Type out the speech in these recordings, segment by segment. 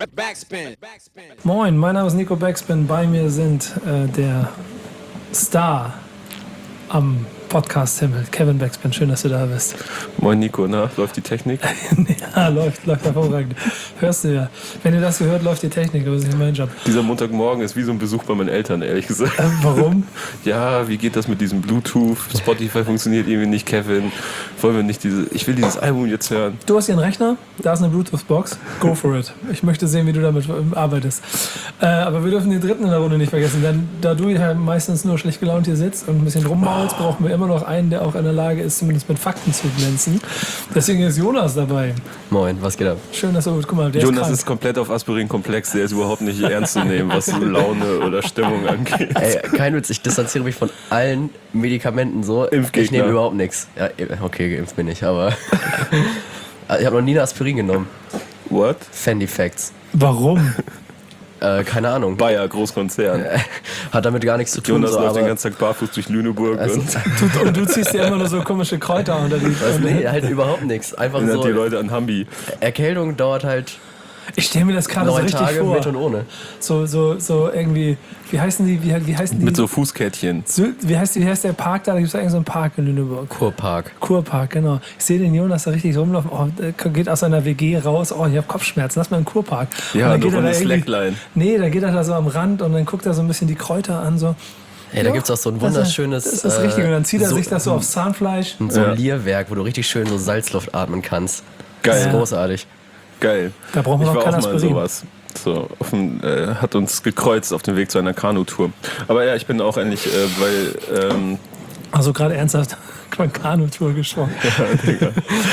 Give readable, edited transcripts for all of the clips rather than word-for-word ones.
Backspin. Moin, mein Name ist Nico Backspin. Bei mir sind der Star am Podcast-Himmel, Kevin Backspin. Schön, dass du da bist. Moin Nico, na, läuft die Technik? Ja, läuft hervorragend. Hörst du ja. Wenn ihr das gehört, läuft die Technik, aber das ist nicht mein Job. Dieser Montagmorgen ist wie so ein Besuch bei meinen Eltern, ehrlich gesagt. Warum? Ja, wie geht das mit diesem Bluetooth? Spotify funktioniert irgendwie nicht, Kevin. Wollen wir nicht ich will dieses Album jetzt hören. Du hast hier einen Rechner, da ist eine Bluetooth-Box. Go for it. Ich möchte sehen, wie du damit arbeitest. Aber wir dürfen den dritten in der Runde nicht vergessen, denn da du ja meistens nur schlecht gelaunt hier sitzt und ein bisschen rummaulst, brauchen wir immer noch einen, der auch in der Lage ist, zumindest mit Fakten zu glänzen. Deswegen ist Jonas dabei. Moin, was geht ab? Schön, dass du, guck mal, der Jonas ist ist komplett auf Aspirin-Komplex, der ist überhaupt nicht ernst zu nehmen, was Laune oder Stimmung angeht. Ey, kein Witz, ich distanziere mich von allen Medikamenten so. Impfgegner. Ich nehme überhaupt nichts. Ja, okay, geimpft bin ich, aber ich habe noch nie eine Aspirin genommen. What? Fendi Facts. Warum? Keine Ahnung. Bayer, Großkonzern. Hat damit gar nichts zu tun. Jonas So, läuft aber den ganzen Tag barfuß durch Lüneburg also, und Du ziehst dir immer nur so komische Kräuter unter die... nee, halt überhaupt nichts. Einfach erinnert so. die Leute an Hambi. Erkältung dauert halt Ich stelle mir das gerade so 9 richtig Tage vor. mit und ohne. So irgendwie, wie heißen die? Mit so Fußkettchen. Wie heißt der Park da? Da gibt es eigentlich so einen Park in Lüneburg. Kurpark. Kurpark, genau. Ich sehe den Jonas da richtig rumlaufen. Oh, der geht aus seiner WG raus. Oh, ich habe Kopfschmerzen. Lass mal in den Kurpark. Ja, und eine Runde da irgendwie- Slackline. Nee, da geht er da so am Rand und dann guckt er so ein bisschen die Kräuter an. So. Ey, da gibt's auch so ein wunderschönes. Das ist richtig. Und dann zieht er sich das so aufs Zahnfleisch. Ein Solierwerk, wo du richtig schön so Salzluft atmen kannst. Das Geil. ist großartig. Geil. Da brauchen wir Ich noch war kein auch mal in Aspirin. sowas. So, hat uns gekreuzt auf dem Weg zu einer Kanutour. Aber ja, ich bin auch endlich, weil Also gerade ernsthaft von Kanutour gesprochen. ja, Digga.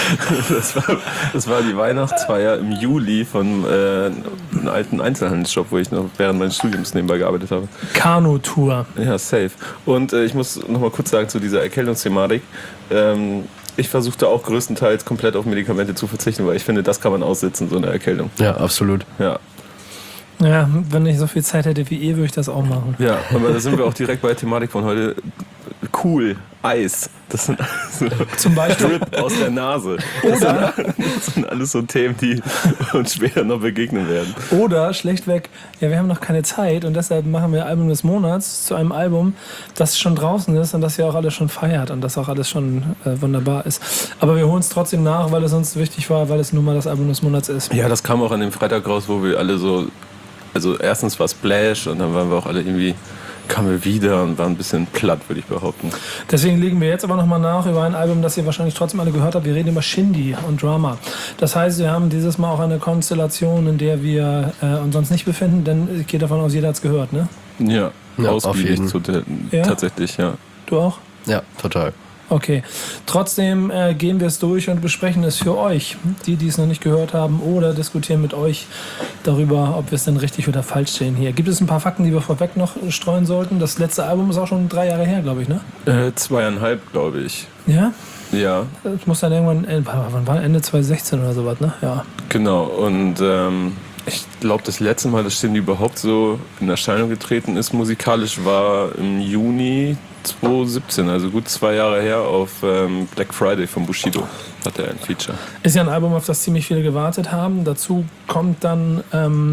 Das war die Weihnachtsfeier im Juli von einem alten Einzelhandelsshop, wo ich noch während meines Studiums nebenbei gearbeitet habe. Kanutour. Ja, safe. Und ich muss noch mal kurz sagen zu dieser Erkältungsthematik. Ich versuchte auch größtenteils komplett auf Medikamente zu verzichten, weil ich finde, das kann man aussitzen, so eine Erkältung. Ja, absolut. Ja. Ja, wenn ich so viel Zeit hätte wie ihr, würde ich das auch machen. Ja, aber da sind wir auch direkt bei der Thematik von heute. Cool, Eis. Das sind Zum Beispiel. Drip aus der Nase. Das sind alles so Themen, die uns später noch begegnen werden. Oder schlechtweg, ja, wir haben noch keine Zeit und deshalb machen wir Album des Monats zu einem Album, das schon draußen ist und das ja auch alles schon feiert und das auch alles schon wunderbar ist. Aber wir holen es trotzdem nach, weil es uns wichtig war, weil es nun mal das Album des Monats ist. Ja, das kam auch an dem Freitag raus, wo wir alle so, also erstens war Splash und dann waren wir auch alle irgendwie, kamen wir wieder und waren ein bisschen platt, würde ich behaupten. Deswegen legen wir jetzt aber nochmal nach über ein Album, das ihr wahrscheinlich trotzdem alle gehört habt. Wir reden über Shindy und Drama. Das heißt, wir haben dieses Mal auch eine Konstellation, in der wir uns sonst nicht befinden, denn ich gehe davon aus, jeder hat es gehört, ne? Ja, Ja, auf ausgiebig jeden. Ja? Tatsächlich, ja. Du auch? Ja, total. Okay. Trotzdem gehen wir es durch und besprechen es für euch, die es noch nicht gehört haben, oder diskutieren mit euch darüber, ob wir es denn richtig oder falsch sehen hier. Gibt es ein paar Fakten, die wir vorweg noch streuen sollten? Das letzte Album ist auch schon 3 Jahre her, glaube ich, ne? 2,5, glaube ich. Ja? Ja, Das muss dann irgendwann, wann war Ende 2016 oder sowas, ne? Ja. genau. Und ich glaube, das letzte Mal, dass Shindy überhaupt so in Erscheinung getreten ist, musikalisch, war im Juni 2017, also gut 2 Jahre her, auf Black Friday von Bushido hat er ein Feature. Ist ja ein Album, auf das ziemlich viele gewartet haben. Dazu kommt dann,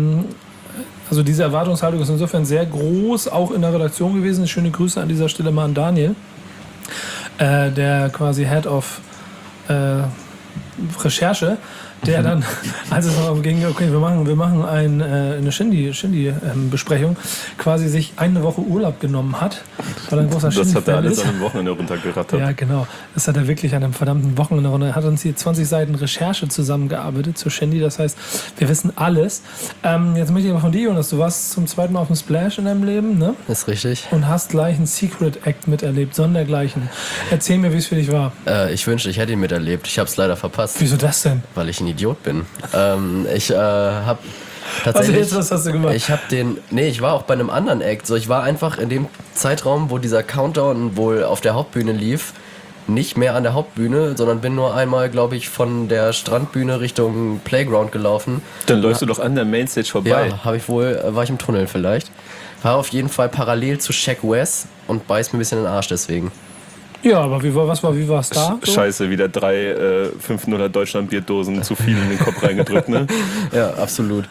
also diese Erwartungshaltung ist insofern sehr groß, auch in der Redaktion gewesen. Schöne Grüße an dieser Stelle mal an Daniel, der quasi Head of Recherche, der dann, als es darum ging, okay, wir machen eine Shindy-Besprechung, quasi sich eine Woche Urlaub genommen hat, weil er ein großer Das hat er Shindy-Fan alles ist. an einem Wochenende runtergerattert. Ja, genau. Das hat er wirklich an einem verdammten Wochenende. Er hat uns hier 20 Seiten Recherche zusammengearbeitet zu Shindy. Das heißt, wir wissen alles. Jetzt möchte ich aber von dir, Jonas, du warst zum 2. Mal auf dem Splash in deinem Leben, ne? Ist richtig. Und hast gleich einen Secret Act miterlebt, sondergleichen. Erzähl mir, wie es für dich war. Ich wünschte, ich hätte ihn miterlebt. Ich habe es leider verpasst, Wieso das denn? weil ich ein Idiot bin. Ich habe Also was hast du gemacht? Ich war auch bei einem anderen Act. So, ich war einfach in dem Zeitraum, wo dieser Countdown wohl auf der Hauptbühne lief, nicht mehr an der Hauptbühne, sondern bin nur einmal, glaube ich, von der Strandbühne Richtung Playground gelaufen. Dann läufst du doch an der Mainstage vorbei. Ja, war ich im Tunnel vielleicht. War auf jeden Fall parallel zu Shaq West und beißt mir ein bisschen in den Arsch deswegen. Ja, aber wie war es da? So? Scheiße, wieder 3 500 Deutschland-Bierdosen zu viel in den Kopf reingedrückt, ne? Ja, absolut.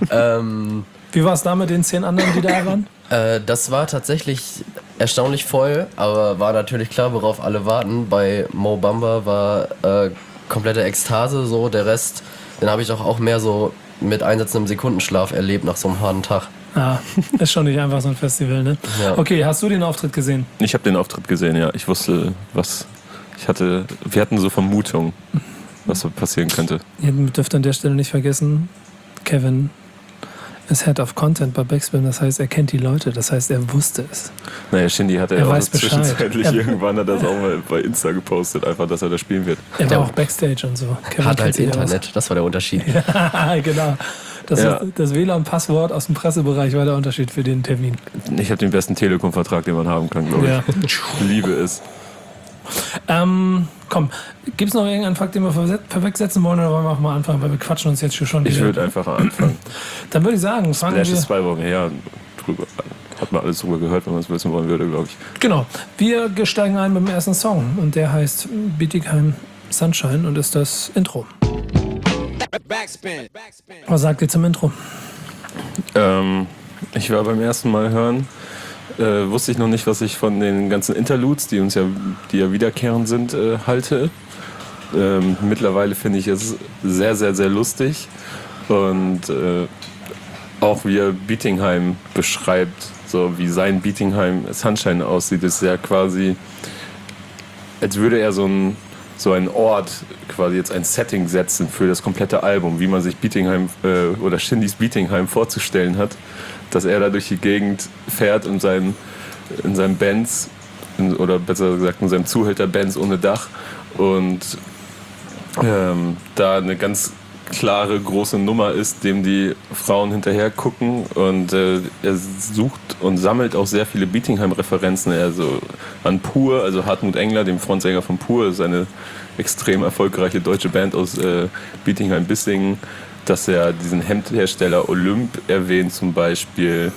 Wie war es da mit den 10 anderen, die da waren? Das war tatsächlich erstaunlich voll, aber war natürlich klar, worauf alle warten. Bei Mo Bamba war komplette Ekstase, so der Rest, den habe ich auch mehr so mit einsetzendem Sekundenschlaf erlebt nach so einem harten Tag. Ah, ist schon nicht einfach so ein Festival, ne? Ja. Okay, hast du den Auftritt gesehen? Ich habe den Auftritt gesehen, ja. Ich wusste, wir hatten so Vermutungen, was so passieren könnte. Ihr dürft an der Stelle nicht vergessen, Kevin ist Head of Content bei Backspin, das heißt, er kennt die Leute, das heißt, er wusste es. Naja, Shindy hat Er ja auch weiß Bescheid. zwischenzeitlich irgendwann hat das auch mal bei Insta gepostet, einfach, dass er da spielen wird. Er war auch Backstage und so. Kevin Hat kennt halt sich Internet, das war der Unterschied. aus. Genau. Ja. Das WLAN-Passwort aus dem Pressebereich war der Unterschied für den Termin. Ich habe den besten Telekom-Vertrag, den man haben kann, glaube ich. Ja. Ich liebe es. Komm, gibt es noch irgendeinen Fakt, den wir vorwegsetzen wollen, oder wollen wir auch mal anfangen, weil wir quatschen uns jetzt schon Ich wieder. würde einfach anfangen. Dann würde ich sagen, fangen Splash ist wir... 2 Wochen her. Drüber, hat man alles drüber gehört, wenn man es wissen wollen würde, glaube ich. Genau, wir steigen ein mit dem ersten Song und der heißt Bietigheim Sunshine und ist das Intro. Was sagt ihr zum Intro? Ich war beim ersten Mal hören, wusste ich noch nicht, was ich von den ganzen Interludes, die ja wiederkehrend sind, halte. Mittlerweile finde ich es sehr, sehr, sehr lustig und auch wie er Bietigheim beschreibt, so wie sein Bietigheim Sunshine aussieht, ist ja quasi, als würde er so ein Ort, quasi jetzt ein Setting setzen für das komplette Album, wie man sich Bietigheim oder Shindys Bietigheim vorzustellen hat, dass er da durch die Gegend fährt in seinen Benz, oder besser gesagt in seinem Zuhälter Benz ohne Dach und da eine ganz klare, große Nummer ist, dem die Frauen hinterher gucken und er sucht und sammelt auch sehr viele Bietigheim-Referenzen, also an Pur, also Hartmut Engler, dem Frontsänger von Pur, ist eine extrem erfolgreiche deutsche Band aus Bietigheim-Bissingen, dass er diesen Hemdhersteller Olymp erwähnt zum Beispiel,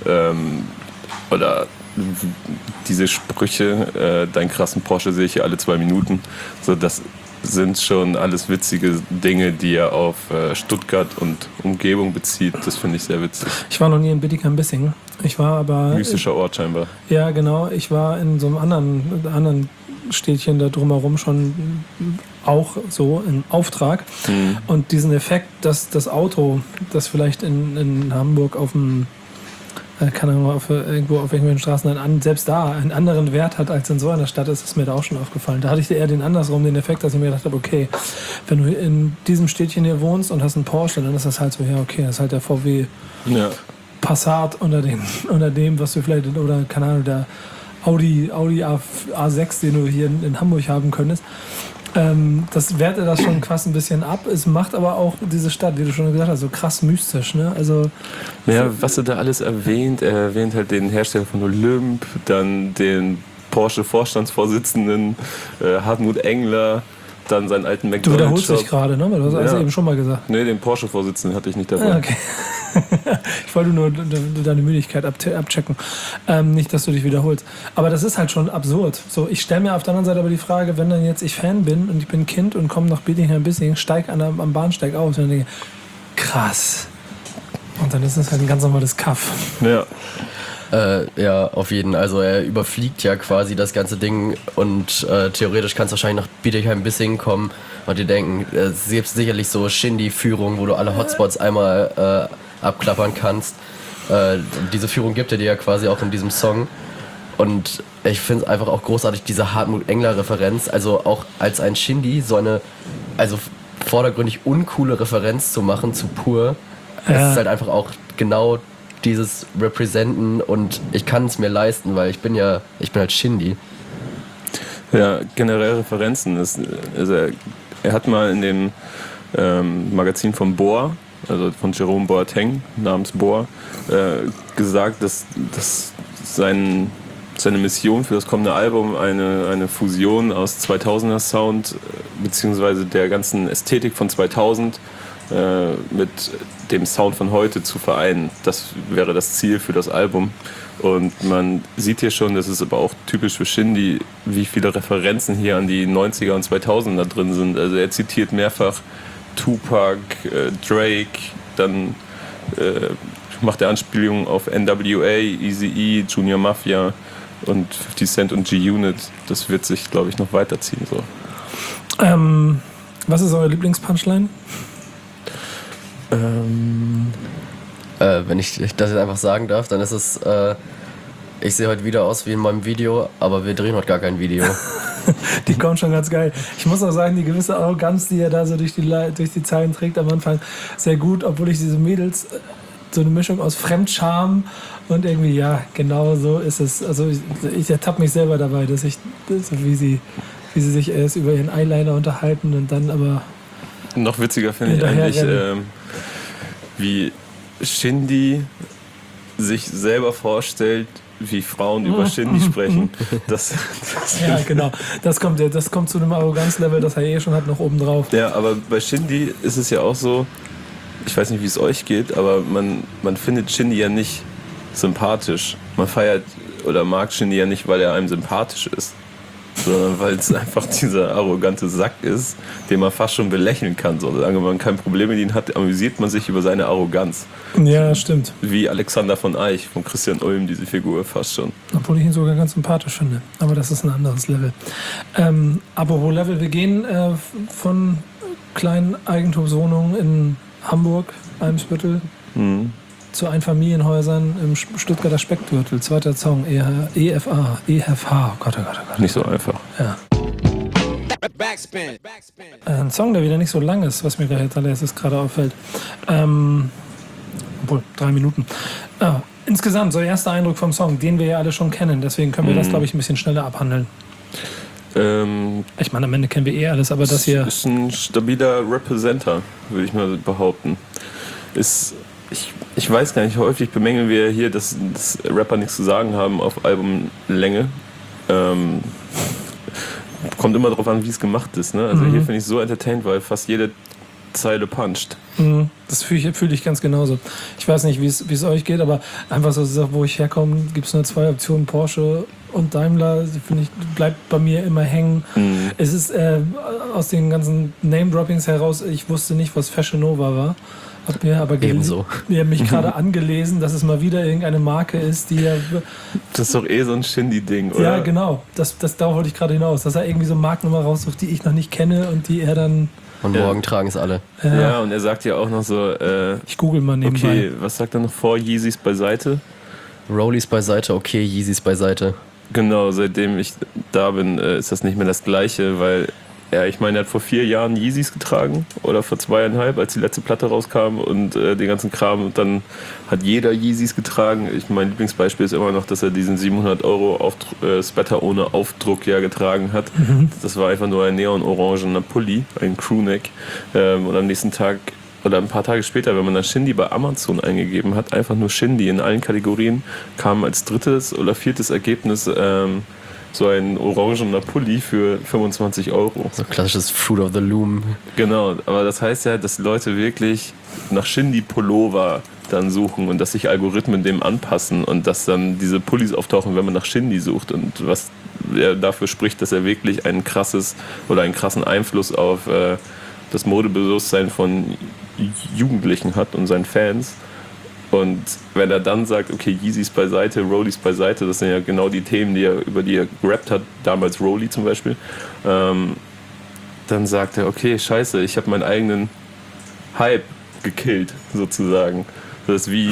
oder diese Sprüche, deinen krassen Porsche sehe ich hier alle 2 Minuten, so das sind schon alles witzige Dinge, die er auf Stuttgart und Umgebung bezieht. Das finde ich sehr witzig. Ich war noch nie in Bietigheim-Bissingen. Ich war aber... Mystischer Ort scheinbar. Ja, genau. Ich war in so einem anderen Städtchen da drumherum schon auch so im Auftrag. Mhm. Und diesen Effekt, dass das Auto, das vielleicht in Hamburg auf dem keine Ahnung, irgendwo auf irgendwelchen Straßen selbst da einen anderen Wert hat als in so einer Stadt, ist mir da auch schon aufgefallen. Da hatte ich eher den Effekt, dass ich mir gedacht habe, okay, wenn du in diesem Städtchen hier wohnst und hast einen Porsche, dann ist das halt so, ja okay, das ist halt der VW Passat unter dem, was du vielleicht, oder keine Ahnung, der Audi A6, den du hier in Hamburg haben könntest. Das wertet das schon krass ein bisschen ab. Es macht aber auch diese Stadt, wie du schon gesagt hast, so krass mystisch. Ne? Also, ja, was er da alles erwähnt, er erwähnt halt den Hersteller von Olymp, dann den Porsche-Vorstandsvorsitzenden Hartmut Engler, dann seinen alten McDonald's. Du wiederholst dich gerade, ne? Du hast alles eben schon mal gesagt. Nee, den Porsche-Vorsitzenden hatte ich nicht dabei. Okay. Ich wollte nur deine Müdigkeit abchecken. Nicht, dass du dich wiederholst. Aber das ist halt schon absurd. So, ich stelle mir auf der anderen Seite aber die Frage, wenn dann jetzt ich Fan bin und ich bin Kind und komme nach Bietigheim-Bissingen, steige am Bahnsteig aus und dann denke krass. Und dann ist es halt ein ganz normales Kaff. Ja. Ja, auf jeden Fall. Also er überfliegt ja quasi das ganze Ding und theoretisch kannst du wahrscheinlich nach Bietigheim-Bissingen kommen und dir denken, es gibt sicherlich so Shindy-Führungen, wo du alle Hotspots einmal abklappern kannst. Diese Führung gibt er dir ja quasi auch in diesem Song. Und ich finde es einfach auch großartig, diese Hartmut Engler-Referenz, also auch als ein Shindy so eine, also vordergründig uncoole Referenz zu machen zu Pur. Ja. Es ist halt einfach auch genau dieses Representen und ich kann es mir leisten, weil ich bin halt Shindy. Ja, generell Referenzen. Er hat mal in dem Magazin von Bohr, also von Jerome Boateng namens Bohr, gesagt, dass seine Mission für das kommende Album eine Fusion aus 2000er Sound beziehungsweise der ganzen Ästhetik von 2000 mit dem Sound von heute zu vereinen. Das wäre das Ziel für das Album. Und man sieht hier schon, das ist aber auch typisch für Shindy, wie viele Referenzen hier an die 90er und 2000er drin sind. Also er zitiert mehrfach Tupac, Drake, dann macht er Anspielungen auf NWA, Eazy-E, Junior Mafia und 50 Cent und G-Unit. Das wird sich, glaube ich, noch weiterziehen. So. Was ist eure Lieblingspunchline? Wenn ich das jetzt einfach sagen darf, dann ist es, ich sehe heute wieder aus wie in meinem Video, aber wir drehen heute gar kein Video. Die kommt schon ganz geil. Ich muss auch sagen, die gewisse Arroganz, die er da so durch die Zeilen trägt am Anfang, sehr gut, obwohl ich diese Mädels, so eine Mischung aus Fremdscham und irgendwie, ja, genau so ist es. Also ich ertappe mich selber dabei, dass ich, wie sie sich erst über ihren Eyeliner unterhalten und dann aber... Noch witziger finde ich eigentlich, wie Shindy sich selber vorstellt, wie Frauen über Shindy sprechen. Ja, genau. Das kommt zu einem Arroganzlevel, das er schon hat, noch oben drauf. Ja, aber bei Shindy ist es ja auch so, ich weiß nicht, wie es euch geht, aber man findet Shindy ja nicht sympathisch. Man feiert oder mag Shindy ja nicht, weil er einem sympathisch ist, sondern weil es einfach dieser arrogante Sack ist, den man fast schon belächeln kann. Solange man kein Problem mit ihm hat, amüsiert man sich über seine Arroganz. Ja, stimmt. Wie Alexander von Eich, von Christian Ulm, diese Figur fast schon. Obwohl ich ihn sogar ganz sympathisch finde. Aber das ist ein anderes Level. Apropos Level, wir gehen von kleinen Eigentumswohnungen in Hamburg, Eimsbüttel, zu Einfamilienhäusern im Stuttgarter Speckgürtel. Zweiter Song, EFH. Oh Gott. Nicht so einfach. Ja. Ein Song, der wieder nicht so lang ist, was mir gleich jetzt allererstes gerade auffällt. Obwohl, 3 Minuten. Insgesamt, so erster Eindruck vom Song, den wir ja alle schon kennen. Deswegen können wir das, glaube ich, ein bisschen schneller abhandeln. Ich meine, am Ende kennen wir alles, aber das hier... Ist ein stabiler Representer, würde ich mal behaupten. Ich weiß gar nicht, häufig bemängeln wir hier, dass Rapper nichts zu sagen haben auf Albumlänge. Kommt immer darauf an, wie es gemacht ist. Ne? Also hier finde ich so entertained, weil fast jede Zeile puncht. Das fühle ich ganz genauso. Ich weiß nicht, wie es euch geht, aber einfach so, wo ich herkomme, gibt es nur 2 Optionen, Porsche und Daimler, finde ich, bleibt bei mir immer hängen. Es ist aus den ganzen Name-Droppings heraus, ich wusste nicht, was Fashion Nova war. Hab mir aber mich gerade angelesen, dass es mal wieder irgendeine Marke ist, die ja... Das ist doch so ein Shindy-Ding, oder? Ja, genau. Darauf wollte ich gerade hinaus. Dass er irgendwie so Markennummer raussucht, die ich noch nicht kenne und die er dann... Und morgen tragen es alle. Ja, und er sagt ja auch noch so... ich google mal nebenbei. Okay, was sagt er noch vor? Yeezys beiseite? Rollies beiseite, okay, Yeezys beiseite. Genau, seitdem ich da bin, ist das nicht mehr das Gleiche, weil... Ja, ich meine, er hat vor 4 Jahren Yeezys getragen oder vor 2,5, als die letzte Platte rauskam und den ganzen Kram. Und dann hat jeder Yeezys getragen. Mein Lieblingsbeispiel ist immer noch, dass er diesen 700 € Sweater ohne Aufdruck ja getragen hat. Das war einfach nur ein neon-orangener Pulli, ein Crewneck. Und am nächsten Tag oder ein paar Tage später, wenn man dann Shindy bei Amazon eingegeben hat, einfach nur Shindy in allen Kategorien, kam als 3. oder 4. Ergebnis so ein orangener Pulli für 25 €. So klassisches Fruit of the Loom. Genau, aber das heißt ja, dass Leute wirklich nach Shindy-Pullover dann suchen und dass sich Algorithmen dem anpassen und dass dann diese Pullis auftauchen, wenn man nach Shindy sucht. Und was dafür spricht, dass er wirklich einen krassen Einfluss auf das Modebewusstsein von Jugendlichen hat und seinen Fans. Und wenn er dann sagt, okay, Yeezys beiseite, Rollies beiseite, das sind ja genau die Themen, über die er gerappt hat, damals Rollie zum Beispiel, dann sagt er, okay, scheiße, ich habe meinen eigenen Hype gekillt, sozusagen. Das ist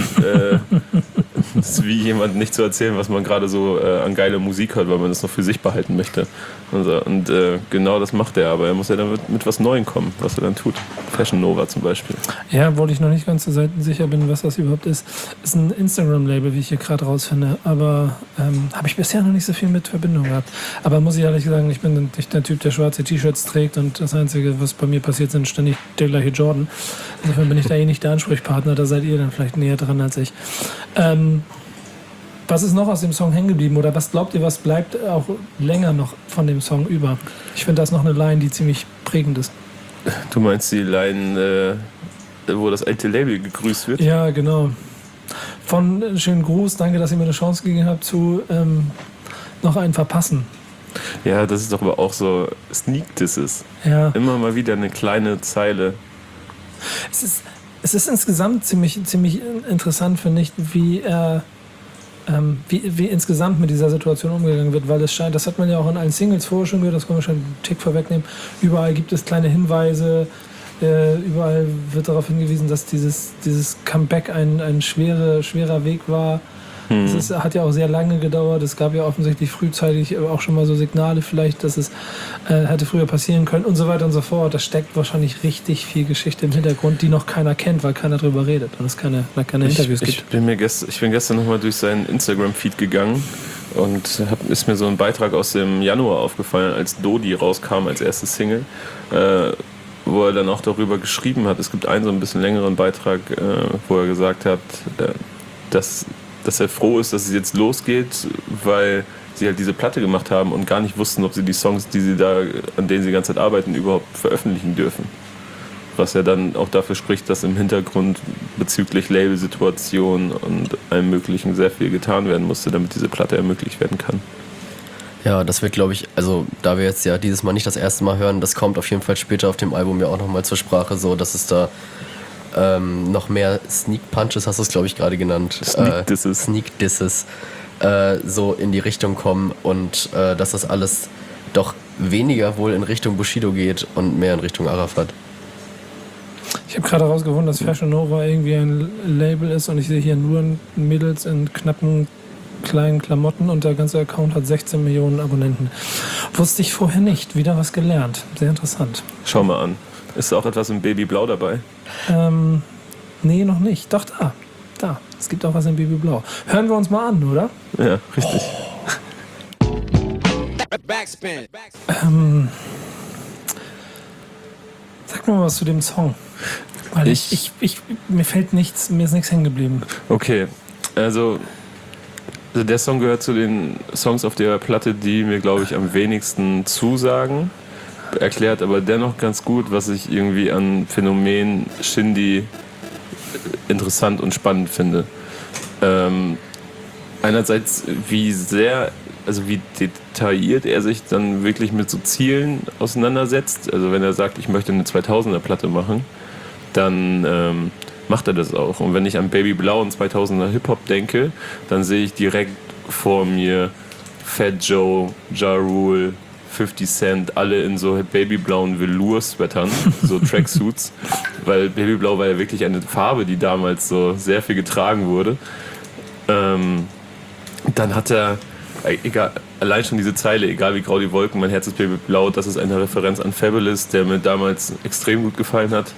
wie jemand nicht zu erzählen, was man gerade so an geile Musik hört, weil man das noch für sich behalten möchte. Und genau das macht er, aber er muss ja dann mit was Neuem kommen, was er dann tut. Fashion Nova zum Beispiel. Ja, obwohl ich noch nicht ganz so sicher bin, was das überhaupt ist. Ist ein Instagram-Label, wie ich hier gerade rausfinde, aber habe ich bisher noch nicht so viel mit Verbindung gehabt. Aber muss ich ehrlich sagen, ich bin nicht der Typ, der schwarze T-Shirts trägt und das Einzige, was bei mir passiert, sind ständig der gleiche Jordan. Insofern bin ich da nicht der Ansprechpartner, da seid ihr dann vielleicht näher dran als ich. Was ist noch aus dem Song hängen geblieben oder was glaubt ihr, was bleibt auch länger noch von dem Song über? Ich finde, da ist noch eine Line, die ziemlich prägend ist. Du meinst die Line, wo das alte Label gegrüßt wird? Ja, genau. Von schönen Gruß, danke, dass ihr mir eine Chance gegeben habt, zu noch einen verpassen. Ja, das ist doch aber auch so Sneak Disses. Ja. Immer mal wieder eine kleine Zeile. Es ist Es ist insgesamt ziemlich interessant, finde ich, wie er wie insgesamt mit dieser Situation umgegangen wird, weil es scheint, das hat man ja auch in allen Singles vorher schon gehört, das können wir schon einen Tick vorwegnehmen, überall gibt es kleine Hinweise, überall wird darauf hingewiesen, dass dieses Comeback ein schwerer Weg war. Es hat ja auch sehr lange gedauert. Es gab ja offensichtlich frühzeitig auch schon mal so Signale vielleicht, dass es hätte früher passieren können und so weiter und so fort. Da steckt wahrscheinlich richtig viel Geschichte im Hintergrund, die noch keiner kennt, weil keiner drüber redet und es keine Interviews gibt. Ich bin gestern nochmal durch seinen Instagram-Feed gegangen und ist mir so ein Beitrag aus dem Januar aufgefallen, als Dodi rauskam als erste Single, wo er dann auch darüber geschrieben hat. Es gibt einen so ein bisschen längeren Beitrag, wo er gesagt hat, dass er froh ist, dass es jetzt losgeht, weil sie halt diese Platte gemacht haben und gar nicht wussten, ob sie die Songs, an denen sie die ganze Zeit arbeiten, überhaupt veröffentlichen dürfen. Was ja dann auch dafür spricht, dass im Hintergrund bezüglich Labelsituation und allem Möglichen sehr viel getan werden musste, damit diese Platte ermöglicht werden kann. Ja, das wird, glaube ich, also da wir jetzt ja dieses Mal nicht das erste Mal hören, das kommt auf jeden Fall später auf dem Album ja auch nochmal zur Sprache, so dass es da noch mehr Sneak Punches, hast du es glaube ich gerade genannt. Sneak Disses so in die Richtung kommen und dass das alles doch weniger wohl in Richtung Bushido geht und mehr in Richtung Arafat. Ich habe gerade herausgefunden, dass Fashion Nova irgendwie ein Label ist und ich sehe hier nur Mädels in knappen kleinen Klamotten und der ganze Account hat 16 Millionen Abonnenten. Wusste ich vorher nicht. Wieder was gelernt. Sehr interessant. Schau mal an. Ist auch etwas im Babyblau dabei? Nee, noch nicht. Doch, da. Es gibt auch was in Babyblau. Hören wir uns mal an, oder? Ja, richtig. Sag mal was zu dem Song. Weil mir ist nichts hängen geblieben. Okay, also der Song gehört zu den Songs auf der Platte, die mir, glaube ich, am wenigsten zusagen. Erklärt aber dennoch ganz gut, was ich irgendwie an Phänomen Shindy interessant und spannend finde. Einerseits, wie detailliert er sich dann wirklich mit so Zielen auseinandersetzt. Also wenn er sagt, ich möchte eine 2000er-Platte machen, dann macht er das auch. Und wenn ich an Baby Blau und 2000er Hip-Hop denke, dann sehe ich direkt vor mir Fat Joe, Ja Rule, 50 Cent, alle in so babyblauen Velour-Sweatern, so Tracksuits, weil Babyblau war ja wirklich eine Farbe, die damals so sehr viel getragen wurde. Dann hat er, allein schon diese Zeile, egal wie grau die Wolken, mein Herz ist babyblau, das ist eine Referenz an Fabulous, der mir damals extrem gut gefallen hat.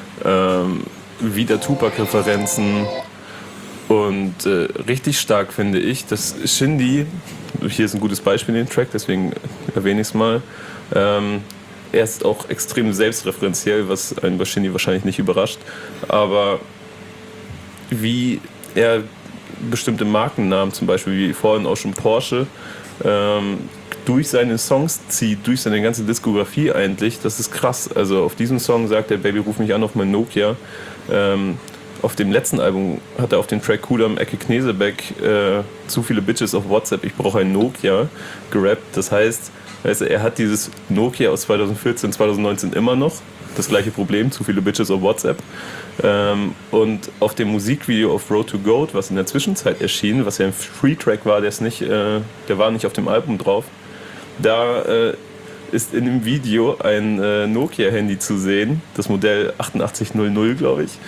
Wieder Tupac-Referenzen und richtig stark finde ich, dass Shindy, hier ist ein gutes Beispiel in den Track, deswegen erwähne ich es mal, er ist auch extrem selbstreferenziell, was einen bei Shindy wahrscheinlich nicht überrascht, aber wie er bestimmte Markennamen, zum Beispiel wie vorhin auch schon Porsche, durch seine Songs zieht, durch seine ganze Diskografie eigentlich, das ist krass. Also auf diesem Song sagt er, Baby, ruf mich an auf mein Nokia. Auf dem letzten Album hat er auf den Track Cool am Ecke Knesebeck zu viele Bitches auf WhatsApp, ich brauche ein Nokia gerappt. Das heißt, er hat dieses Nokia aus 2014, 2019 immer noch. Das gleiche Problem, zu viele Bitches auf WhatsApp. Und auf dem Musikvideo auf Road to Gold, was in der Zwischenzeit erschien, was ja ein Free-Track war, der war nicht auf dem Album drauf, da ist in dem Video ein Nokia-Handy zu sehen, das Modell 8800, glaube ich,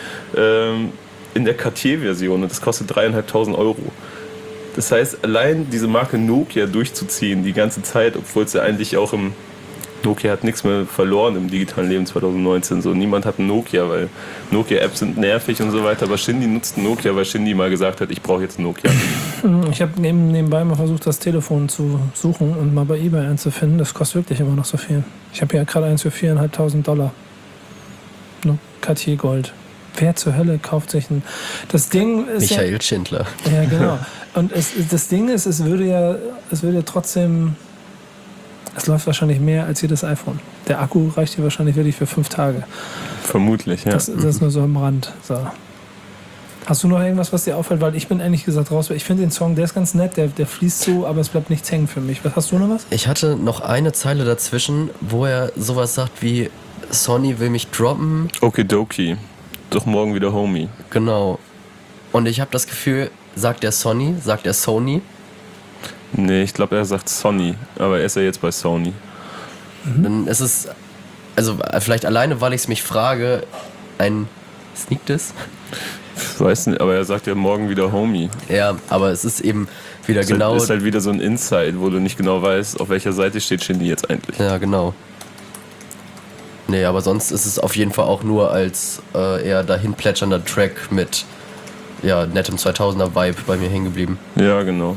in der Cartier-Version und das kostet 3.500 €. Das heißt, allein diese Marke Nokia durchzuziehen die ganze Zeit, obwohl es ja eigentlich auch Nokia hat nichts mehr verloren im digitalen Leben 2019. So, niemand hat ein Nokia, weil Nokia-Apps sind nervig und so weiter. Aber Shindy nutzt ein Nokia, weil Shindy mal gesagt hat, ich brauche jetzt ein Nokia. Ich habe nebenbei mal versucht, das Telefon zu suchen und mal bei eBay einzufinden. Das kostet wirklich immer noch so viel. Ich habe ja gerade eins für $4.500. No, Cartier Gold. Wer zur Hölle kauft sich ein... Das Ding ist Michael Schindler. Ja, genau. Und das Ding ist, es würde ja trotzdem... Es läuft wahrscheinlich mehr als jedes iPhone. Der Akku reicht hier wahrscheinlich wirklich für 5 Tage. Vermutlich, ja. Das ist nur so am Rand. So. Hast du noch irgendwas, was dir auffällt? Weil ich bin ehrlich gesagt raus. Ich finde den Song, der ist ganz nett, der fließt so, aber es bleibt nichts hängen für mich. Hast du noch was? Ich hatte noch eine Zeile dazwischen, wo er sowas sagt wie Sonny will mich droppen. Okidoki. Doch morgen wieder Homie. Genau. Und ich habe das Gefühl, sagt er Sony, sagt er Sony? Nee, ich glaube, er sagt Sony, aber er ist ja jetzt bei Sony. Dann ist es, also vielleicht alleine, weil ich es mich frage, ein Sneak Diss? Ich weiß nicht, aber er sagt ja morgen wieder Homie. Ja, aber es ist eben wieder Ist genau... ist halt wieder so ein Insight, wo du nicht genau weißt, auf welcher Seite steht Shindy jetzt eigentlich. Ja, genau. Nee, aber sonst ist es auf jeden Fall auch nur als eher dahin plätschernder Track mit nettem 2000er Vibe bei mir hängen geblieben. Ja, genau.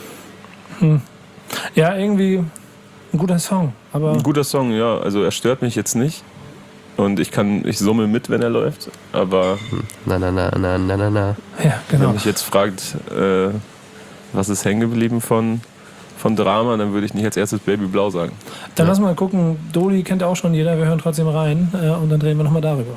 Ja, irgendwie ein guter Song, aber Ein guter Song, ja. Also er stört mich jetzt nicht. Und ich summe mit, wenn er läuft. Aber Na. ja, wenn genau. mich jetzt fragt, was ist hängen geblieben von Drama, dann würde ich nicht als erstes Baby Blau sagen. Dann lass mal gucken, Doli kennt auch schon jeder, wir hören trotzdem rein und dann reden wir nochmal darüber.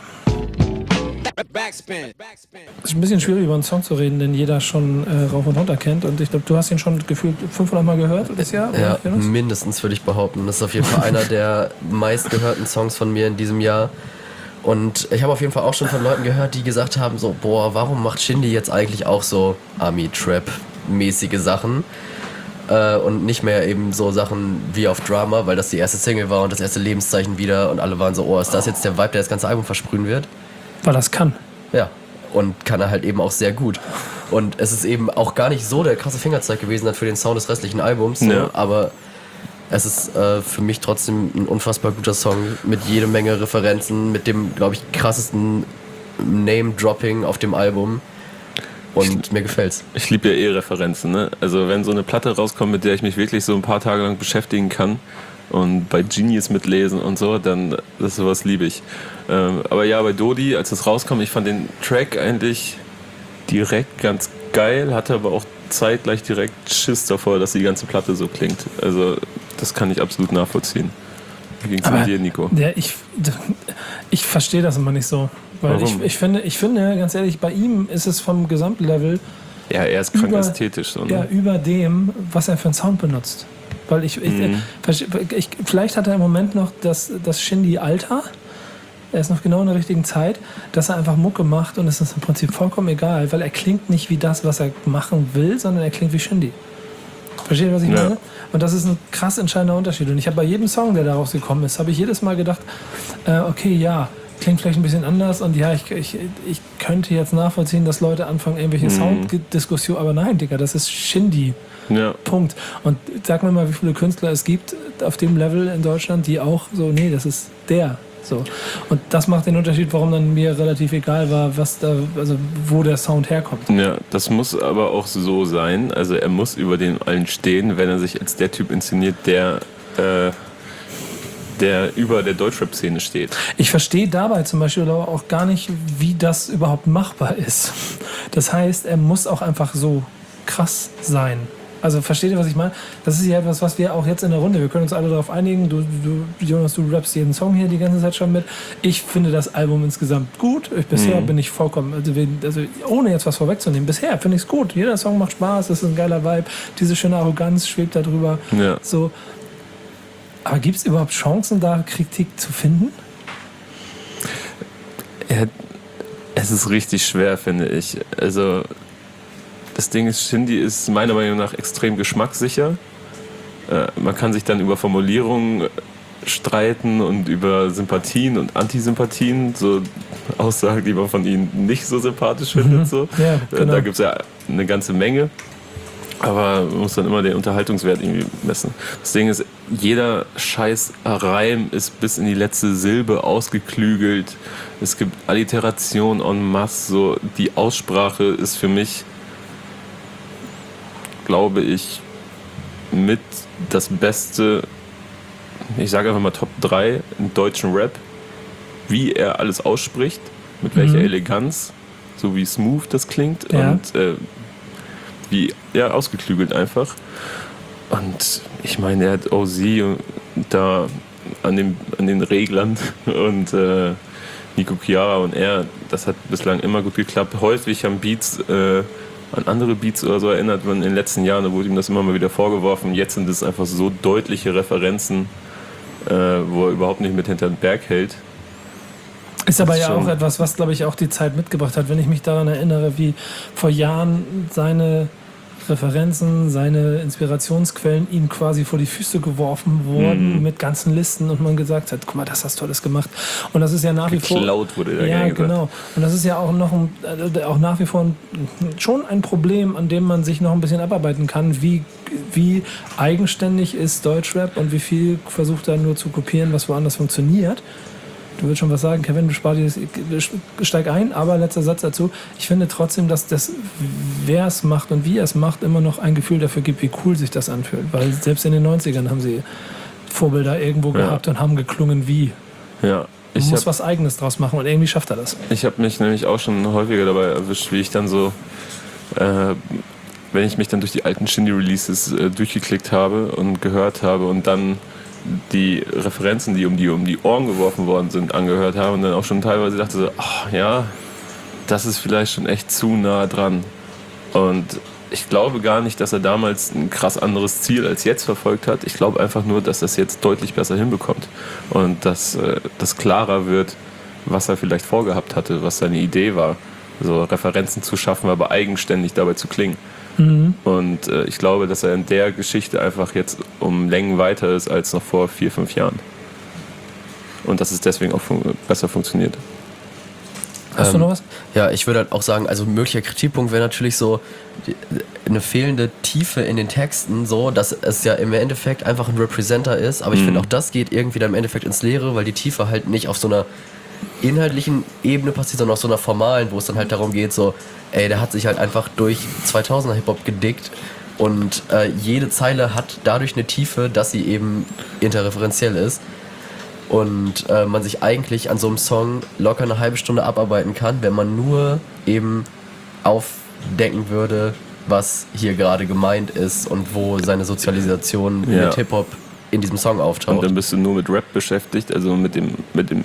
Backspin. Es ist ein bisschen schwierig, über einen Song zu reden, den jeder schon rauf und runter kennt. Und ich glaube, du hast ihn schon gefühlt 500 Mal gehört das Jahr. Ja, oder? mindestens würde ich behaupten. Das ist auf jeden Fall einer der meistgehörten Songs von mir in diesem Jahr. Und ich habe auf jeden Fall auch schon von Leuten gehört, die gesagt haben, so, boah, warum macht Shindy jetzt eigentlich auch so Army-Trap-mäßige Sachen? Und nicht mehr eben so Sachen wie auf Drama, weil das die erste Single war und das erste Lebenszeichen wieder und alle waren so, oh, ist das jetzt der Vibe, der das ganze Album versprühen wird? Weil das kann. Ja, und kann er halt eben auch sehr gut. Und es ist eben auch gar nicht so der krasse Fingerzeig gewesen für den Sound des restlichen Albums, so, Ja. aber es ist für mich trotzdem ein unfassbar guter Song mit jede Menge Referenzen, mit dem, glaube ich, krassesten Name-Dropping auf dem Album. Und mir gefällt's. Ich liebe ja Referenzen, ne? Also wenn so eine Platte rauskommt, mit der ich mich wirklich so ein paar Tage lang beschäftigen kann und bei Genius mitlesen und so, dann das sowas liebe ich. Aber ja, bei Dodi, als es rauskam, ich fand den Track eigentlich direkt ganz geil, hatte aber auch zeitgleich direkt Schiss davor, dass die ganze Platte so klingt. Also das kann ich absolut nachvollziehen. Wie ging's mit dir, Nico? Ja, ich verstehe das immer nicht so. Weil Warum? ich finde, ganz ehrlich, bei ihm ist es vom Gesamtlevel Ja, er ist krank über- ästhetisch. So, ne? ja, über dem, was er für einen Sound benutzt. Weil vielleicht hat er im Moment noch das Shindy-Alter, er ist noch genau in der richtigen Zeit, dass er einfach Mucke macht und es ist im Prinzip vollkommen egal, weil er klingt nicht wie das, was er machen will, sondern er klingt wie Shindy. Versteht ihr, was ich Ja. meine? Und das ist ein krass entscheidender Unterschied. Und ich habe bei jedem Song, der daraus gekommen ist, habe ich jedes Mal gedacht, okay, ja, klingt vielleicht ein bisschen anders und ja, ich könnte jetzt nachvollziehen, dass Leute anfangen, irgendwelche Sounddiskussionen, aber nein, Digga, das ist Shindy. Ja. Punkt. Und sag mir mal, wie viele Künstler es gibt auf dem Level in Deutschland, die auch so, nee, das ist der. So. Und das macht den Unterschied, warum dann mir relativ egal war, wo der Sound herkommt. Ja, das muss aber auch so sein. Also er muss über den allen stehen, wenn er sich als der Typ inszeniert, der über der Deutschrap-Szene steht. Ich verstehe dabei zum Beispiel aber auch gar nicht, wie das überhaupt machbar ist. Das heißt, er muss auch einfach so krass sein. Also versteht ihr, was ich meine? Das ist ja etwas, was wir auch jetzt in der Runde, wir können uns alle darauf einigen, du Jonas, du rappst jeden Song hier die ganze Zeit schon mit. Ich finde das Album insgesamt gut. Bisher bin ich vollkommen, also ohne jetzt was vorwegzunehmen, bisher finde ich es gut. Jeder Song macht Spaß, es ist ein geiler Vibe, diese schöne Arroganz schwebt da drüber. Ja. So. Aber gibt es überhaupt Chancen, da Kritik zu finden? Es ist richtig schwer, finde ich. Also das Ding ist, Shindy ist meiner Meinung nach extrem geschmackssicher. Man kann sich dann über Formulierungen streiten und über Sympathien und Antisympathien, so Aussagen, die man von ihnen nicht so sympathisch findet. So. Ja, genau. Da gibt es ja eine ganze Menge. Aber man muss dann immer den Unterhaltungswert irgendwie messen. Das Ding ist, jeder scheiß Reim ist bis in die letzte Silbe ausgeklügelt. Es gibt Alliteration en masse. So. Die Aussprache ist für mich, glaube ich, mit das Beste, ich sage einfach mal Top 3 im deutschen Rap. Wie er alles ausspricht, mit welcher Eleganz, so wie smooth das klingt Ja. und wie ausgeklügelt einfach. Und ich meine, er hat OZ da an den Reglern und Nico Chiara und er, das hat bislang immer gut geklappt. Häufig haben Beats an andere Beats oder so erinnert man in den letzten Jahren, da wurde ihm das immer mal wieder vorgeworfen. Jetzt sind es einfach so deutliche Referenzen, wo er überhaupt nicht mit hinter den Berg hält. Ist aber Das ja schon- auch etwas, was, glaube ich, auch die Zeit mitgebracht hat. Wenn ich mich daran erinnere, wie vor Jahren seine Referenzen, seine Inspirationsquellen ihm quasi vor die Füße geworfen wurden mit ganzen Listen und man gesagt hat, guck mal, das hast du Tolles gemacht. Und das ist ja nach wie vor... Geklaut wurde da Ja, gerne gesagt. genau. Und das ist ja auch noch auch nach wie vor schon ein Problem, an dem man sich noch ein bisschen abarbeiten kann. Wie eigenständig ist Deutschrap und wie viel versucht er nur zu kopieren, was woanders funktioniert. Du willst schon was sagen, Kevin, steig ein, aber letzter Satz dazu. Ich finde trotzdem, dass das, wer es macht und wie er es macht, immer noch ein Gefühl dafür gibt, wie cool sich das anfühlt. Weil selbst in den 90ern haben sie Vorbilder irgendwo gehabt und haben geklungen wie. Ja. Man muss was Eigenes draus machen und irgendwie schafft er das. Ich habe mich nämlich auch schon häufiger dabei erwischt, wie ich dann so, wenn ich mich dann durch die alten Shindy-Releases durchgeklickt habe und gehört habe und dann die Referenzen, die um die Ohren geworfen worden sind, angehört habe und dann auch schon teilweise dachte so, ach ja, das ist vielleicht schon echt zu nah dran. Und ich glaube gar nicht, dass er damals ein krass anderes Ziel als jetzt verfolgt hat. Ich glaube einfach nur, dass er es jetzt deutlich besser hinbekommt und dass das klarer wird, was er vielleicht vorgehabt hatte, was seine Idee war, so Referenzen zu schaffen, aber eigenständig dabei zu klingen. Und ich glaube, dass er in der Geschichte einfach jetzt um Längen weiter ist als noch vor 4-5 Jahren. Und dass es deswegen auch besser funktioniert. Hast du noch was? Ja, ich würde halt auch sagen, also möglicher Kritikpunkt wäre natürlich so eine fehlende Tiefe in den Texten, so, dass es ja im Endeffekt einfach ein Representer ist, aber ich finde auch das geht irgendwie dann im Endeffekt ins Leere, weil die Tiefe halt nicht auf so einer inhaltlichen Ebene passiert, sondern auf so einer formalen, wo es dann halt darum geht, so, ey, der hat sich halt einfach durch 2000er Hip-Hop gedickt und jede Zeile hat dadurch eine Tiefe, dass sie eben interreferenziell ist. Und man sich eigentlich an so einem Song locker eine halbe Stunde abarbeiten kann, wenn man nur eben aufdecken würde, was hier gerade gemeint ist und wo seine Sozialisation mit Hip-Hop in diesem Song auftaucht. Und dann bist du nur mit Rap beschäftigt, also mit dem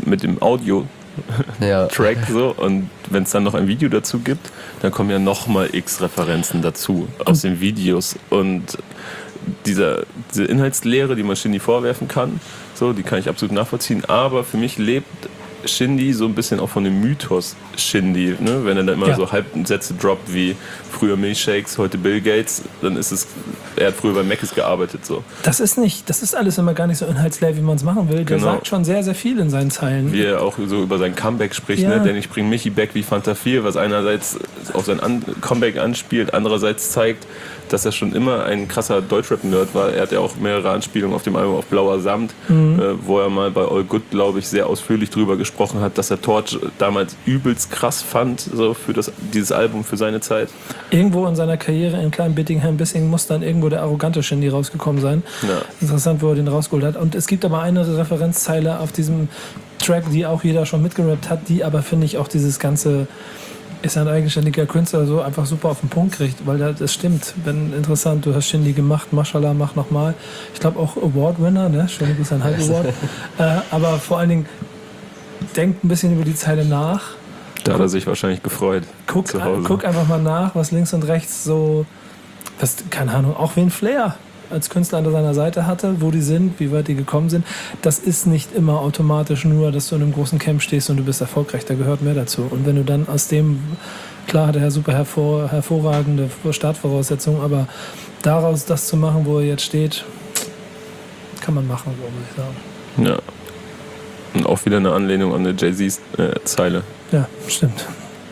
Audio-Track Ja. so. Und wenn es dann noch ein Video dazu gibt, dann kommen ja nochmal x Referenzen dazu aus den Videos. Und diese Inhaltslehre, die man Shindy vorwerfen kann, so, die kann ich absolut nachvollziehen. Aber für mich lebt Shindy so ein bisschen auch von dem Mythos Shindy, ne? Wenn er dann immer so Halbsätze droppt wie früher Milchshakes, heute Bill Gates, dann ist es, er hat früher bei Mc's gearbeitet so. Das ist alles immer gar nicht so inhaltsleer, wie man es machen will. Der Genau. sagt schon sehr, sehr viel in seinen Zeilen. Wie er auch so über sein Comeback spricht, Ja. ne? Denn ich bringe Michi back wie Fanta 4, was einerseits auf sein Comeback anspielt, andererseits zeigt, dass er schon immer ein krasser Deutschrap-Nerd war. Er hat ja auch mehrere Anspielungen auf dem Album auf Blauer Samt, wo er mal bei All Good, glaube ich, sehr ausführlich drüber gesprochen hat, dass er Torch damals übelst krass fand, so für dieses Album, für seine Zeit. Irgendwo in seiner Karriere in Klein-Bittingham-Bissing muss dann irgendwo der arrogante Shindy rausgekommen sein. Ja. Interessant, wo er den rausgeholt hat. Und es gibt aber eine Referenzzeile auf diesem Track, die auch jeder schon mitgerappt hat, die aber, finde ich, auch dieses ganze ist ein eigenständiger Künstler so einfach super auf den Punkt kriegt, weil das stimmt. Wenn interessant, du hast Shindy gemacht, Mashallah, mach nochmal. Ich glaube auch Award-Winner, ne? Schöne Grüße an Hype Award. Aber vor allen Dingen denkt ein bisschen über die Zeile nach. Da hat er sich wahrscheinlich gefreut. Zu Hause. Guck einfach mal nach, was links und rechts so, keine Ahnung, auch wen Flair als Künstler an seiner Seite hatte, wo die sind, wie weit die gekommen sind. Das ist nicht immer automatisch nur, dass du in einem großen Camp stehst und du bist erfolgreich, da gehört mehr dazu. Und wenn du dann aus dem, klar hat er super hervorragende Startvoraussetzungen, aber daraus das zu machen, wo er jetzt steht, kann man machen, so muss ich sagen. Ja. Und auch wieder eine Anlehnung an eine Jay-Z-Zeile. Ja, stimmt.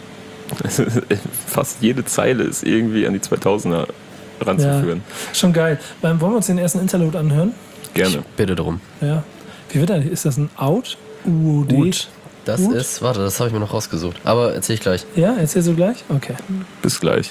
Fast jede Zeile ist irgendwie an die 2000er ranzuführen. Ja, schon geil. Wollen wir uns den ersten Interlude anhören? Gerne. Bitte drum. Ja. Wie wird er? Ist das ein Out? UOD? Ut. Das Ut? ist, warte, das habe ich mir noch rausgesucht. Aber erzähl ich gleich. Ja, erzählst du gleich? Okay. Bis gleich.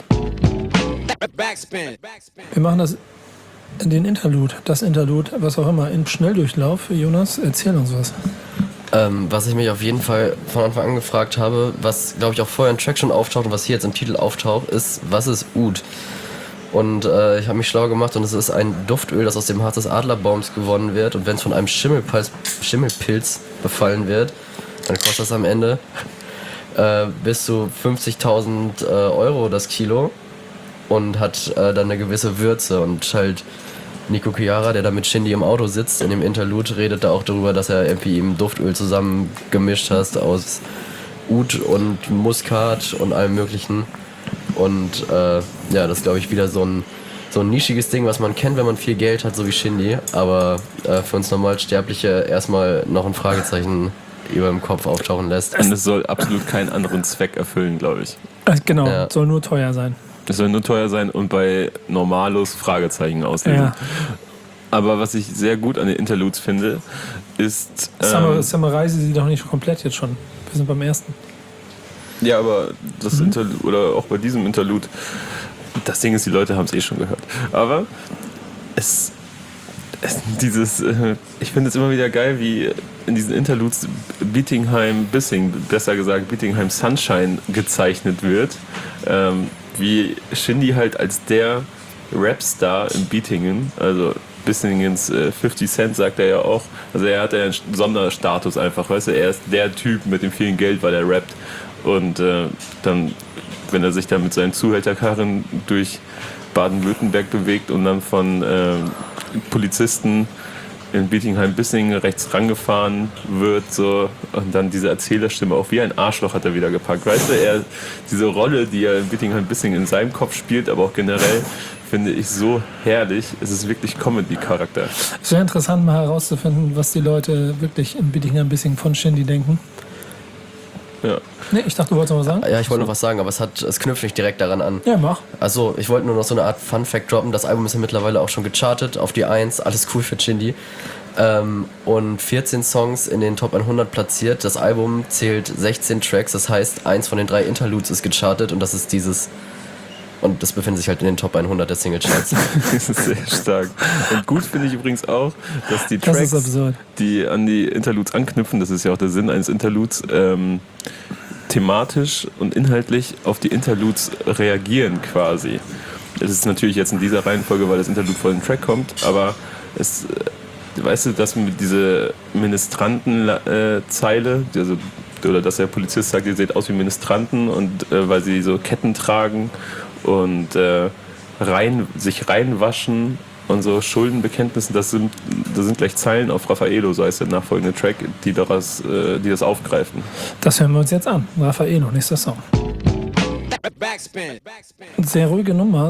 Wir machen den Interlude, das Interlude, was auch immer, in Schnelldurchlauf. Jonas, erzähl uns was. Was ich mich auf jeden Fall von Anfang an gefragt habe, was glaube ich auch vorher im Track schon auftaucht und was hier jetzt im Titel auftaucht, ist, was ist Oud? Und ich habe mich schlau gemacht und es ist ein Duftöl, das aus dem Harz des Adlerbaums gewonnen wird. Und wenn es von einem Schimmelpilz befallen wird, dann kostet das am Ende bis zu 50.000 Euro das Kilo und hat dann eine gewisse Würze und halt Nico Chiara, der da mit Shindy im Auto sitzt, in dem Interlude, redet da auch darüber, dass er irgendwie ihm Duftöl zusammengemischt hat aus Oud und Muskat und allem möglichen. Und ja, das ist, glaube ich, wieder so ein nischiges Ding, was man kennt, wenn man viel Geld hat, so wie Shindy. Aber für uns Normalsterbliche erstmal noch ein Fragezeichen über dem Kopf auftauchen lässt. Und es soll absolut keinen anderen Zweck erfüllen, glaube ich. Genau, Ja. soll nur teuer sein. Es soll nur teuer sein und bei Normalos Fragezeichen auslösen. Ja. Aber was ich sehr gut an den Interludes finde, ist... Samurai sie doch nicht komplett jetzt schon. Wir sind beim ersten. Ja, aber das Interlude, oder auch bei diesem Interlude, das Ding ist, die Leute haben es eh schon gehört. Aber ich finde es immer wieder geil, wie in diesen Interludes Bietigheim-Bissing, besser gesagt Bietigheim Sunshine gezeichnet wird. Wie Shindy halt als der Rapstar in Bietingen, also Bissingens 50 Cent sagt er ja auch, also er hat ja einen Sonderstatus einfach, weißt du, er ist der Typ mit dem vielen Geld, weil er rappt. Und dann, wenn er sich dann mit seinen Zuhälterkarren durch Baden-Württemberg bewegt und dann von Polizisten in Bietigheim-Bissingen rechts rangefahren wird, so, und dann diese Erzählerstimme, auch wie ein Arschloch hat er wieder gepackt. Weißt du, diese Rolle, die er in Bietigheim-Bissingen in seinem Kopf spielt, aber auch generell, finde ich so herrlich. Es ist wirklich Comedy-Charakter. Es wäre interessant, mal herauszufinden, was die Leute wirklich in Bietigheim-Bissing von Shindy denken. Ja. Nee, ich dachte, du wolltest noch was sagen? Ja, ich wollte noch was sagen, aber es knüpft nicht direkt daran an. Ja, mach. Also, ich wollte nur noch so eine Art Fun-Fact droppen. Das Album ist ja mittlerweile auch schon gechartet auf die 1. Alles cool für Shindy. Und 14 Songs in den Top 100 platziert. Das Album zählt 16 Tracks. Das heißt, eins von den 3 Interludes ist gechartet und das ist dieses. Und das befindet sich halt in den Top 100 der Singlecharts. Das ist sehr stark. Und gut finde ich übrigens auch, dass die Das ist Tracks, absurd. die an die Interludes anknüpfen, das ist ja auch der Sinn eines Interludes, thematisch und inhaltlich auf die Interludes reagieren quasi. Es ist natürlich jetzt in dieser Reihenfolge, weil das Interlude vor dem Track kommt, aber es, weißt du, dass mit dieser Ministranten-Zeile, also, oder dass der Polizist sagt, ihr seht aus wie Ministranten und weil sie so Ketten tragen und sich reinwaschen und so Schuldenbekenntnisse, das sind gleich Zeilen auf Raffaello, so heißt der nachfolgende Track, die das aufgreifen. Das hören wir uns jetzt an. Raffaello, nächster Song. Backspin. Sehr ruhige Nummer,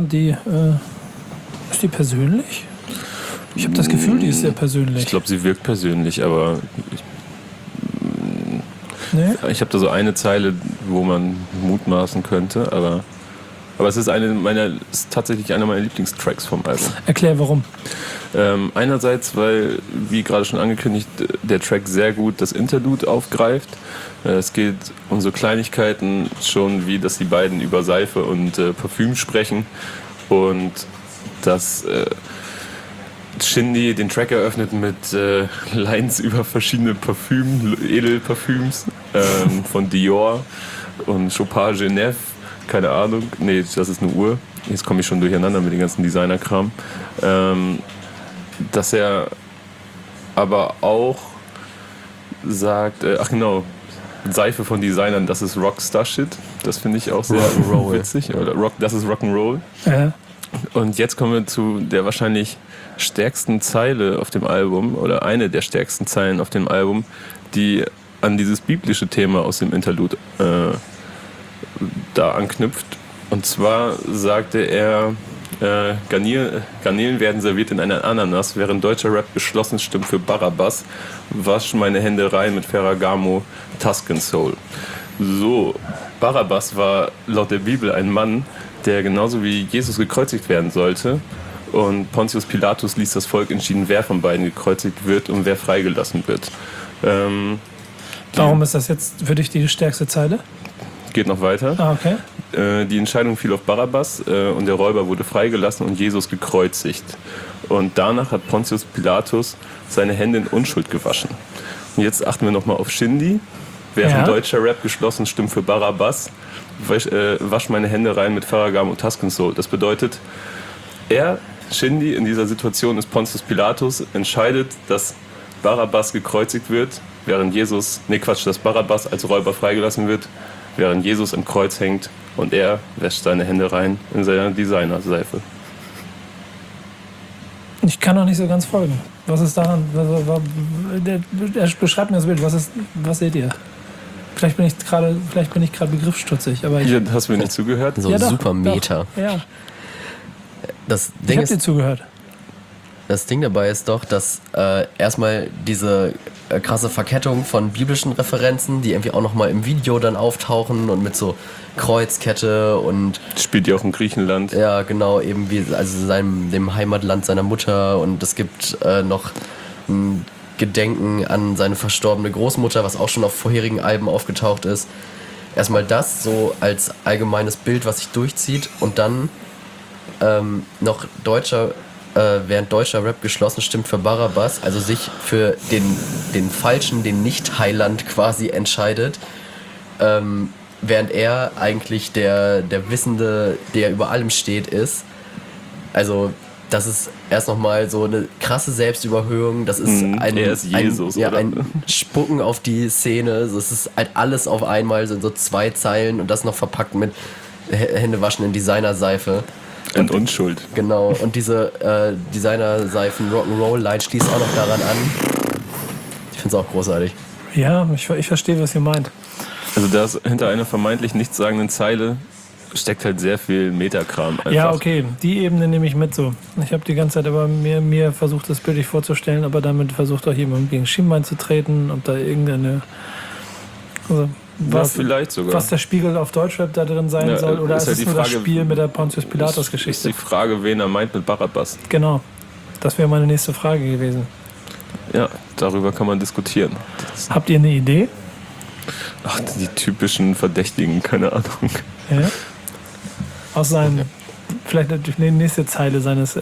ist die persönlich? Ich habe das Gefühl, die ist sehr persönlich. Ich glaube, sie wirkt persönlich, aber Nee? ich habe da so eine Zeile, wo man mutmaßen könnte, aber es ist tatsächlich einer meiner Lieblingstracks vom Album. Erklär warum. Einerseits, weil, wie gerade schon angekündigt, der Track sehr gut das Interlude aufgreift. Es geht um so Kleinigkeiten schon, wie dass die beiden über Seife und Parfüm sprechen und dass Shindy den Track eröffnet mit Lines über verschiedene Edelparfüms von Dior und Chopin Genève. Keine Ahnung, nee, das ist eine Uhr. Jetzt komme ich schon durcheinander mit dem ganzen Designerkram. Dass er aber auch sagt, Seife von Designern, das ist Rockstar-Shit. Das finde ich auch sehr witzig. Oder das ist Rock'n'Roll. Ja. Und jetzt kommen wir zu der wahrscheinlich stärksten Zeile auf dem Album, oder eine der stärksten Zeilen auf dem Album, die an dieses biblische Thema aus dem Interlude da anknüpft. Und zwar sagte er, Garnelen werden serviert in einer Ananas, während deutscher Rap geschlossen stimmt für Barabbas. Wasch meine Hände rein mit Ferragamo, Tuscan Soul. So, Barabbas war laut der Bibel ein Mann, der genauso wie Jesus gekreuzigt werden sollte. Und Pontius Pilatus ließ das Volk entschieden, wer von beiden gekreuzigt wird und wer freigelassen wird. Warum ist das jetzt für dich die stärkste Zeile? Geht noch weiter. Ah, okay. Die Entscheidung fiel auf Barabbas und der Räuber wurde freigelassen und Jesus gekreuzigt. Und danach hat Pontius Pilatus seine Hände in Unschuld gewaschen. Und jetzt achten wir nochmal auf Shindy. Während deutscher Rap geschlossen stimmt für Barabbas, wasch meine Hände rein mit Ferragamo und Tuscan Soul. Das bedeutet, Shindy, in dieser Situation ist Pontius Pilatus, entscheidet, dass Barabbas gekreuzigt wird, dass Barabbas als Räuber freigelassen wird, während Jesus im Kreuz hängt und er wäscht seine Hände rein in seiner Designerseife. Ich kann noch nicht so ganz folgen. Was ist daran? Er beschreibt mir das Bild. Was seht ihr? Vielleicht bin ich gerade begriffsstutzig, aber Hier, hast du mir nicht zugehört? So Ja, doch, super Meta. Doch, ja, Das ich Ding habe dir ist, zugehört. das Ding dabei ist doch, dass erstmal diese krasse Verkettung von biblischen Referenzen, die irgendwie auch nochmal im Video dann auftauchen und mit so Kreuzkette und Spielt ja auch in Griechenland. ja, genau, eben wie also dem Heimatland seiner Mutter, und es gibt noch ein Gedenken an seine verstorbene Großmutter, was auch schon auf vorherigen Alben aufgetaucht ist. Erstmal das so als allgemeines Bild, was sich durchzieht, und dann noch während deutscher Rap geschlossen stimmt für Barabbas, also sich für den falschen, den Nicht-Heiland quasi entscheidet, während er eigentlich der Wissende, der über allem steht, ist. Also das ist erst nochmal so eine krasse Selbstüberhöhung, das ist er ist Jesus, oder? ein Spucken auf die Szene, das ist halt alles auf einmal, sind so 2 Zeilen und das noch verpackt mit Händewaschen in Designerseife. Und Unschuld. Genau, und diese Designerseifen Rock'n'Roll-Line schließt auch noch daran an. Ich finde es auch großartig. Ja, ich verstehe, was ihr meint. Also da ist hinter einer vermeintlich nichtssagenden Zeile steckt halt sehr viel Metakram einfach. Ja, okay, die Ebene nehme ich mit so. Ich habe die ganze Zeit aber mir versucht, das bildlich vorzustellen, aber damit versucht auch jemand gegen Schienbein zu treten, ob da irgendeine... Also, Ja, vielleicht sogar. was der Spiegel auf Deutschrap da drin sein Ja, soll, oder ist ist halt es die nur das Frage, Spiel mit der Pontius Ist Pilatus-Geschichte? die Frage, wen er meint mit Barabbas. Genau, das wäre meine nächste Frage gewesen. Ja, darüber kann man diskutieren. Habt ihr eine Idee? Ach, die typischen Verdächtigen, keine Ahnung. Ja? Aus seinem, vielleicht die nächste Zeile seines,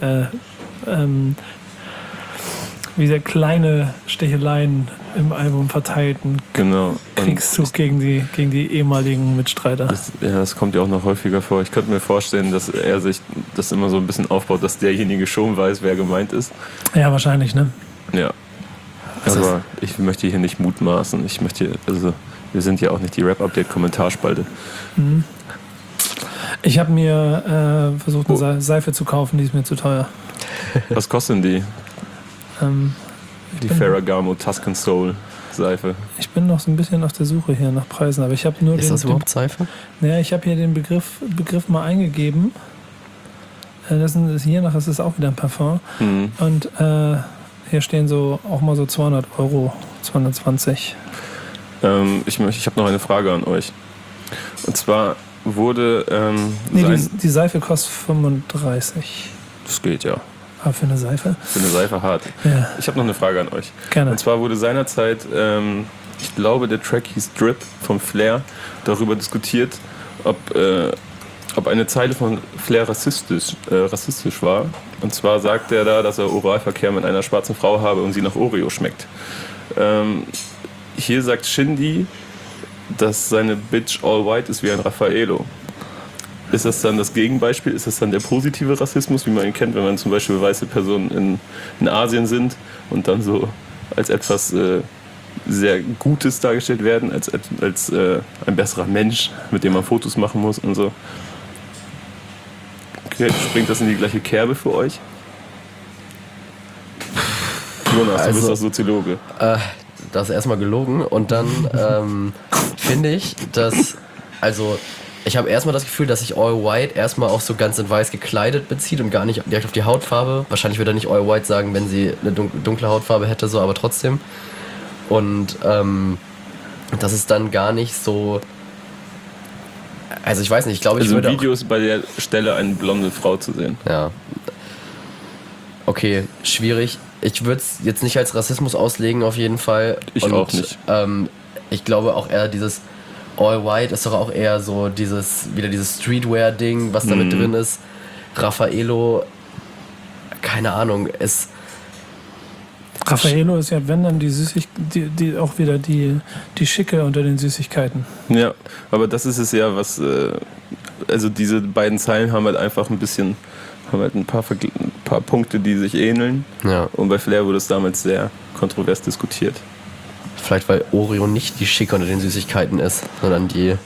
wie sehr kleine Sticheleien im Album verteilten Genau. Und Kriegszug gegen die ehemaligen Mitstreiter. das kommt ja auch noch häufiger vor. Ich könnte mir vorstellen, dass er sich das immer so ein bisschen aufbaut, dass derjenige schon weiß, wer gemeint ist. Ja, wahrscheinlich, ne? Ja. Aber ich möchte hier nicht mutmaßen. Wir sind ja auch nicht die Rap-Update-Kommentarspalte. Ich habe mir versucht, eine Seife zu kaufen, die ist mir zu teuer. Was kostet denn die? Die Ferragamo Tuscan Soul Seife. Ich bin noch so ein bisschen auf der Suche hier nach Preisen, aber ich habe nur Ist das überhaupt Seife? Naja, ich habe hier den Begriff mal eingegeben. Das ist auch wieder ein Parfum. Und hier stehen so auch mal so 200 €, 220. Ich habe noch eine Frage an euch. Und zwar wurde Die Seife kostet 35. das geht ja. Aber für eine Seife? Für eine Seife hart. Ja. Ich habe noch eine Frage an euch. Gerne. Und zwar wurde seinerzeit, ich glaube, der Track hieß Drip vom Flair, darüber diskutiert, ob eine Zeile von Flair rassistisch war. Und zwar sagt er da, dass er Oralverkehr mit einer schwarzen Frau habe und sie nach Oreo schmeckt. Hier sagt Shindy, dass seine Bitch all white ist wie ein Raffaello. Ist das dann das Gegenbeispiel? Ist das dann der positive Rassismus, wie man ihn kennt, wenn man zum Beispiel weiße Personen in Asien sind und dann so als etwas sehr Gutes dargestellt werden, als ein besserer Mensch, mit dem man Fotos machen muss und so? Okay, springt das in die gleiche Kerbe für euch? Jonas, du bist doch Soziologe. Das ist erstmal gelogen, und dann finde ich, dass, also ich habe erstmal das Gefühl, dass sich All White erstmal auch so ganz in weiß gekleidet bezieht und gar nicht direkt auf die Hautfarbe. Wahrscheinlich würde er nicht All White sagen, wenn sie eine dunkle Hautfarbe hätte, so, aber trotzdem. Und das ist dann gar nicht so. Also ich weiß nicht, ich glaube, ich Also würde im Video ist bei der Stelle eine blonde Frau zu sehen. Ja. Okay, schwierig. Ich würde es jetzt nicht als Rassismus auslegen, auf jeden Fall. Ich auch nicht. Ich glaube auch eher dieses All White ist doch auch eher so dieses Streetwear-Ding, was da mit drin ist. Raffaello, keine Ahnung, ist. Raffaello ist ja, wenn dann die auch wieder die Schicke unter den Süßigkeiten. Ja, aber das ist es ja, was. Also diese beiden Zeilen haben halt einfach haben halt ein paar Punkte, die sich ähneln. Ja. Und bei Flair wurde es damals sehr kontrovers diskutiert. Vielleicht, weil Oreo nicht die Schicke unter den Süßigkeiten ist, sondern die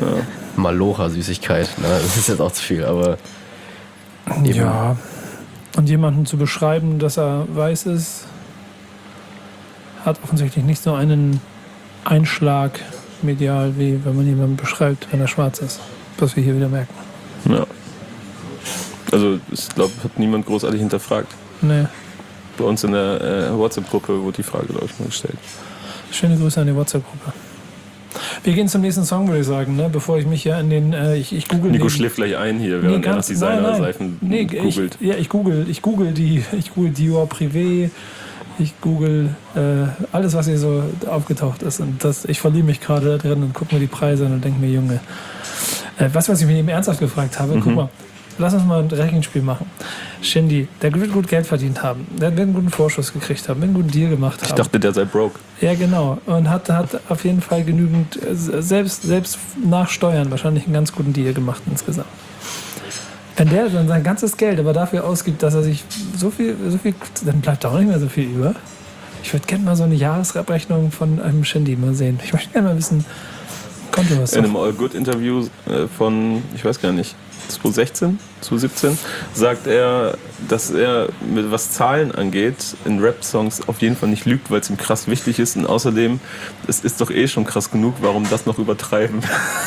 Malocha-Süßigkeit. Na, das ist jetzt auch zu viel, aber. Ja, Und jemanden zu beschreiben, dass er weiß ist, hat offensichtlich nicht so einen Einschlag medial, wie wenn man jemanden beschreibt, wenn er schwarz ist. Was wir hier wieder merken. Ja. Also ich glaube, hat niemand großartig hinterfragt. Nee. Bei uns in der WhatsApp-Gruppe wurde die Frage, glaube ich, mal gestellt. Schöne Grüße an die WhatsApp-Gruppe. Wir gehen zum nächsten Song, würde ich sagen, ne? Bevor ich mich hier an den... ich google Nico schläft gleich ein hier, während er nach Designer-Seifen googelt. Ich google Dior Privé, ich google alles, was hier so aufgetaucht ist. Und ich verliebe mich gerade da drin und gucke mir die Preise an und denke mir, Junge, was ich mich eben ernsthaft gefragt habe, guck mal, lass uns mal ein Rechenspiel machen. Shindy, der wird gut Geld verdient haben, der wird einen guten Vorschuss gekriegt haben, wird einen guten Deal gemacht haben. Ich dachte, der sei broke. Ja, genau. Und hat auf jeden Fall genügend, selbst nach Steuern wahrscheinlich einen ganz guten Deal gemacht insgesamt. Wenn der dann sein ganzes Geld aber dafür ausgibt, dass er sich so viel, dann bleibt da auch nicht mehr so viel über. Ich würde gerne mal so eine Jahresabrechnung von einem Shindy mal sehen. Ich möchte gerne mal wissen, Konto was. In einem All Good Interview von, ich weiß gar nicht, 2017 sagt er, dass er mit was Zahlen angeht in Rap-Songs auf jeden Fall nicht lügt, weil es ihm krass wichtig ist und außerdem, es ist doch eh schon krass genug, warum das noch übertreiben?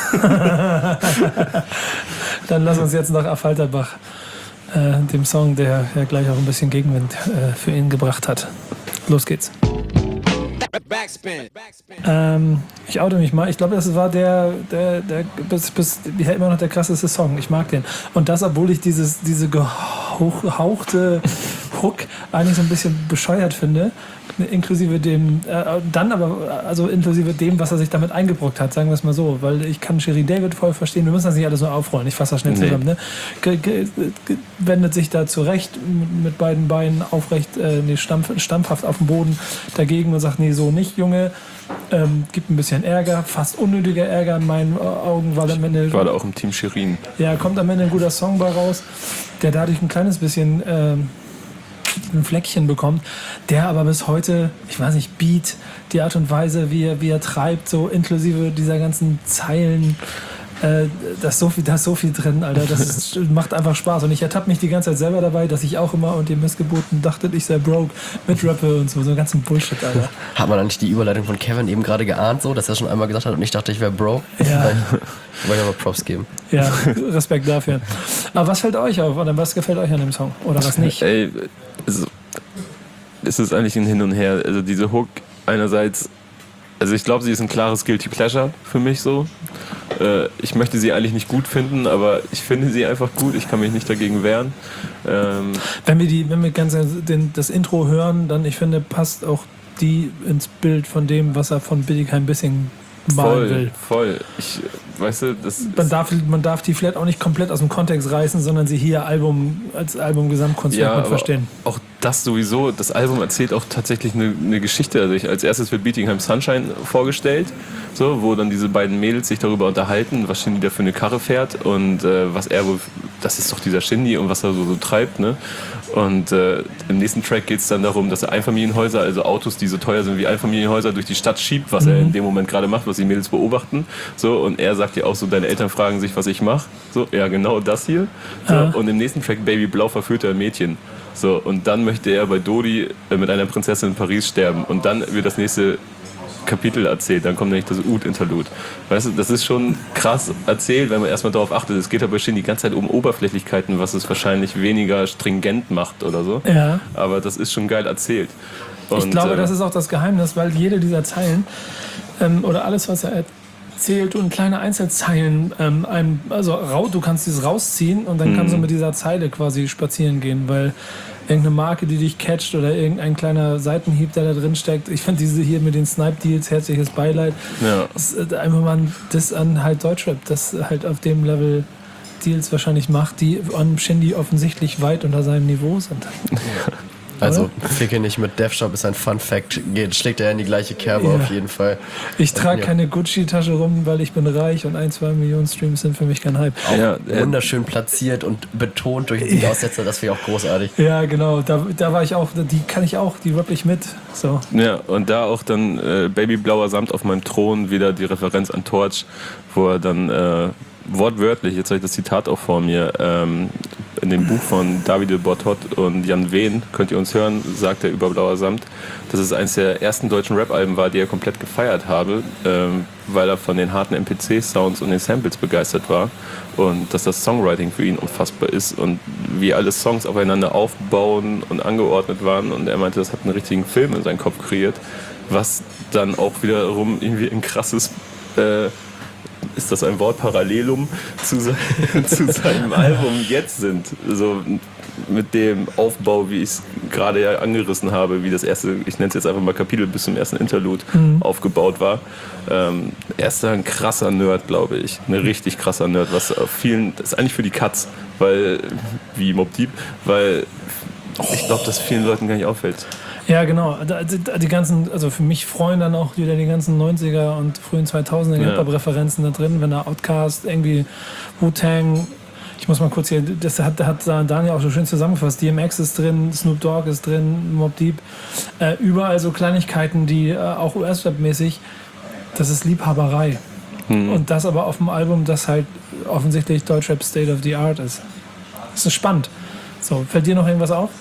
Dann lass uns jetzt nach Affalterbach, dem Song, der ja gleich auch ein bisschen Gegenwind für ihn gebracht hat. Los geht's. Backspin. Ich oute mich mal. Ich glaube, das war der immer noch der krasseste Song. Ich mag den. Und das, obwohl ich diese gehauchte Hook eigentlich so ein bisschen bescheuert finde. Inklusive dem, inklusive dem, was er sich damit eingebrockt hat, sagen wir es mal so. Weil ich kann Sherry David voll verstehen. Wir müssen das nicht alles so aufrollen. Ich fasse das schnell zusammen. Ne? Wendet sich da zurecht mit beiden Beinen aufrecht, stampfhaft auf dem Boden dagegen und sagt, nee, so nicht, Junge. Gibt ein bisschen Ärger, fast unnötiger Ärger in meinen Augen, weil am Ende... Ich war da auch im Team Shirin. Ja, kommt am Ende ein guter Song bei raus, der dadurch ein kleines bisschen ein Fleckchen bekommt, der aber bis heute, ich weiß nicht, Beat, die Art und Weise, wie er treibt, so inklusive dieser ganzen Zeilen, da ist so viel drin, Alter, macht einfach Spaß. Und ich ertappe mich die ganze Zeit selber dabei, dass ich auch immer und dem Missgeboten dachte, ich sei broke, mitrappe und so einen ganzen Bullshit, Alter. Hat man eigentlich die Überleitung von Kevin eben gerade geahnt, so, dass er schon einmal gesagt hat und ich dachte, ich wäre broke? Ja. Wollte ich aber Props geben. Ja, Respekt dafür. Aber was fällt euch auf oder was gefällt euch an dem Song? Oder was nicht? Ey, es ist eigentlich ein Hin und Her. Also diese Hook einerseits, also ich glaube, sie ist ein klares Guilty Pleasure für mich so. Ich möchte sie eigentlich nicht gut finden, aber ich finde sie einfach gut. Ich kann mich nicht dagegen wehren. Wenn wir das Intro hören, dann, ich finde, passt auch die ins Bild von dem, was er von Bietigheim Bissing malen will. Voll. Man darf die vielleicht auch nicht komplett aus dem Kontext reißen, sondern sie hier als Album-Gesamtkunstwerk mit verstehen. Auch das sowieso, das Album erzählt auch tatsächlich eine Geschichte. Also als erstes wird Bietigheim Sunshine vorgestellt, so, wo dann diese beiden Mädels sich darüber unterhalten, was Shindy da für eine Karre fährt und was er wohl, das ist doch dieser Shindy und was er so treibt, ne? Und im nächsten Track geht es dann darum, dass er Einfamilienhäuser, also Autos, die so teuer sind wie Einfamilienhäuser, durch die Stadt schiebt, was er in dem Moment gerade macht, was die Mädels beobachten. So, und er sagt ja auch so, deine Eltern fragen sich, was ich mache. So, ja, genau das hier. So, und im nächsten Track, Baby Blau, verführt er ein Mädchen. So, und dann möchte er bei Dodi mit einer Prinzessin in Paris sterben. Und dann wird das nächste Kapitel erzählt, dann kommt nämlich das Oud-Interlude. Weißt du, das ist schon krass erzählt, wenn man erstmal darauf achtet. Es geht aber schon die ganze Zeit um Oberflächlichkeiten, was es wahrscheinlich weniger stringent macht oder so. Ja. Aber das ist schon geil erzählt. Und, ich glaube, das ist auch das Geheimnis, weil jede dieser Zeilen oder alles, was er erzählt und kleine Einzelzeilen, du kannst dieses rausziehen und dann kannst du mit dieser Zeile quasi spazieren gehen, weil irgendeine Marke, die dich catcht oder irgendein kleiner Seitenhieb, der da drin steckt. Ich finde diese hier mit den Snipe-Deals, herzliches Beileid. Ja. Das ist einfach mal das an halt Deutschrap, das halt auf dem Level Deals wahrscheinlich macht, die an Shindy offensichtlich weit unter seinem Niveau sind. Also, Ficke nicht mit DevShop ist ein Fun-Fact. Schlägt er in die gleiche Kerbe auf jeden Fall. Ich trage keine Gucci-Tasche rum, weil ich bin reich und 1-2 Millionen Streams sind für mich kein Hype. Auch wunderschön platziert und betont durch den Aussetzer, das finde ich auch großartig. Ja, genau. Da war ich auch, die rapp ich mit. So. Ja, und da auch dann Babyblauer Samt auf meinem Thron, wieder die Referenz an Torch, wo er dann wortwörtlich, jetzt habe ich das Zitat auch vor mir, in dem Buch von Davide Bortot und Jan Wehn, könnt ihr uns hören, sagt er über Blauer Samt, dass es eines der ersten deutschen Rap-Alben war, die er komplett gefeiert habe, weil er von den harten MPC-Sounds und den Samples begeistert war und dass das Songwriting für ihn unfassbar ist und wie alle Songs aufeinander aufbauen und angeordnet waren und er meinte, das hat einen richtigen Film in seinen Kopf kreiert, was dann auch wiederum irgendwie ein krasses ist das ein Wort, Parallelum zu seinem Album jetzt sind. So mit dem Aufbau, wie ich es gerade ja angerissen habe, wie das erste, ich nenne es jetzt einfach mal Kapitel bis zum ersten Interlude aufgebaut war. Er ist da ein krasser Nerd, glaube ich. Ein richtig krasser Nerd, was auf vielen, das ist eigentlich für die Katz, weil, wie Mobb Deep, weil ich glaube, dass vielen Leuten gar nicht auffällt. Ja, genau. Die ganzen, also für mich freuen dann auch wieder die ganzen 90er und frühen 2000er Hip-Hop-Referenzen da drin, wenn da Outkast, irgendwie Wu-Tang, ich muss mal kurz hier, das hat Daniel auch so schön zusammengefasst, DMX ist drin, Snoop Dogg ist drin, Mobb Deep, überall so Kleinigkeiten, die auch US-Rap-mäßig, das ist Liebhaberei. Und das aber auf dem Album, das halt offensichtlich Deutschrap State of the Art ist. Das ist spannend. So, fällt dir noch irgendwas auf?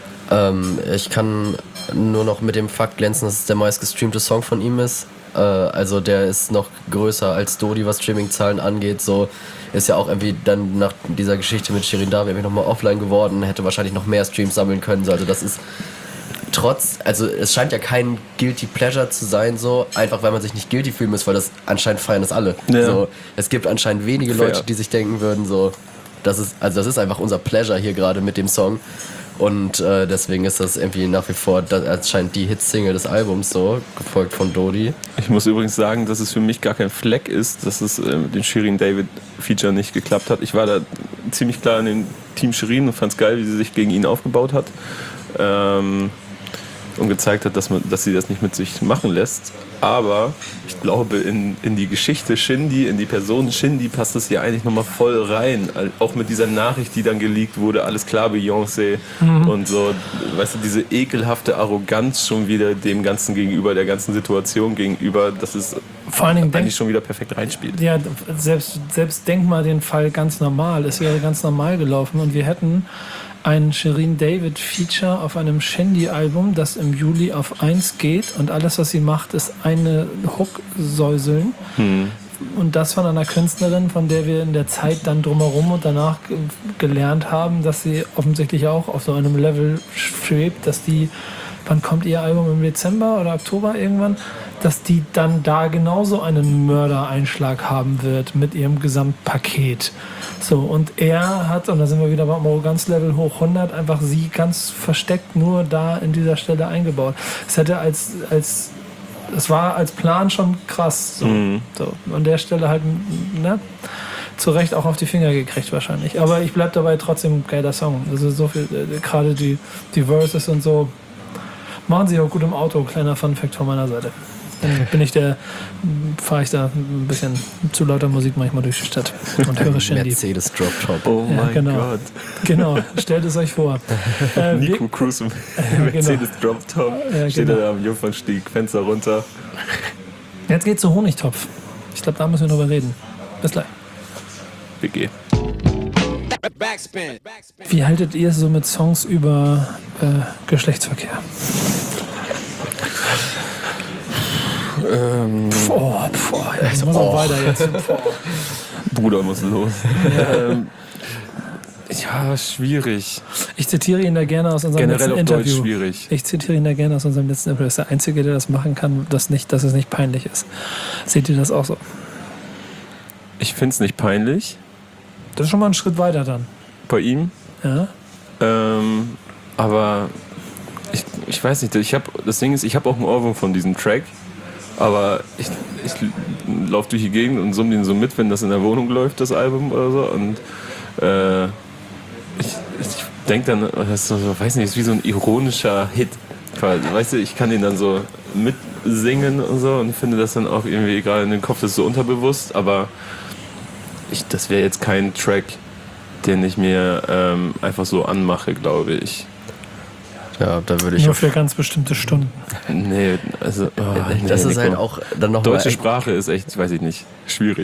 Ich kann nur noch mit dem Fakt glänzen, dass es der meistgestreamte Song von ihm ist. Also der ist noch größer als Dodi, was Streaming-Zahlen angeht. So ist ja auch irgendwie dann nach dieser Geschichte mit Shirin Davi irgendwie nochmal offline geworden, hätte wahrscheinlich noch mehr Streams sammeln können. Also das ist also es scheint ja kein Guilty Pleasure zu sein, so einfach weil man sich nicht guilty fühlen muss, weil das anscheinend feiern das alle. Ja. So, es gibt anscheinend wenige Leute, die sich denken würden, so das ist einfach unser Pleasure hier gerade mit dem Song. Und deswegen ist das irgendwie nach wie vor anscheinend die Hitsingle des Albums, so gefolgt von Dodi. Ich muss übrigens sagen, dass es für mich gar kein Fleck ist, dass es mit dem Shirin David Feature nicht geklappt hat. Ich war da ziemlich klar in dem Team Shirin und fand es geil, wie sie sich gegen ihn aufgebaut hat und gezeigt hat, dass sie das nicht mit sich machen lässt. Aber ich glaube, in die Geschichte Shindy, in die Person Shindy passt das hier eigentlich nochmal voll rein. Auch mit dieser Nachricht, die dann geleakt wurde, alles klar, Beyoncé und so. Weißt du, diese ekelhafte Arroganz schon wieder dem Ganzen gegenüber, der ganzen Situation gegenüber, dass es vor allen Dingen eigentlich schon wieder perfekt reinspielt. Ja, selbst denk mal den Fall ganz normal. Es wäre ganz normal gelaufen und wir hätten ein Shirin David Feature auf einem Shindy-Album, das im Juli auf 1 geht und alles, was sie macht, ist eine Hook säuseln. Und das von einer Künstlerin, von der wir in der Zeit dann drumherum und danach gelernt haben, dass sie offensichtlich auch auf so einem Level schwebt, dass die, wann kommt ihr Album, im Dezember oder Oktober irgendwann, dass die dann da genauso einen Mördereinschlag haben wird mit ihrem Gesamtpaket. So, und er hat, und da sind wir wieder beim Arroganzlevel hoch 100, einfach sie ganz versteckt nur da in dieser Stelle eingebaut. Es hätte es war als Plan schon krass. So, an der Stelle halt, ne, zu Recht auch auf die Finger gekriegt wahrscheinlich. Aber ich bleib dabei, trotzdem geiler Song. Also so viel, gerade die Verses und so, machen sie auch gut im Auto. Kleiner Funfact von meiner Seite. Dann fahre ich da ein bisschen zu lauter Musik manchmal durch die Stadt und höre Shindy. Mercedes Drop Top. Oh mein Gott. Genau, stellt es euch vor. Nico Cruz im Mercedes Drop Top. Steht da am Jungfernstieg, Fenster runter. Jetzt geht's zu Honigtopf. Ich glaube, da müssen wir drüber reden. Bis gleich. WG. Backspin. Wie haltet ihr es so mit Songs über Geschlechtsverkehr? Jetzt muss auch weiter jetzt. Bruder muss los. Ja, schwierig. Ich zitiere ihn da gerne aus unserem Generell letzten auf Interview. Deutsch schwierig. Ich zitiere ihn da gerne aus unserem letzten Interview. Er ist der Einzige, der das machen kann, dass es nicht peinlich ist. Seht ihr das auch so? Ich finde es nicht peinlich. Das ist schon mal ein Schritt weiter dann. Bei ihm. Ja. Aber ich weiß nicht, das Ding ist, ich habe auch einen Ohrwurm von diesem Track, aber ich laufe durch die Gegend und summe den so mit, wenn das in der Wohnung läuft, das Album oder so, und ich denke dann, das ist so, weiß nicht, ist wie so ein ironischer Hit. Weißt du, ich kann den dann so mitsingen und so und finde das dann auch irgendwie gerade in den Kopf, das ist so unterbewusst, aber das wäre jetzt kein Track, den ich mir einfach so anmache, glaube ich. Ja, da würde ich nur für ganz bestimmte Stunden. Nee, also das ist halt auch dann noch deutsche Sprache ist echt, weiß ich nicht, schwierig.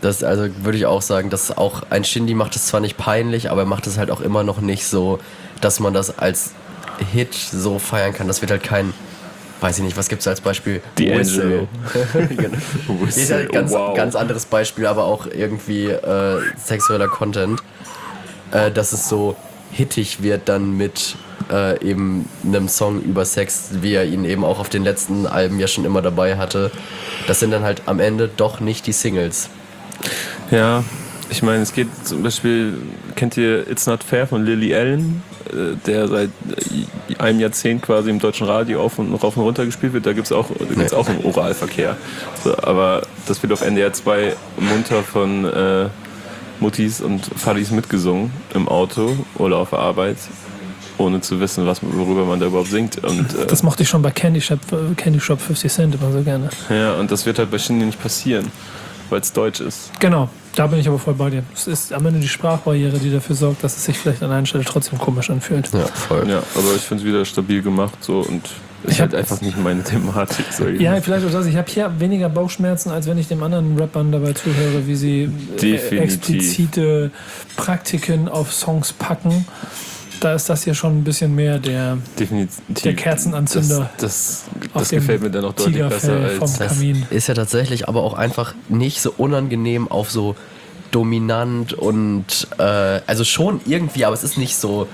Das also würde ich auch sagen, dass auch ein Shindy macht es zwar nicht peinlich, aber er macht es halt auch immer noch nicht so, dass man das als Hit so feiern kann. Das wird halt kein, weiß ich nicht, was gibt's als Beispiel? D'Angelo. Genau. Das ist ja ein ganz anderes Beispiel, aber auch irgendwie sexueller Content, dass es so hittig wird dann mit eben einem Song über Sex, wie er ihn eben auch auf den letzten Alben ja schon immer dabei hatte. Das sind dann halt am Ende doch nicht die Singles. Ja, ich meine, es geht zum Beispiel, kennt ihr It's Not Fair von Lily Allen, der seit einem Jahrzehnt quasi im deutschen Radio rauf und runter gespielt wird. Da gibt's auch einen Oralverkehr. So, aber das wird auf NDR 2 munter von Muttis und Fadis mitgesungen im Auto oder auf der Arbeit, ohne zu wissen, worüber man da überhaupt singt. Und, Das mochte ich schon bei Candy Shop 50 Cent immer so gerne. ja, und das wird halt bei Shindy nicht passieren, weil es deutsch ist. Genau, da bin ich aber voll bei dir. Es ist am Ende die Sprachbarriere, die dafür sorgt, dass es sich vielleicht an einer Stelle trotzdem komisch anfühlt. Ja, voll. Ja, aber ich finde es wieder stabil gemacht so und ist halt einfach nicht meine Thematik. Ja, vielleicht auch das. Ich habe hier weniger Bauchschmerzen, als wenn ich dem anderen Rappern dabei zuhöre, wie sie explizite Praktiken auf Songs packen. Da ist das hier schon ein bisschen mehr der Kerzenanzünder. Das gefällt mir dann auch deutlich besser als das Kamin. ist ja tatsächlich aber auch einfach nicht so unangenehm auf so dominant und also schon irgendwie, aber es ist nicht so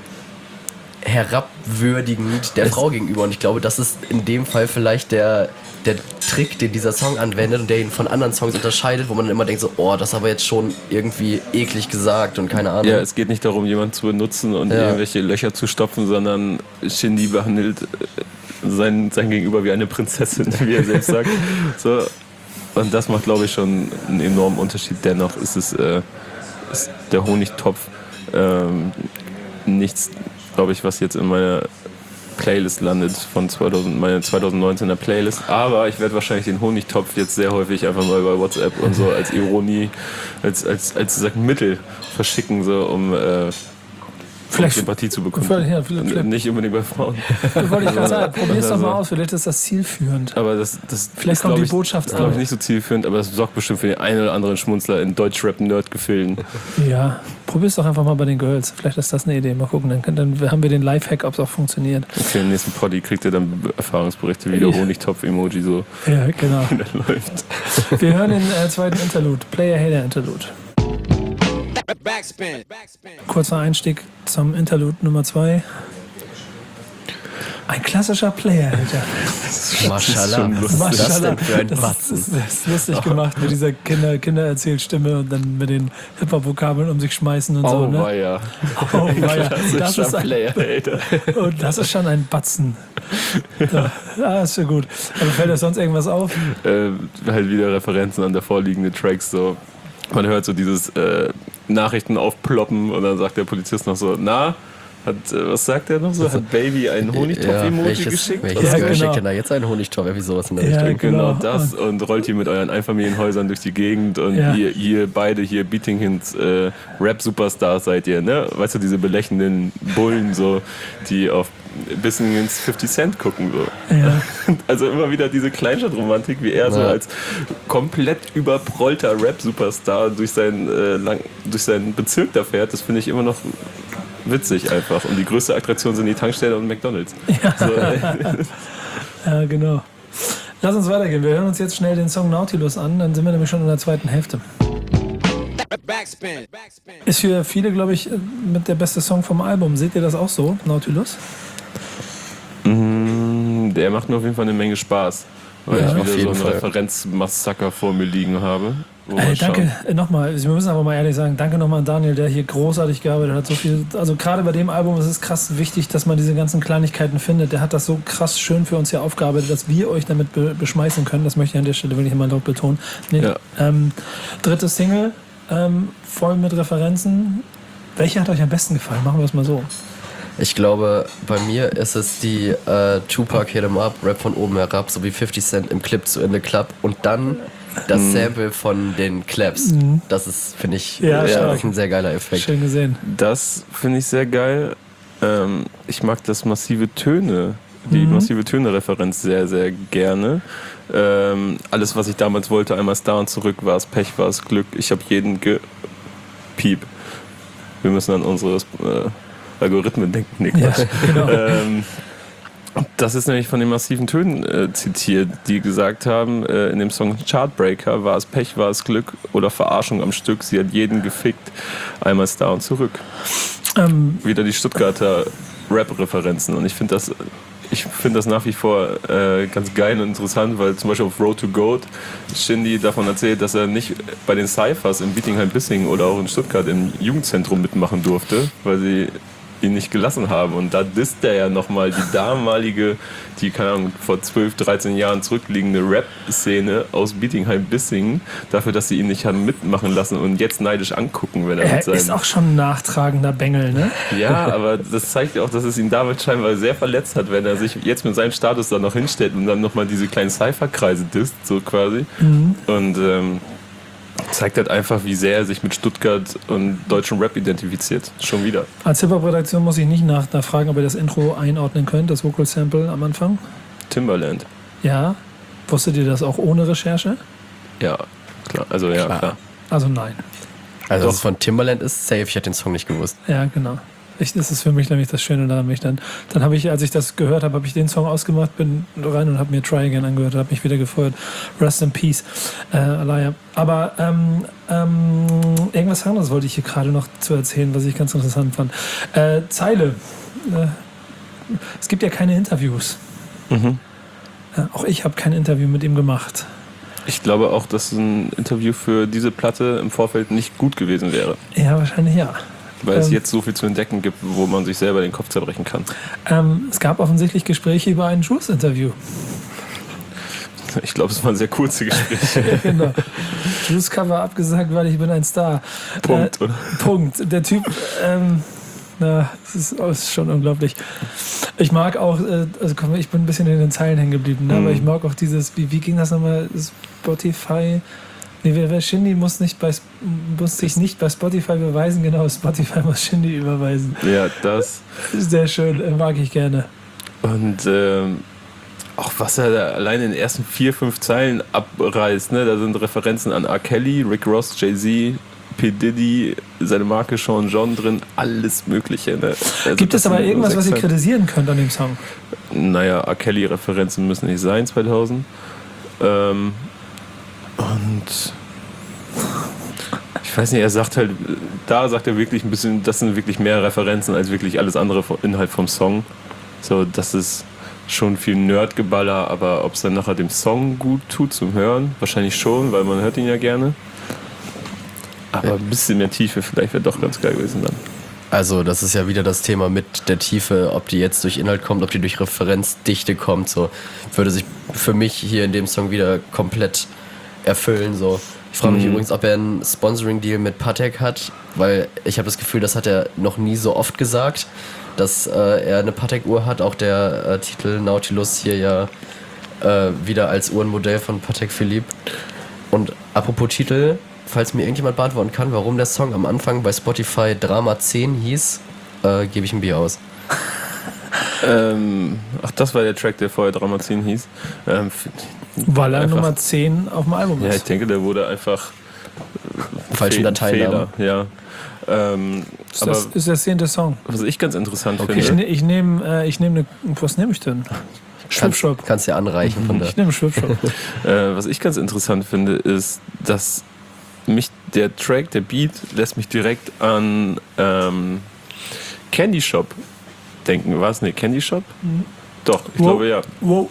herabwürdigend der Frau gegenüber. Und ich glaube, das ist in dem Fall vielleicht der Trick, den dieser Song anwendet und der ihn von anderen Songs unterscheidet, wo man dann immer denkt so, oh, das ist aber jetzt schon irgendwie eklig gesagt und keine Ahnung. Ja, es geht nicht darum, jemanden zu benutzen und irgendwelche Löcher zu stopfen, sondern Shindy behandelt sein Gegenüber wie eine Prinzessin, wie er selbst sagt. So. Und das macht, glaube ich, schon einen enormen Unterschied. Dennoch ist es ist der Honigtopf nichts, glaube ich, was jetzt in meiner Playlist landet von meine 2019er Playlist, aber ich werde wahrscheinlich den Honigtopf jetzt sehr häufig einfach mal bei WhatsApp und so als Ironie, als Mittel verschicken, so um vielleicht Sympathie zu bekommen. Vielleicht. Nicht unbedingt bei Frauen. Wollte ich gerade sagen, probier's doch mal aus, vielleicht ist das zielführend. Aber das vielleicht kommt die Botschaft an. Das glaube ich nicht so zielführend, aber das sorgt bestimmt für den einen oder anderen Schmunzler in Deutschrap-Nerd-Gefilden. Ja, probier's doch einfach mal bei den Girls. Vielleicht ist das eine Idee. Mal gucken, dann haben wir den Lifehack, ob es auch funktioniert. Okay, im nächsten Poddy kriegt ihr dann Erfahrungsberichte, wie der Honigtopf-Emoji so ja, genau. läuft. Wir hören den zweiten Interlude, Player-Hater-Interlude. Backspin. Kurzer Einstieg zum Interlude Nummer 2. Ein klassischer Player-Hater. Maschallah, was ist das denn für ein Das Batzen? ist lustig gemacht mit dieser Kindererzählstimme und dann mit den Hip-Hop-Vokabeln um sich schmeißen und so. Ne? Weia. Oh weia. Das ist Player-Hater. und das ist schon ein Batzen. Ja, ist schon gut. Aber fällt dir sonst irgendwas auf? Halt wieder Referenzen an der vorliegenden Tracks so. Man hört so dieses Nachrichten aufploppen und dann sagt der Polizist noch so, was sagt er noch so? Hat Baby ein Honigtopf-Emoji geschickt? Welches Ja, Girl genau. schickt denn da jetzt einen Honigtopf? Irgendwie sowas in der Ja, Richtung. Genau Genau. das und rollt hier mit euren Einfamilienhäusern durch die Gegend und Ja. ihr beide hier Beating Hints Rap-Superstars seid ihr, ne? Weißt du, diese belächelnden Bullen so, die auf bisschen ins 50 Cent gucken so. Ja. Also immer wieder diese Kleinstadtromantik, wie er so als komplett überprollter Rap-Superstar durch seinen Bezirk da fährt, das finde ich immer noch witzig einfach. Und die größte Attraktion sind die Tankstelle und McDonalds. Ja. So, Ja, genau. Lass uns weitergehen. Wir hören uns jetzt schnell den Song Nautilus an, dann sind wir nämlich schon in der zweiten Hälfte. Backspin. Ist für viele, glaube ich, mit der beste Song vom Album. Seht ihr das auch so, Nautilus? der macht mir auf jeden Fall eine Menge Spaß. Weil Ja, ich auf wieder so jeden einen Fall. Referenzmassaker vor mir liegen habe. Mal Danke schauen. nochmal, wir müssen aber mal ehrlich sagen, danke nochmal an Daniel, der hier großartig gearbeitet hat. So viel, also gerade bei dem Album ist es krass wichtig, dass man diese ganzen Kleinigkeiten findet. Der hat das so krass schön für uns hier aufgearbeitet, dass wir euch damit beschmeißen können. Das möchte ich an der Stelle wirklich mal laut betonen. Nee, Ja. dritte Single, voll mit Referenzen. Welche hat euch am besten gefallen? Machen wir es mal so. Ich glaube, bei mir ist es die Tupac Hit 'em Up, Rap von oben herab, sowie 50 Cent im Clip zu In the Club und dann das Sample von den Claps. Das ist, finde ich, Ja, stark. ein sehr geiler Effekt. Schön gesehen. Das finde ich sehr geil. Ich mag das massive Töne die massive Töne-Referenz sehr, sehr gerne. Alles, was ich damals wollte, einmal da und zurück, war es Pech, war es Glück. Ich habe jeden Piep. Wir müssen an unsere Algorithmen denken. Nee, Ja, Quatsch. genau. Das ist nämlich von den massiven Tönen zitiert, die gesagt haben, in dem Song Chartbreaker war es Pech, war es Glück oder Verarschung am Stück. Sie hat jeden gefickt, einmal da und zurück. Wieder die Stuttgarter Rap-Referenzen und ich finde das nach wie vor ganz geil und interessant, weil zum Beispiel auf Road to Goat Shindy davon erzählt, dass er nicht bei den Cyphers in Bietigheim-Bissingen oder auch in Stuttgart im Jugendzentrum mitmachen durfte, weil sie ihn nicht gelassen haben. Und da disst er ja nochmal die damalige, die, keine Ahnung, vor 12, 13 Jahren zurückliegende Rap-Szene aus Bietigheim-Bissingen dafür, dass sie ihn nicht haben mitmachen lassen und jetzt neidisch angucken, wenn er mit Er seinem... ist auch schon ein nachtragender Bengel, ne? Ja, aber das zeigt ja auch, dass es ihn damals scheinbar sehr verletzt hat, wenn er sich jetzt mit seinem Status da noch hinstellt und dann nochmal diese kleinen Cypher-Kreise disst, so quasi. Und zeigt halt einfach, wie sehr er sich mit Stuttgart und deutschem Rap identifiziert. Schon wieder. Als Hip-Hop-Redaktion muss ich nicht nachfragen, ob ihr das Intro einordnen könnt, das Vocal-Sample am Anfang. Timbaland. Ja. Wusstet ihr das auch ohne Recherche? Ja, klar. Also ja, klar. Also nein. Also, dass es von Timbaland ist, safe. Ich hätte den Song nicht gewusst. Ja, genau. Das ist für mich nämlich das Schöne daran. Dann habe ich, als ich das gehört habe, habe ich den Song ausgemacht, bin rein und habe mir Try Again angehört, habe mich wieder gefreut. Rest in Peace, Alaya. Aber irgendwas anderes wollte ich hier gerade noch zu erzählen, was ich ganz interessant fand. Zeile. Es gibt ja keine Interviews. Auch ich habe kein Interview mit ihm gemacht. Ich glaube auch, dass ein Interview für diese Platte im Vorfeld nicht gut gewesen wäre. Ja, wahrscheinlich ja. Weil es jetzt so viel zu entdecken gibt, wo man sich selber den Kopf zerbrechen kann. Es gab offensichtlich Gespräche über ein Juice-Interview. Ich glaube, es waren sehr kurze Gespräche. Ja, genau. Juice-Cover abgesagt, weil ich bin ein Star. Punkt, oder? Punkt. Der Typ, das ist schon unglaublich. Ich mag auch, ich bin ein bisschen in den Zeilen hängen geblieben, ne? Aber ich mag auch dieses, wie ging das nochmal? Spotify. Nee, wer Shindy muss sich nicht bei Spotify beweisen, genau, Spotify muss Shindy überweisen. Ja, das. Sehr schön, mag ich gerne. Und auch was er da allein in den ersten 4, 5 Zeilen abreißt, ne? Da sind Referenzen an R. Kelly, Rick Ross, Jay-Z, P. Diddy, seine Marke Sean John drin, alles Mögliche. Ne? Also Gibt es aber irgendwas, was ihr Zeilen. kritisieren könnt an dem Song? Naja, R. Kelly-Referenzen müssen nicht sein, 2000. Und ich weiß nicht, da sagt er wirklich ein bisschen, das sind wirklich mehr Referenzen als wirklich alles andere Inhalt vom Song. So, das ist schon viel Nerdgeballer, aber ob es dann nachher dem Song gut tut zum Hören, wahrscheinlich schon, weil man hört ihn ja gerne. Aber ein bisschen mehr Tiefe vielleicht wäre doch ganz geil gewesen dann. Also das ist ja wieder das Thema mit der Tiefe, ob die jetzt durch Inhalt kommt, ob die durch Referenzdichte kommt, so würde sich für mich hier in dem Song wieder komplett erfüllen, so. Ich frage mich übrigens, ob er einen Sponsoring-Deal mit Patek hat, weil ich habe das Gefühl, das hat er noch nie so oft gesagt, dass er eine Patek-Uhr hat, auch der Titel Nautilus hier ja wieder als Uhrenmodell von Patek Philippe. Und apropos Titel, falls mir irgendjemand beantworten kann, warum der Song am Anfang bei Spotify Drama 10 hieß, gebe ich ein Bier aus. Ach, das war der Track, der vorher Drama 10 hieß. Weil er einfach- Nummer 10 auf dem Album Ja, ich ist. denke, der wurde einfach Falschen Dateinamen. Fehler, ja. Aber Das ist der 10. Song. was ich ganz interessant Ich finde, nehme was nehme ich denn? Schwipschwupp. Kannst dir anreichen von Ich nehme Schwipschwupp. was ich ganz interessant finde, ist, dass mich der Track, der Beat, lässt mich direkt an Candy Shop denken. War es? Ne, Candy Shop? Doch, ich glaube ja. Wow.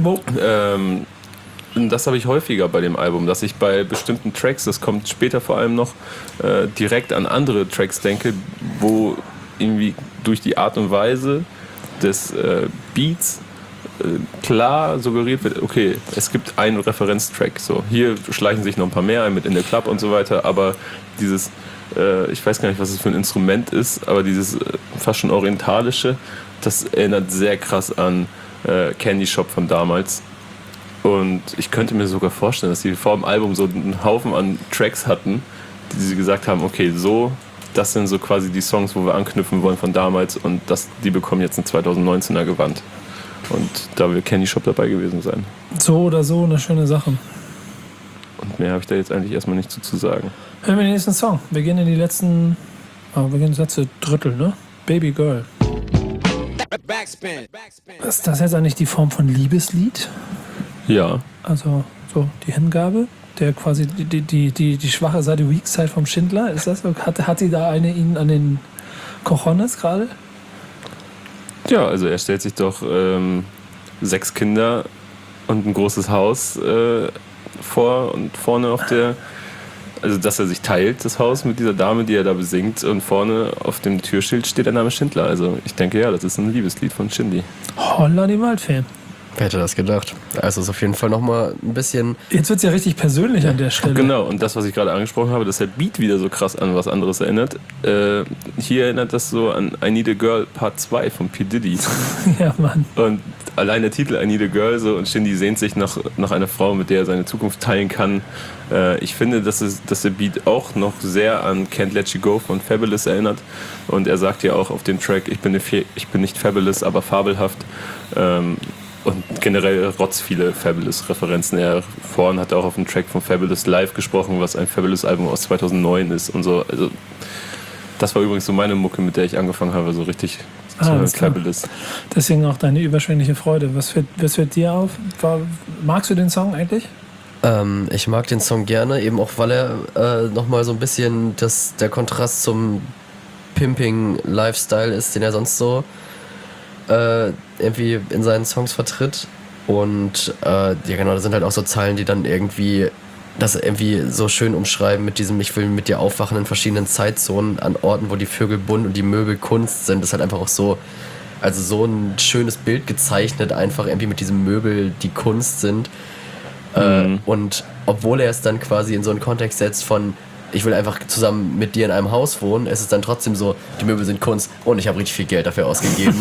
Und das habe ich häufiger bei dem Album, dass ich bei bestimmten Tracks, das kommt später vor allem noch, direkt an andere Tracks denke, wo irgendwie durch die Art und Weise des Beats klar suggeriert wird, okay, es gibt einen Referenztrack. So, hier schleichen sich noch ein paar mehr ein mit In the Club und so weiter, aber dieses, ich weiß gar nicht, was es für ein Instrument ist, aber dieses fast schon orientalische, das erinnert sehr krass an Candy Shop von damals. Und ich könnte mir sogar vorstellen, dass sie vor dem Album so einen Haufen an Tracks hatten, die sie gesagt haben, okay, das sind so quasi die Songs, wo wir anknüpfen wollen von damals und die bekommen jetzt ein 2019er Gewand. Und da will Candy Shop dabei gewesen sein. So oder so eine schöne Sache. Und mehr habe ich da jetzt eigentlich erstmal nicht zu sagen. Hören wir den nächsten Song. Wir gehen in die letzten, wir gehen ins letzte Drittel, ne? Baby Girl. Backspin. Ist das jetzt eigentlich die Form von Liebeslied? Ja. Also so die Hingabe, der quasi die schwache Seite, Weak Side vom Schindler, ist das so? Hat sie da eine ihn an den Cojones gerade? Ja, also er stellt sich doch 6 Kinder und ein großes Haus vor und vorne auf der, also dass er sich teilt, das Haus mit dieser Dame, die er da besingt, und vorne auf dem Türschild steht der Name Schindler. Also ich denke, ja, das ist ein Liebeslied von Shindy. Holla die Waldfee. Wer hätte das gedacht? Also ist auf jeden Fall nochmal ein bisschen... Jetzt wird es ja richtig persönlich an der Stelle. Genau, und das, was ich gerade angesprochen habe, dass der Beat wieder so krass an was anderes erinnert. Hier erinnert das so an I Need a Girl Part 2 von P. Diddy. Ja, Mann. Und allein der Titel I Need a Girl so, und Shindy sehnt sich nach einer Frau, mit der er seine Zukunft teilen kann. Ich finde, dass der Beat auch noch sehr an Can't Let You Go von Fabulous erinnert. Und er sagt ja auch auf dem Track, ich bin nicht Fabulous, aber fabelhaft. Und generell rotz viele Fabulous-Referenzen. Er vorhin hat auch auf dem Track von Fabulous Live gesprochen, was ein Fabulous-Album aus 2009 ist und so. Also das war übrigens so meine Mucke, mit der ich angefangen habe, so richtig zu hören, Fabulous. Deswegen auch deine überschwängliche Freude. Was fällt dir auf? Magst du den Song eigentlich? Ich mag den Song gerne, eben auch, weil er nochmal so ein bisschen der Kontrast zum Pimping-Lifestyle ist, den er sonst so irgendwie in seinen Songs vertritt. Und ja genau, da sind halt auch so Zeilen, die dann irgendwie das irgendwie so schön umschreiben mit diesem, ich will mit dir aufwachen in verschiedenen Zeitzonen an Orten, wo die Vögel bunt und die Möbel Kunst sind. Das ist halt einfach auch so, also so ein schönes Bild gezeichnet, einfach irgendwie mit diesem Möbel, die Kunst sind. Und obwohl er es dann quasi in so einen Kontext setzt von, ich will einfach zusammen mit dir in einem Haus wohnen, es ist dann trotzdem so, die Möbel sind Kunst und ich habe richtig viel Geld dafür ausgegeben.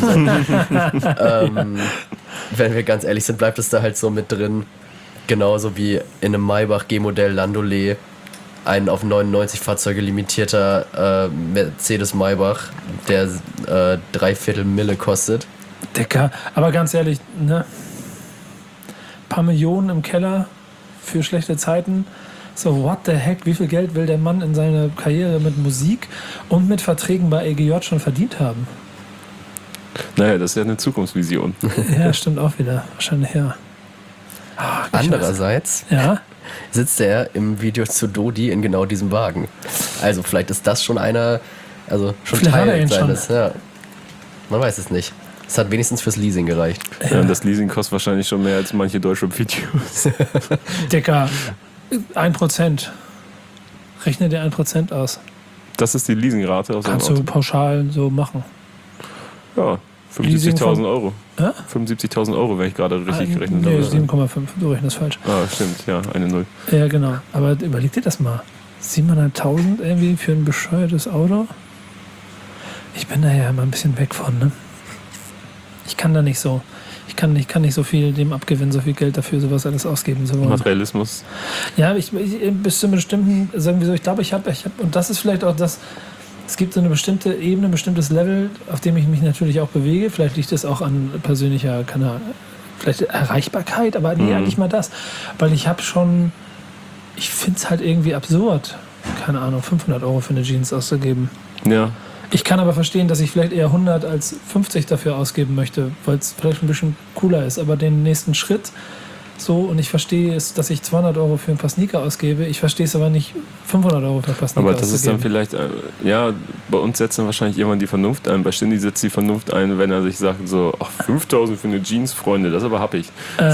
Wenn wir ganz ehrlich sind, bleibt es da halt so mit drin. Genauso wie in einem Maybach G-Modell Landaulet ein auf 99 Fahrzeuge limitierter Mercedes Maybach, der 3/4 Mille kostet. Dicker, aber ganz ehrlich, ne? Paar Millionen im Keller für schlechte Zeiten. So, what the heck, wie viel Geld will der Mann in seiner Karriere mit Musik und mit Verträgen bei EGJ schon verdient haben? Naja, das ist ja eine Zukunftsvision. Ja, stimmt auch wieder. Wahrscheinlich, ja. Andererseits sitzt er im Video zu Dodi in genau diesem Wagen. Also vielleicht ist das schon schon vielleicht Teil seines. Ja. Man weiß es nicht. Es hat wenigstens fürs Leasing gereicht. Ja, und das Leasing kostet wahrscheinlich schon mehr als manche Deutschrap-Videos. Dicker, 1%. Rechne dir 1% aus. Das ist die Leasingrate aus Kannst einem du Auto. pauschal so machen. Ja, 75.000 Euro. 75.000 Euro, wenn ich gerade richtig gerechnet habe. Nee, 7,5. Du rechnest falsch. Ah, stimmt, ja, eine Null. Ja, genau. Aber überleg dir das mal. 700.000 irgendwie für ein bescheuertes Auto? Ich bin da ja immer ein bisschen weg von, ne? Ich kann da nicht so. Ich kann nicht so viel dem abgewinnen, so viel Geld dafür, sowas alles ausgeben zu wollen. Materialismus. Ja, ich bis zu einem bestimmten, sagen wir so, ich glaube, ich habe, und das ist vielleicht auch das, es gibt so eine bestimmte Ebene, ein bestimmtes Level, auf dem ich mich natürlich auch bewege. Vielleicht liegt es auch an persönlicher, vielleicht Erreichbarkeit, aber nee, eigentlich mal das. Weil ich finde es halt irgendwie absurd, keine Ahnung, 500 Euro für eine Jeans auszugeben. Ja. Ich kann aber verstehen, dass ich vielleicht eher 100 als 50 dafür ausgeben möchte, weil es vielleicht ein bisschen cooler ist. Aber den nächsten Schritt so, und ich verstehe es, dass ich 200 Euro für ein paar Sneaker ausgebe. Ich verstehe es aber nicht, 500 Euro für ein paar Sneaker Aber das auszugeben. ist dann vielleicht, bei uns setzt dann wahrscheinlich jemand die Vernunft ein. Bei Shindy setzt die Vernunft ein, wenn er sich sagt, so, ach, 5.000 für eine Jeans, Freunde, das aber hab ich.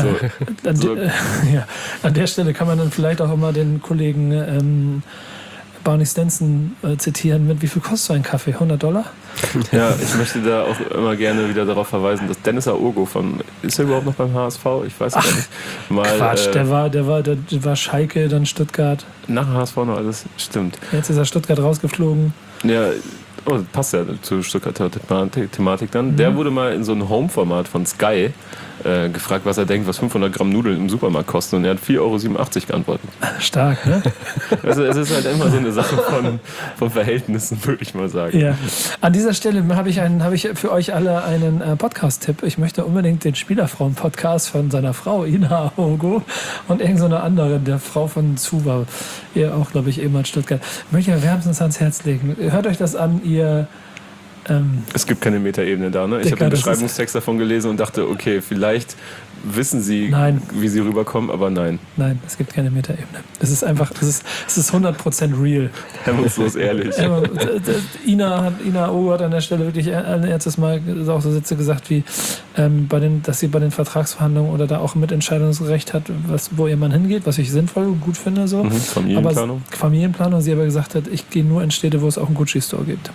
Ja, an der Stelle kann man dann vielleicht auch immer den Kollegen Barney Stenson zitieren mit, wie viel kostet so ein Kaffee? $100? Ja, ich möchte da auch immer gerne wieder darauf verweisen, dass Dennis Aogo ist er überhaupt noch beim HSV? Ich weiß gar nicht. Quatsch, der war Schalke, dann Stuttgart. Nach HSV noch alles, stimmt. Jetzt ist er Stuttgart rausgeflogen. Ja, Oh, passt ja zur Stuttgarter Thematik dann. Der wurde mal in so ein Home-Format von Sky gefragt, was er denkt, was 500 Gramm Nudeln im Supermarkt kosten. Und er hat 4,87 € geantwortet. Stark, ne? Also es ist halt immer so eine Sache von Verhältnissen, würde ich mal sagen. Ja. An dieser Stelle habe ich für euch alle einen Podcast-Tipp. Ich möchte unbedingt den Spielerfrauen-Podcast von seiner Frau Ina Ogo und irgend so eine andere, der Frau von Zuba, ihr auch, glaube ich, ehemals Stuttgart. Möchte ich wärmstens ans Herz legen. Hört euch das an, ihr... Es gibt keine Metaebene da, ne? Ich habe den Beschreibungstext davon gelesen und dachte, okay, vielleicht wissen sie, wie sie rüberkommen, aber nein. Nein, es gibt keine Metaebene. Es ist einfach, es ist 100% real. Hemmungslos ehrlich. Ina Ogo hat an der Stelle wirklich ein erstes Mal auch so Sätze gesagt wie, dass sie bei den Vertragsverhandlungen oder da auch Mitentscheidungsrecht hat, wo ihr Mann hingeht, was ich sinnvoll und gut finde. So. Familienplanung. Aber Familienplanung, sie aber gesagt hat, ich gehe nur in Städte, wo es auch einen Gucci-Store gibt.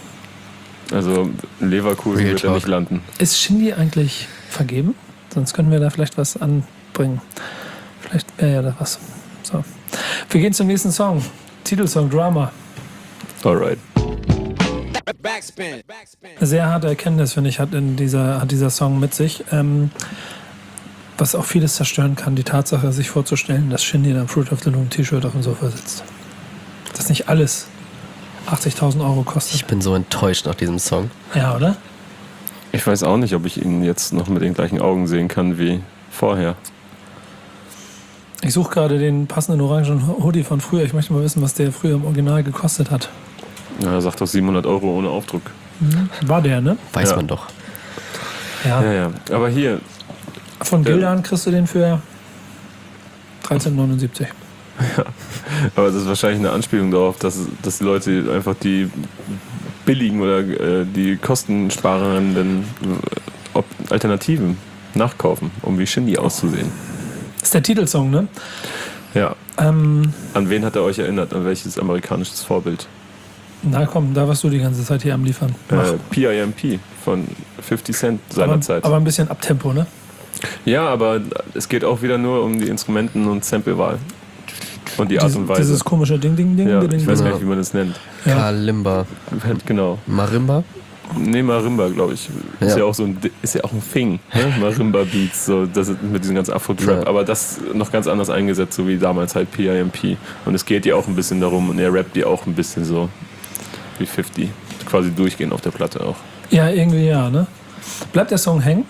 Also Leverkusen wird er nicht landen. Ist Shindy eigentlich vergeben? Sonst können wir da vielleicht was anbringen. Vielleicht wäre ja da was. So. Wir gehen zum nächsten Song. Titelsong Drama. Alright. Backspin. Sehr harte Erkenntnis, finde ich, hat dieser Song mit sich. Was auch vieles zerstören kann. Die Tatsache, sich vorzustellen, dass Shindy in einem Fruit of the Loom T-Shirt auf dem Sofa sitzt. Dass nicht alles 80.000 € kostet. Ich bin so enttäuscht nach diesem Song. Ja, oder? Ich weiß auch nicht, ob ich ihn jetzt noch mit den gleichen Augen sehen kann wie vorher. Ich suche gerade den passenden orangen Hoodie von früher. Ich möchte mal wissen, was der früher im Original gekostet hat. Ja, er sagt doch 700 € ohne Aufdruck. War der, ne? Weiß man doch. Ja. Aber hier. Von Gildan kriegst du den für 13,79. Ja, aber das ist wahrscheinlich eine Anspielung darauf, dass die Leute einfach die billigen oder die kostensparenden Alternativen nachkaufen, um wie Shindy auszusehen. Das ist der Titelsong, ne? Ja. An wen hat er euch erinnert? An welches amerikanisches Vorbild? Na komm, da warst du die ganze Zeit hier am Liefern. PIMP von 50 Cent seinerzeit. Aber ein bisschen Abtempo, ne? Ja, aber es geht auch wieder nur um die Instrumenten- und Samplewahl. Und die Art und Weise. Dieses komische Ding. Ja, ich weiß gar nicht, wie man das nennt. Ja. Kalimba. Genau. Marimba? Nee, Marimba, glaube ich. Ist ja auch so ein Thing, ne? Marimba-Beats, so, das ist mit diesem ganzen Afro-Trap. Ja. Aber das noch ganz anders eingesetzt, so wie damals halt PIMP. Und es geht ja auch ein bisschen darum, und er rappt ja auch ein bisschen so wie 50. Quasi durchgehend auf der Platte auch. Ja, irgendwie ja, ne? Bleibt der Song hängen?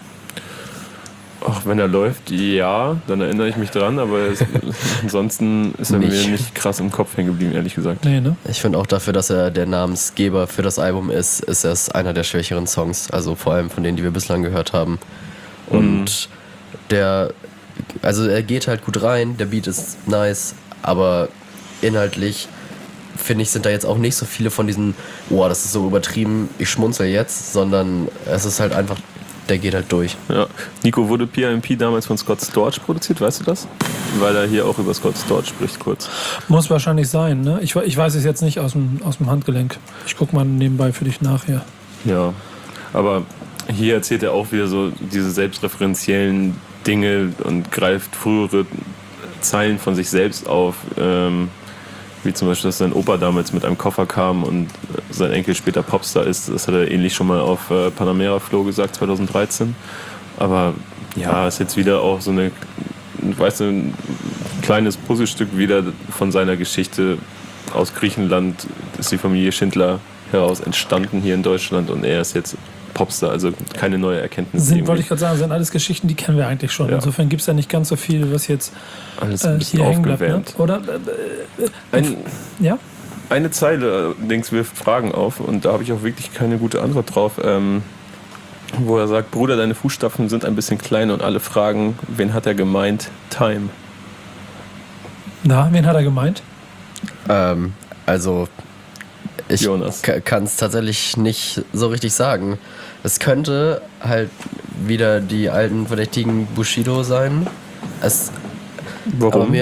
Ach, wenn er läuft, ja, dann erinnere ich mich dran, aber ansonsten ist er mir nicht krass im Kopf hängen geblieben, ehrlich gesagt. Nee, ne? Ich finde auch dafür, dass er der Namensgeber für das Album ist es einer der schwächeren Songs, also vor allem von denen, die wir bislang gehört haben. Und er geht halt gut rein, der Beat ist nice, aber inhaltlich finde ich, sind da jetzt auch nicht so viele von diesen, das ist so übertrieben, ich schmunzel jetzt, sondern es ist halt einfach, der geht halt durch. Ja. Nico, wurde PIMP damals von Scott Storch produziert, weißt du das? Weil er hier auch über Scott Storch spricht, kurz. Muss wahrscheinlich sein, ne? Ich weiß es jetzt nicht aus dem Handgelenk. Ich guck mal nebenbei für dich nachher. Ja, aber hier erzählt er auch wieder so diese selbstreferenziellen Dinge und greift frühere Zeilen von sich selbst auf, wie zum Beispiel, dass sein Opa damals mit einem Koffer kam und sein Enkel später Popstar ist. Das hat er ähnlich schon mal auf Panamera Flow gesagt, 2013. Aber ja, ist jetzt wieder auch so ein kleines Puzzlestück wieder von seiner Geschichte aus Griechenland. Ist die Familie Schindler heraus entstanden hier in Deutschland und er ist jetzt Popstar, also keine neue Erkenntnis. Wollte ich gerade sagen, sind alles Geschichten, die kennen wir eigentlich schon. Ja. Insofern gibt es ja nicht ganz so viel, was jetzt alles ein bisschen hier hängen bleibt. Ne? Oder? Ja? Eine Zeile allerdings wirft Fragen auf und da habe ich auch wirklich keine gute Antwort drauf, wo er sagt, Bruder, deine Fußstapfen sind ein bisschen klein und alle fragen, wen hat er gemeint? Time. Na, wen hat er gemeint? Ich kann es tatsächlich nicht so richtig sagen. Es könnte halt wieder die alten verdächtigen Bushido sein. Warum? Aber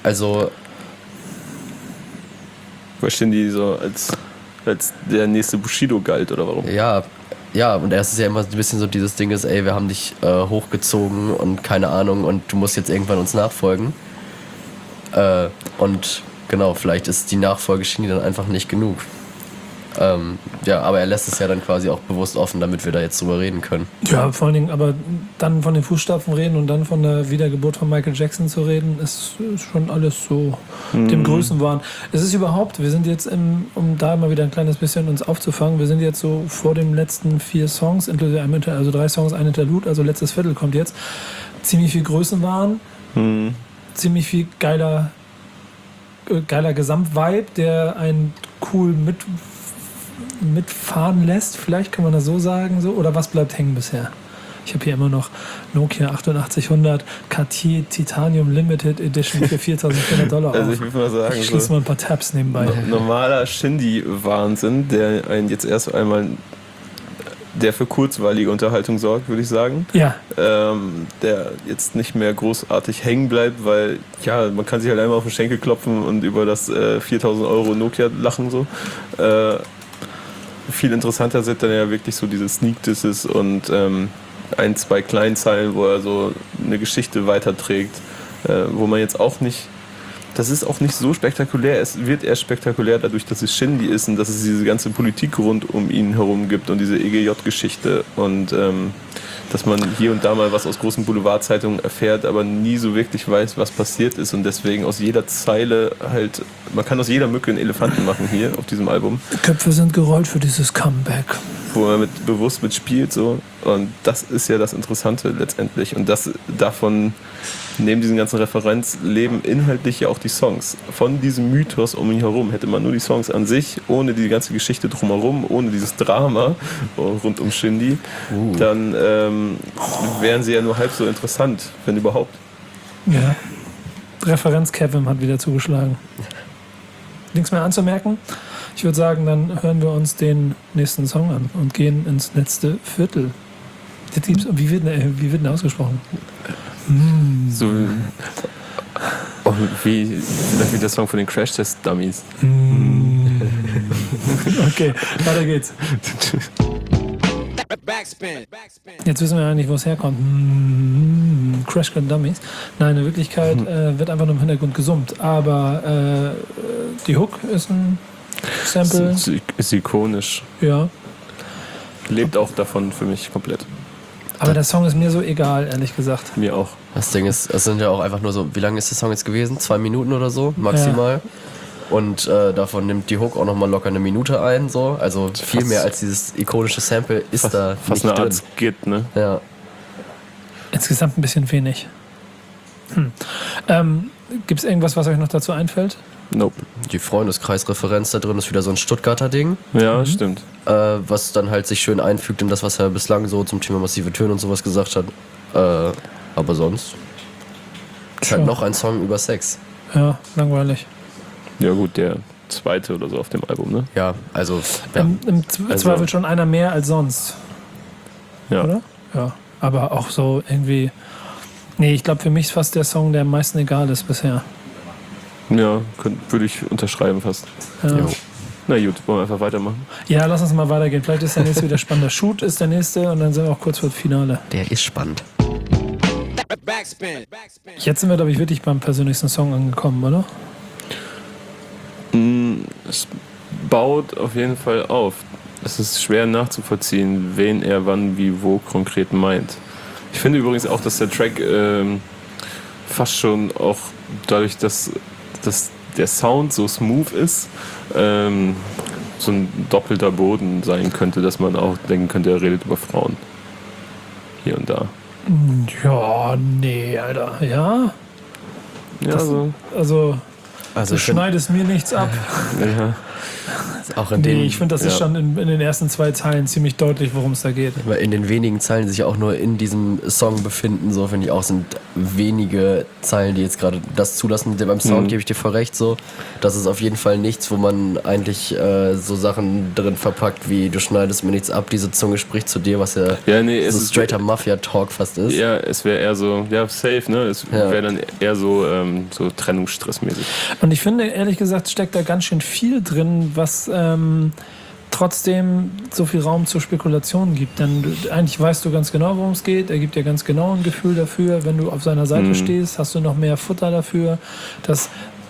verstehen die so als der nächste Bushido galt oder warum? Ja, und erst ist ja immer ein bisschen so dieses Ding ist, ey, wir haben dich hochgezogen und keine Ahnung und du musst jetzt irgendwann uns nachfolgen. Und genau, vielleicht ist die Nachfolgeschiene dann einfach nicht genug. Ja, aber er lässt es ja dann quasi auch bewusst offen, damit wir da jetzt drüber reden können. Ja, vor allen Dingen, aber dann von den Fußstapfen reden und dann von der Wiedergeburt von Michael Jackson zu reden, ist schon alles so dem Größenwahn. Es ist überhaupt, wir sind jetzt, um da mal wieder ein kleines bisschen uns aufzufangen, wir sind jetzt so vor den letzten 4 Songs, also 3 Songs, ein Interlude, also letztes Viertel kommt jetzt, ziemlich viel Größenwahn, ziemlich viel geiler Gesamtvibe, der einen cool mitfahren lässt, vielleicht kann man das so sagen, so, oder was bleibt hängen bisher? Ich habe hier immer noch Nokia 8800 Cartier Titanium Limited Edition für $4.400 Also ich würde mal sagen, Ich schließe mal ein paar Tabs nebenbei. Normaler Shindy-Wahnsinn, der einen jetzt erst einmal, der für kurzweilige Unterhaltung sorgt, würde ich sagen. Ja, Der jetzt nicht mehr großartig hängen bleibt, weil ja, man kann sich halt einmal auf den Schenkel klopfen und über das 4.000 Euro Nokia lachen so. Viel interessanter sind dann ja wirklich so diese Sneak-Disses und 1, 2 Kleinzeilen, wo er so eine Geschichte weiterträgt, wo man jetzt auch nicht, das ist auch nicht so spektakulär, es wird erst spektakulär dadurch, dass es Shindy ist und dass es diese ganze Politik rund um ihn herum gibt und diese EGJ-Geschichte und dass man hier und da mal was aus großen Boulevardzeitungen erfährt, aber nie so wirklich weiß, was passiert ist und deswegen aus jeder Zeile halt, man kann aus jeder Mücke einen Elefanten machen hier auf diesem Album, Köpfe sind gerollt für dieses Comeback. wo man bewusst mitspielt so und das ist ja das Interessante letztendlich und das davon, neben diesen ganzen Referenz leben inhaltlich ja auch die Songs. Von diesem Mythos um ihn herum hätte man nur die Songs an sich, ohne die ganze Geschichte drumherum, ohne dieses Drama rund um Shindy, dann wären sie ja nur halb so interessant, wenn überhaupt. Ja. Referenz Kevin hat wieder zugeschlagen. Nichts mehr anzumerken. Ich würde sagen, dann hören wir uns den nächsten Song an und gehen ins letzte Viertel. Wie wird denn ausgesprochen? So wie der Song von den Crash Test Dummies. Okay, weiter geht's. Backspin. Jetzt wissen wir eigentlich, wo es herkommt. Crash Gun Dummies. Nein, in Wirklichkeit wird einfach nur im Hintergrund gesummt. Aber die Hook ist ein Sample. Ist ikonisch. Ja. Lebt auch davon für mich komplett. Aber der Song ist mir so egal, ehrlich gesagt. Mir auch. Das Ding ist, es sind ja auch einfach nur so, wie lange ist der Song jetzt gewesen? 2 Minuten oder so, maximal. Und davon nimmt die Hook auch nochmal locker 1 Minute ein, so. Also viel mehr als dieses ikonische Sample ist da Fast nicht eine Art drin. Skit, ne? Ja. Insgesamt ein bisschen wenig. Gibt es irgendwas, was euch noch dazu einfällt? Nope. Die Freundeskreisreferenz da drin ist wieder so ein Stuttgarter Ding, Ja, stimmt. was dann halt sich schön einfügt in das, was er bislang so zum Thema massive Töne und sowas gesagt hat. Aber sonst ist halt Sure. noch ein Song über Sex. Ja, langweilig. Ja gut, der zweite oder so auf dem Album, ne? Ja, also ja. Im Also- Zweifel schon einer mehr als sonst, Ja. oder? Ja, aber auch so irgendwie... Nee, ich glaube, für mich ist fast der Song, der am meisten egal ist bisher. Ja, würde ich unterschreiben fast. Ja. Jo. Na gut, wollen wir einfach weitermachen. Ja, lass uns mal weitergehen. Vielleicht ist der nächste wieder spannender. Shoot ist der nächste und dann sind wir auch kurz vor dem Finale. Der ist spannend. Backspin. Jetzt sind wir, glaube ich, wirklich beim persönlichsten Song angekommen, oder? Es baut auf jeden Fall auf. Es ist schwer nachzuvollziehen, wen er wann, wie, wo konkret meint. Ich finde übrigens auch, dass der Track fast schon auch dadurch, dass der Sound so smooth ist, so ein doppelter Boden sein könnte, dass man auch denken könnte, er redet über Frauen. Hier und da. Ja, nee, Alter. Ja? Ja, Das- so. Also, Also du ich finde schneidest mir nichts ab. Ja. auch in den, Nee, ich finde, das ist ja. schon in den ersten 2 Zeilen ziemlich deutlich, worum es da geht. weil in den wenigen Zeilen, die sich auch nur in diesem Song befinden, so finde ich auch, sind wenige Zeilen, die jetzt gerade das zulassen. Beim Sound gebe ich dir voll recht, so. Das ist auf jeden Fall nichts, wo man eigentlich so Sachen drin verpackt, wie du schneidest mir nichts ab, diese Zunge spricht zu dir, was ja, Ja, nee, es so ist straighter Mafia-Talk fast ist. Ja, es wäre eher so, ja, safe, ne? Es Ja. wäre dann eher so, so Trennungsstressmäßig. Und ich finde, ehrlich gesagt, steckt da ganz schön viel drin, was trotzdem so viel Raum zur Spekulation gibt. Denn eigentlich weißt du ganz genau, worum es geht. Er gibt dir ganz genau ein Gefühl dafür. Wenn du auf seiner Seite stehst, hast du noch mehr Futter dafür. Das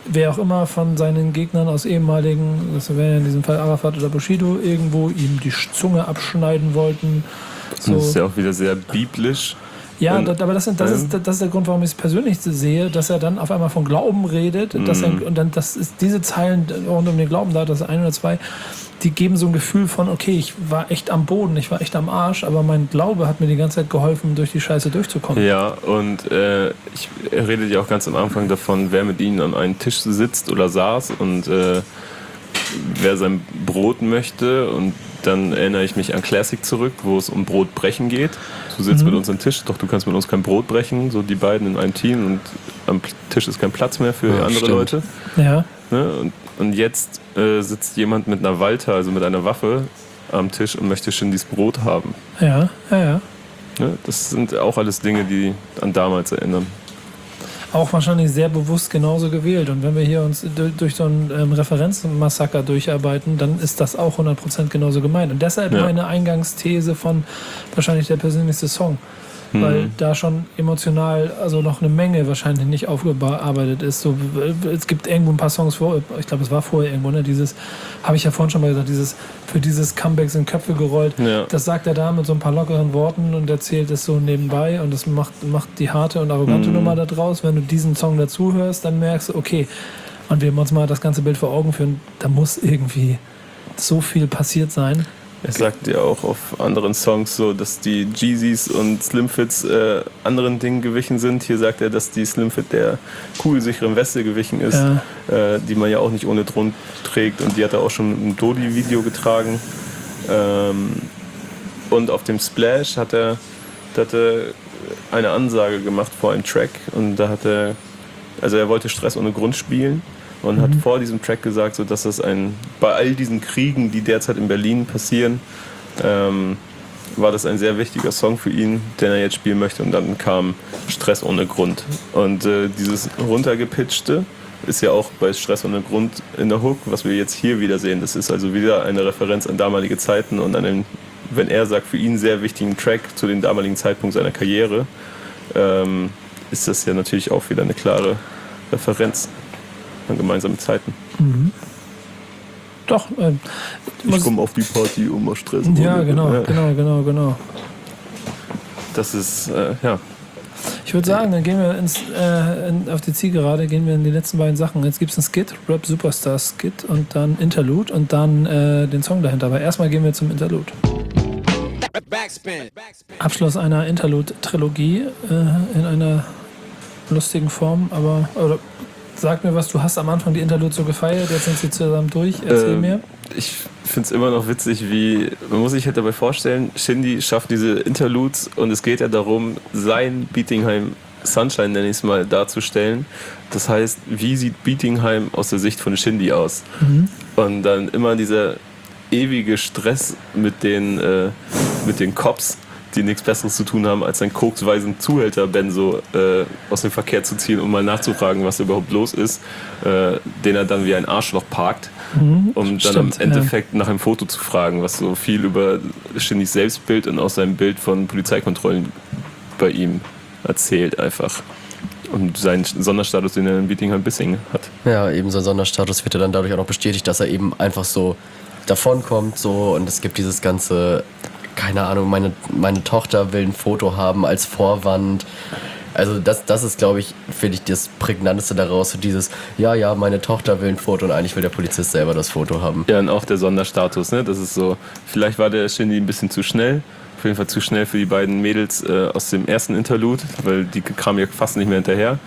wer auch immer von seinen Gegnern aus ehemaligen, das wäre in diesem Fall Arafat oder Bushido, irgendwo ihm die Zunge abschneiden wollten. So. Das ist ja auch wieder sehr biblisch. Ja, Und- aber das ist der Grund, warum ich es persönlich sehe, dass er dann auf einmal von Glauben redet. Dass und dann, das ist diese Zeilen rund um den Glauben da, das 1 oder 2, die geben so ein Gefühl von, okay, ich war echt am Boden, ich war echt am Arsch, aber mein Glaube hat mir die ganze Zeit geholfen, durch die Scheiße durchzukommen. Ja, und er redet ja auch ganz am Anfang davon, wer mit ihnen an einem Tisch sitzt oder saß und wer sein Brot möchte. Und dann erinnere ich mich an Classic zurück, wo es um Brotbrechen geht. Du sitzt mit uns am Tisch, doch du kannst mit uns kein Brot brechen, so die beiden in einem Team und am Tisch ist kein Platz mehr für andere stimmt. Leute. Ja. Ne? Und jetzt sitzt jemand mit einer Walter, also mit einer Waffe, am Tisch und möchte Shindys Brot haben. Ja. Ne? Das sind auch alles Dinge, die an damals erinnern. Auch wahrscheinlich sehr bewusst genauso gewählt. Und wenn wir hier uns durch so ein Referenzmassaker durcharbeiten, dann ist das auch 100% genauso gemeint. Und deshalb meine Eingangsthese von wahrscheinlich der persönlichste Song. Weil da schon emotional also noch eine Menge wahrscheinlich nicht aufgearbeitet ist. So, es gibt irgendwo ein paar Songs vor, ich glaube, es war vorher irgendwo, ne? Dieses, habe ich ja vorhin schon mal gesagt, für dieses Comeback sind Köpfe gerollt. Ja. Das sagt er da mit so ein paar lockeren Worten und erzählt es so nebenbei und das macht die harte und arrogante Nummer da draus. Wenn du diesen Song dazu hörst, dann merkst du, okay, und wir uns mal das ganze Bild vor Augen führen, da muss irgendwie so viel passiert sein. Er sagt ja auch auf anderen Songs so, dass die Jeezys und Slimfits anderen Dingen gewichen sind. Hier sagt er, dass die Slimfit der kugelsicheren Weste gewichen ist, die man ja auch nicht ohne Grund trägt. Und die hat er auch schon im Dodi-Video getragen. Und auf dem Splash hat er eine Ansage gemacht vor einem Track. Und da er wollte Stress ohne Grund spielen. Und hat vor diesem Track gesagt, so, dass das bei all diesen Kriegen, die derzeit in Berlin passieren, war das ein sehr wichtiger Song für ihn, den er jetzt spielen möchte. Und dann kam Stress ohne Grund. Und dieses runtergepitchte ist ja auch bei Stress ohne Grund in der Hook, was wir jetzt hier wieder sehen. Das ist also wieder eine Referenz an damalige Zeiten und an den, wenn er sagt, für ihn sehr wichtigen Track zu dem damaligen Zeitpunkt seiner Karriere, ist das ja natürlich auch wieder eine klare Referenz an gemeinsame Zeiten. Doch. Ich komme auf die Party, um mal Stress. Ja, genau. Das ist, Ich würde sagen, dann gehen wir auf die Zielgerade, gehen wir in die letzten beiden Sachen. Jetzt gibt es einen Skit, Rap Superstar Skit und dann Interlude und dann den Song dahinter. Aber erstmal gehen wir zum Interlude. Backspin. Abschluss einer Interlude-Trilogie in einer lustigen Form, aber sag mir was, du hast am Anfang die Interlude so gefeiert, jetzt sind sie zusammen durch, erzähl mir. Ich finde es immer noch witzig, man muss sich halt dabei vorstellen, Shindy schafft diese Interludes und es geht ja darum, sein Bietigheim Sunshine, nenne ich es mal, darzustellen. Das heißt, wie sieht Bietigheim aus der Sicht von Shindy aus? Und dann immer dieser ewige Stress mit den Cops, die nichts Besseres zu tun haben, als einen koksweisen Zuhälter Benzo aus dem Verkehr zu ziehen, um mal nachzufragen, was überhaupt los ist, den er dann wie ein Arschloch parkt, um dann im Endeffekt nach einem Foto zu fragen, was so viel über Shindys Selbstbild und auch sein Bild von Polizeikontrollen bei ihm erzählt einfach. Und seinen Sonderstatus, den er in Bietigheim-Bissingen hat. Ja, eben sein Sonderstatus wird ja dann dadurch auch noch bestätigt, dass er eben einfach so davonkommt so und es gibt dieses ganze, keine Ahnung, meine Tochter will ein Foto haben als Vorwand. Also das ist, glaube ich, finde ich, das Prägnanteste daraus. So dieses, ja, meine Tochter will ein Foto und eigentlich will der Polizist selber das Foto haben. Ja, und auch der Sonderstatus, ne? Das ist so, vielleicht war der Shindy ein bisschen zu schnell. Auf jeden Fall zu schnell für die beiden Mädels aus dem ersten Interlude, weil die kamen ja fast nicht mehr hinterher.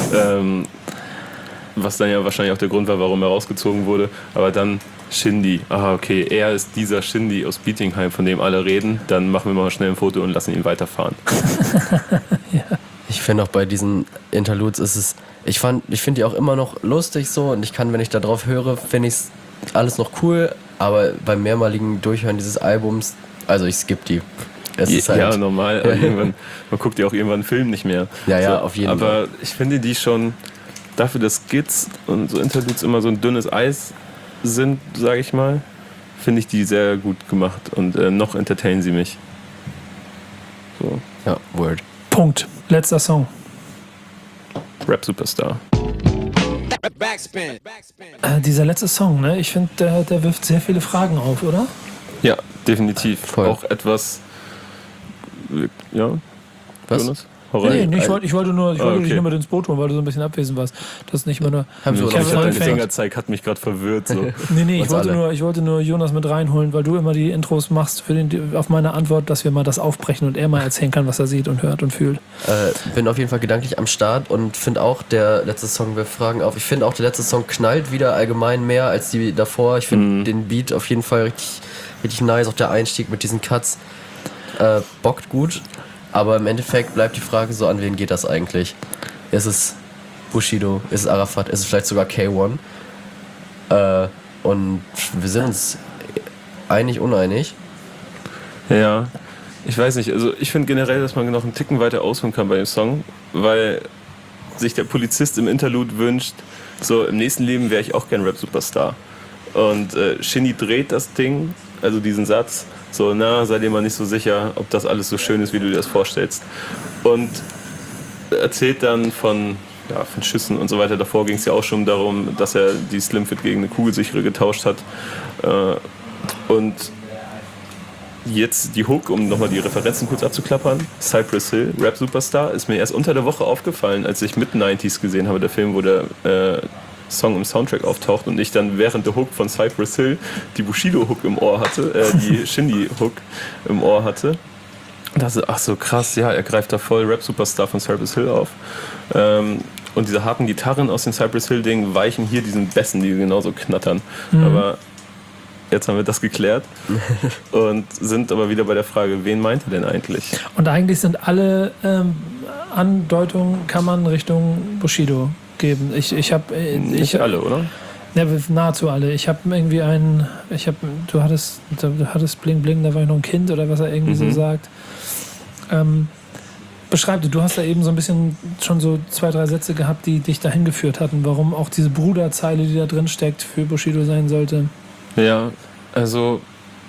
Was dann ja wahrscheinlich auch der Grund war, warum er rausgezogen wurde. Aber dann Shindy. Aha, okay, er ist dieser Shindy aus Bietigheim, von dem alle reden. Dann machen wir mal schnell ein Foto und lassen ihn weiterfahren. Ja. Ich finde auch bei diesen Interludes ist es, ich finde die auch immer noch lustig so und ich kann, wenn ich da drauf höre, finde ich es alles noch cool, aber beim mehrmaligen Durchhören dieses Albums, also ich skippe die. Es ist halt, ja, normal. Aber irgendwann, man guckt ja auch irgendwann einen Film nicht mehr. Ja, auf jeden Fall. Aber ich finde die schon, dafür, dass Skits und so Interludes immer so ein dünnes Eis sind, sage ich mal, finde ich die sehr gut gemacht und noch entertainen sie mich. So. Ja, Word. Punkt. Letzter Song. Rap Superstar. Backspin. Dieser letzte Song, ne? Ich finde, der wirft sehr viele Fragen auf, oder? Ja, definitiv. Voll. Auch etwas. Ja, Was? Jonas? Hau rein. Nee, ich wollte okay. dich nur mit ins Boot holen, weil du so ein bisschen abwesend warst. Das ist nicht immer nur. Haben Sie Ich Kevin habe deine Fan. Fingerzeig hat mich gerade verwirrt. So. Nee, Uns alle. ich wollte nur Jonas mit reinholen, weil du immer die Intros machst auf meine Antwort, dass wir mal das aufbrechen und er mal erzählen kann, was er sieht und hört und fühlt. Bin auf jeden Fall gedanklich am Start und finde auch, der letzte Song wirft Fragen auf. Ich finde auch, der letzte Song knallt wieder allgemein mehr als die davor. Ich finde den Beat auf jeden Fall richtig, richtig nice. Auch der Einstieg mit diesen Cuts bockt gut. Aber im Endeffekt bleibt die Frage so, an wen geht das eigentlich? Ist es Bushido? Ist es Arafat? Ist es vielleicht sogar K1? Und wir sind uns einig, uneinig. Ja, ich weiß nicht. Also ich finde generell, dass man noch einen Ticken weiter ausholen kann bei dem Song, weil sich der Polizist im Interlude wünscht, so im nächsten Leben wäre ich auch gern Rap-Superstar. Und Shindy dreht das Ding, also diesen Satz, so, na, sei dir mal nicht so sicher, ob das alles so schön ist, wie du dir das vorstellst. Und erzählt dann von Schüssen und so weiter. Davor ging es ja auch schon darum, dass er die Slimfit gegen eine kugelsichere getauscht hat. Und jetzt die Hook, um nochmal die Referenzen kurz abzuklappern. Cypress Hill, Rap Superstar, ist mir erst unter der Woche aufgefallen, als ich Mid-90s gesehen habe, der Film, wo der Song im Soundtrack auftaucht und ich dann während der Hook von Cypress Hill die Bushido-Hook im Ohr hatte, die Shindy-Hook im Ohr hatte. Und dachte, ach so krass, ja, er greift da voll Rap-Superstar von Cypress Hill auf. Und diese harten Gitarren aus den Cypress Hill-Dingen weichen hier diesen Bässen, die genauso knattern. Aber jetzt haben wir das geklärt und sind aber wieder bei der Frage, wen meint er denn eigentlich? Und eigentlich sind alle Andeutungen, kann man Richtung Bushido geben. Ich habe Nicht alle, oder? Ja, nahezu alle. Ich habe irgendwie du hattest Bling Bling, da war ich noch ein Kind oder was er irgendwie so sagt. Beschreib du hast da eben so ein bisschen schon so 2, 3 Sätze gehabt, die dich dahin geführt hatten, warum auch diese Bruderzeile, die da drin steckt, für Bushido sein sollte. Ja, also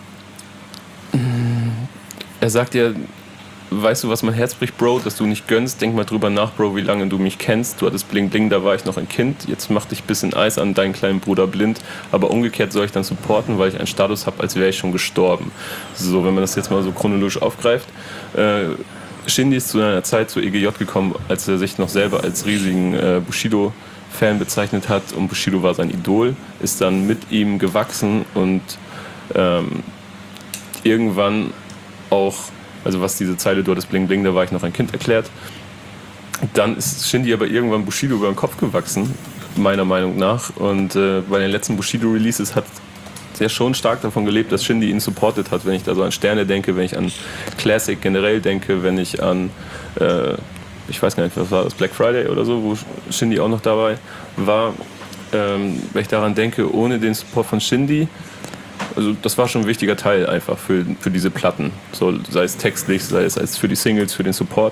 er sagt ja, weißt du, was mein Herz bricht, Bro, dass du nicht gönnst, denk mal drüber nach, Bro, wie lange du mich kennst. Du hattest Bling Bling, da war ich noch ein Kind. Jetzt mach dich ein bisschen Eis an deinen kleinen Bruder blind. Aber umgekehrt soll ich dann supporten, weil ich einen Status habe, als wäre ich schon gestorben. So, wenn man das jetzt mal so chronologisch aufgreift. Shindy ist zu einer Zeit zur EGJ gekommen, als er sich noch selber als riesigen Bushido-Fan bezeichnet hat. Und Bushido war sein Idol, ist dann mit ihm gewachsen und irgendwann auch, also was diese Zeile, du hattest Bling Bling, da war ich noch ein Kind, erklärt. Dann ist Shindy aber irgendwann Bushido über den Kopf gewachsen, meiner Meinung nach. Und bei den letzten Bushido-Releases hat er schon stark davon gelebt, dass Shindy ihn supportet hat. Wenn ich da so an Sterne denke, wenn ich an Classic generell denke, wenn ich an, ich weiß gar nicht, was war das, Black Friday oder so, wo Shindy auch noch dabei war. Wenn ich daran denke, ohne den Support von Shindy, also das war schon ein wichtiger Teil einfach für diese Platten, so, sei es textlich, sei es als für die Singles, für den Support.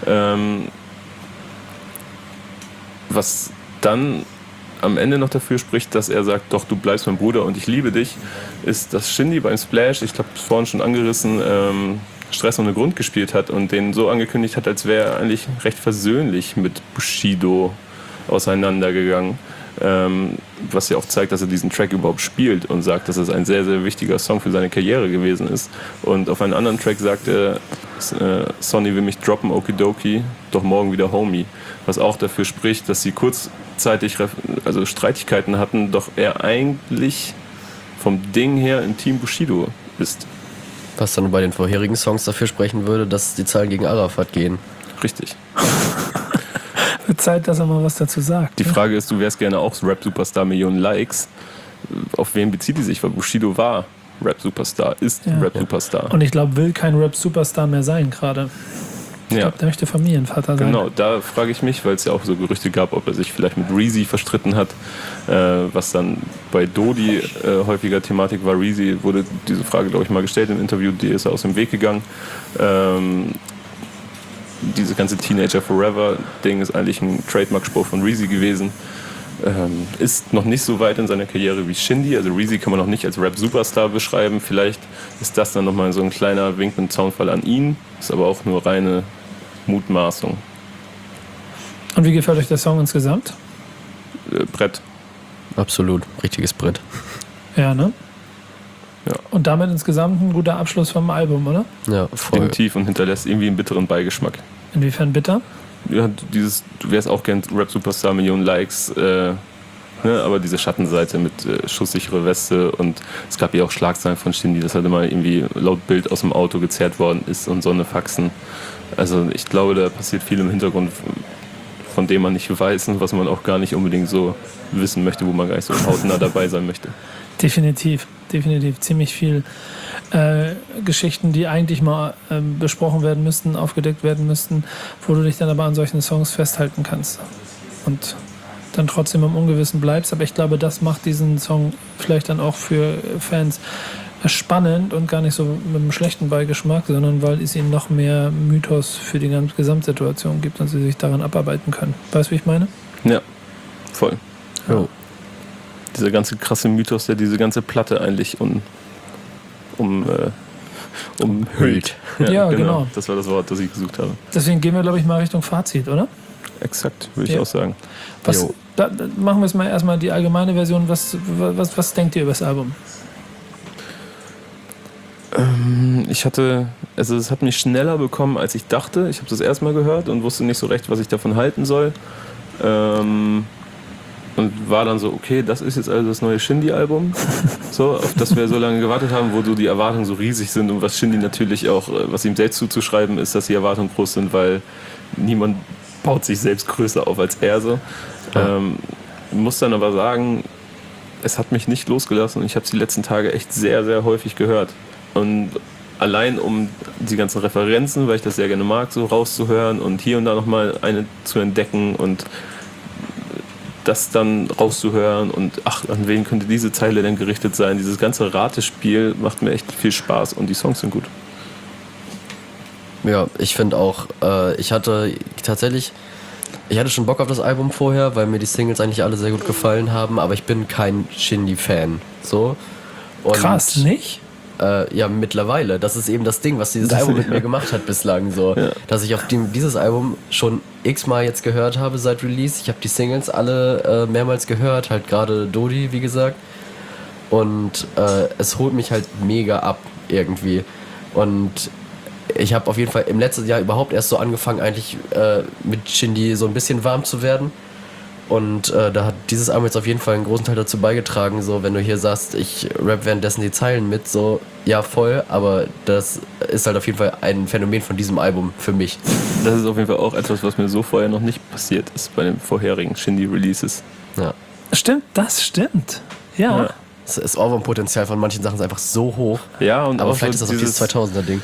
Was dann am Ende noch dafür spricht, dass er sagt, doch, du bleibst mein Bruder und ich liebe dich, ist, dass Shindy beim Splash, ich glaube, vorhin schon angerissen, Stress ohne Grund gespielt hat und den so angekündigt hat, als wäre er eigentlich recht versöhnlich mit Bushido auseinandergegangen. Was ja auch zeigt, dass er diesen Track überhaupt spielt und sagt, dass es ein sehr, sehr wichtiger Song für seine Karriere gewesen ist. Und auf einem anderen Track sagt er, Sonny will mich droppen, okidoki, doch morgen wieder Homie. Was auch dafür spricht, dass sie kurzzeitig Streitigkeiten hatten, doch er eigentlich vom Ding her im Team Bushido ist. Was dann bei den vorherigen Songs dafür sprechen würde, dass die Zahlen gegen Arafat gehen. Richtig. Wird Zeit, dass er mal was dazu sagt. Die Frage ist, du wärst gerne auch Rap-Superstar, Millionen Likes. Auf wen bezieht die sich? Weil Bushido war Rap-Superstar, ist Rap-Superstar. Und ich glaube, will kein Rap-Superstar mehr sein gerade. Ich glaube, der möchte Familienvater sein. Genau, da frage ich mich, weil es ja auch so Gerüchte gab, ob er sich vielleicht mit Reezy verstritten hat, was dann bei Dodi häufiger Thematik war. Reezy wurde diese Frage, glaube ich, mal gestellt im Interview, die ist aus dem Weg gegangen. Diese ganze Teenager Forever Ding ist eigentlich ein Trademark-Spruch von Reezy gewesen. Ist noch nicht so weit in seiner Karriere wie Shindy. Also Reezy kann man noch nicht als Rap-Superstar beschreiben. Vielleicht ist das dann nochmal so ein kleiner Wink mit Zaunfall an ihn. Ist aber auch nur reine Mutmaßung. Und wie gefällt euch der Song insgesamt? Brett. Absolut, richtiges Brett. Ja, ne? Ja. Und damit insgesamt ein guter Abschluss vom Album, oder? Ja, voll. Definitiv und hinterlässt irgendwie einen bitteren Beigeschmack. Inwiefern bitter? Ja, du wärst auch gern Rap-Superstar, Millionen Likes, ne, aber diese Schattenseite mit schusssichere Weste und es gab ja auch Schlagzeilen von Shindy, dass halt immer irgendwie laut Bild aus dem Auto gezerrt worden ist und so eine Faxen. Also ich glaube, da passiert viel im Hintergrund, von dem man nicht weiß und was man auch gar nicht unbedingt so wissen möchte, wo man gar nicht so hautnah dabei sein möchte. Definitiv. Ziemlich viel Geschichten, die eigentlich mal besprochen werden müssten, aufgedeckt werden müssten, wo du dich dann aber an solchen Songs festhalten kannst und dann trotzdem im Ungewissen bleibst. Aber ich glaube, das macht diesen Song vielleicht dann auch für Fans spannend und gar nicht so mit einem schlechten Beigeschmack, sondern weil es ihnen noch mehr Mythos für die ganze Gesamtsituation gibt und sie sich daran abarbeiten können. Weißt du, wie ich meine? Ja, voll. Ja. Dieser ganze krasse Mythos, der diese ganze Platte eigentlich umhüllt. Ja, genau. Das war das Wort, das ich gesucht habe. Deswegen gehen wir, glaube ich, mal Richtung Fazit, oder? Exakt, würde ich Ja. auch sagen. Da machen wir jetzt mal erstmal die allgemeine Version. Was denkt ihr über das Album? Es hat mich schneller bekommen, als ich dachte. Ich habe das erstmal gehört und wusste nicht so recht, was ich davon halten soll. Und war dann so, okay, das ist jetzt also das neue Shindy-Album, so, auf das wir so lange gewartet haben, wo so die Erwartungen so riesig sind und was Shindy natürlich auch, was ihm selbst zuzuschreiben ist, dass die Erwartungen groß sind, weil niemand baut sich selbst größer auf als er so. Muss dann aber sagen, es hat mich nicht losgelassen und ich habe es die letzten Tage echt sehr, sehr häufig gehört. Und allein um die ganzen Referenzen, weil ich das sehr gerne mag, so rauszuhören und hier und da nochmal eine zu entdecken und das dann rauszuhören und ach, an wen könnte diese Zeile denn gerichtet sein? Dieses ganze Ratespiel macht mir echt viel Spaß und die Songs sind gut. Ja, ich finde auch, ich hatte schon Bock auf das Album vorher, weil mir die Singles eigentlich alle sehr gut gefallen haben, aber ich bin kein Shindy-Fan. So. Und, Krass, nicht? Ja, mittlerweile. Das ist eben das Ding, was dieses Album mit mir gemacht hat bislang. So. Ja. Dass ich auf dieses Album schon x-mal jetzt gehört habe seit Release. Ich habe die Singles alle mehrmals gehört, halt gerade Dodi, wie gesagt. Und es holt mich halt mega ab irgendwie. Und ich habe auf jeden Fall im letzten Jahr überhaupt erst so angefangen, eigentlich mit Shindy so ein bisschen warm zu werden. Und da hat dieses Album jetzt auf jeden Fall einen großen Teil dazu beigetragen, so wenn du hier sagst, ich rap währenddessen die Zeilen mit, so ja voll, aber das ist halt auf jeden Fall ein Phänomen von diesem Album für mich. Das ist auf jeden Fall auch etwas, was mir so vorher noch nicht passiert ist bei den vorherigen Shindy-Releases. Ja. Stimmt, das stimmt. Ja. Das Ohrwurmpotenzial von manchen Sachen ist einfach so hoch. Ja, und Aber auch vielleicht so ist das auch dieses 2000er-Ding.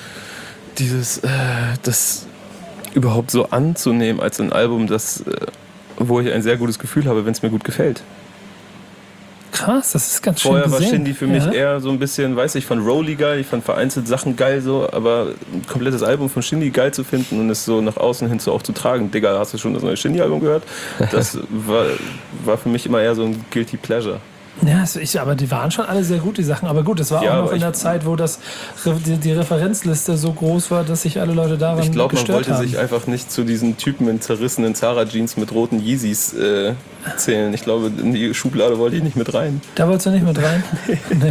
das überhaupt so anzunehmen als ein Album, wo ich ein sehr gutes Gefühl habe, wenn es mir gut gefällt. Krass, das ist ganz schön Vorher war gesehen. Shindy für mich Ja. eher so ein bisschen, weiß ich, von Rolly geil, ich fand vereinzelt Sachen geil so, aber ein komplettes Album von Shindy geil zu finden und es so nach außen hin so auch zu tragen. Digga, hast du schon das neue Shindy-Album gehört? Das war für mich immer eher so ein Guilty Pleasure. Ja, aber die waren schon alle sehr gut, die Sachen. Aber gut, es war Ja, auch noch aber in der Zeit, wo die Referenzliste so groß war, dass sich alle Leute daran Ich glaube, man gestört wollte haben. sich einfach nicht zu diesen Typen in zerrissenen Zara-Jeans mit roten Yeezys zählen. Ich glaube, in die Schublade wollte ich nicht mit rein. Da wolltest du nicht mit rein? Nee.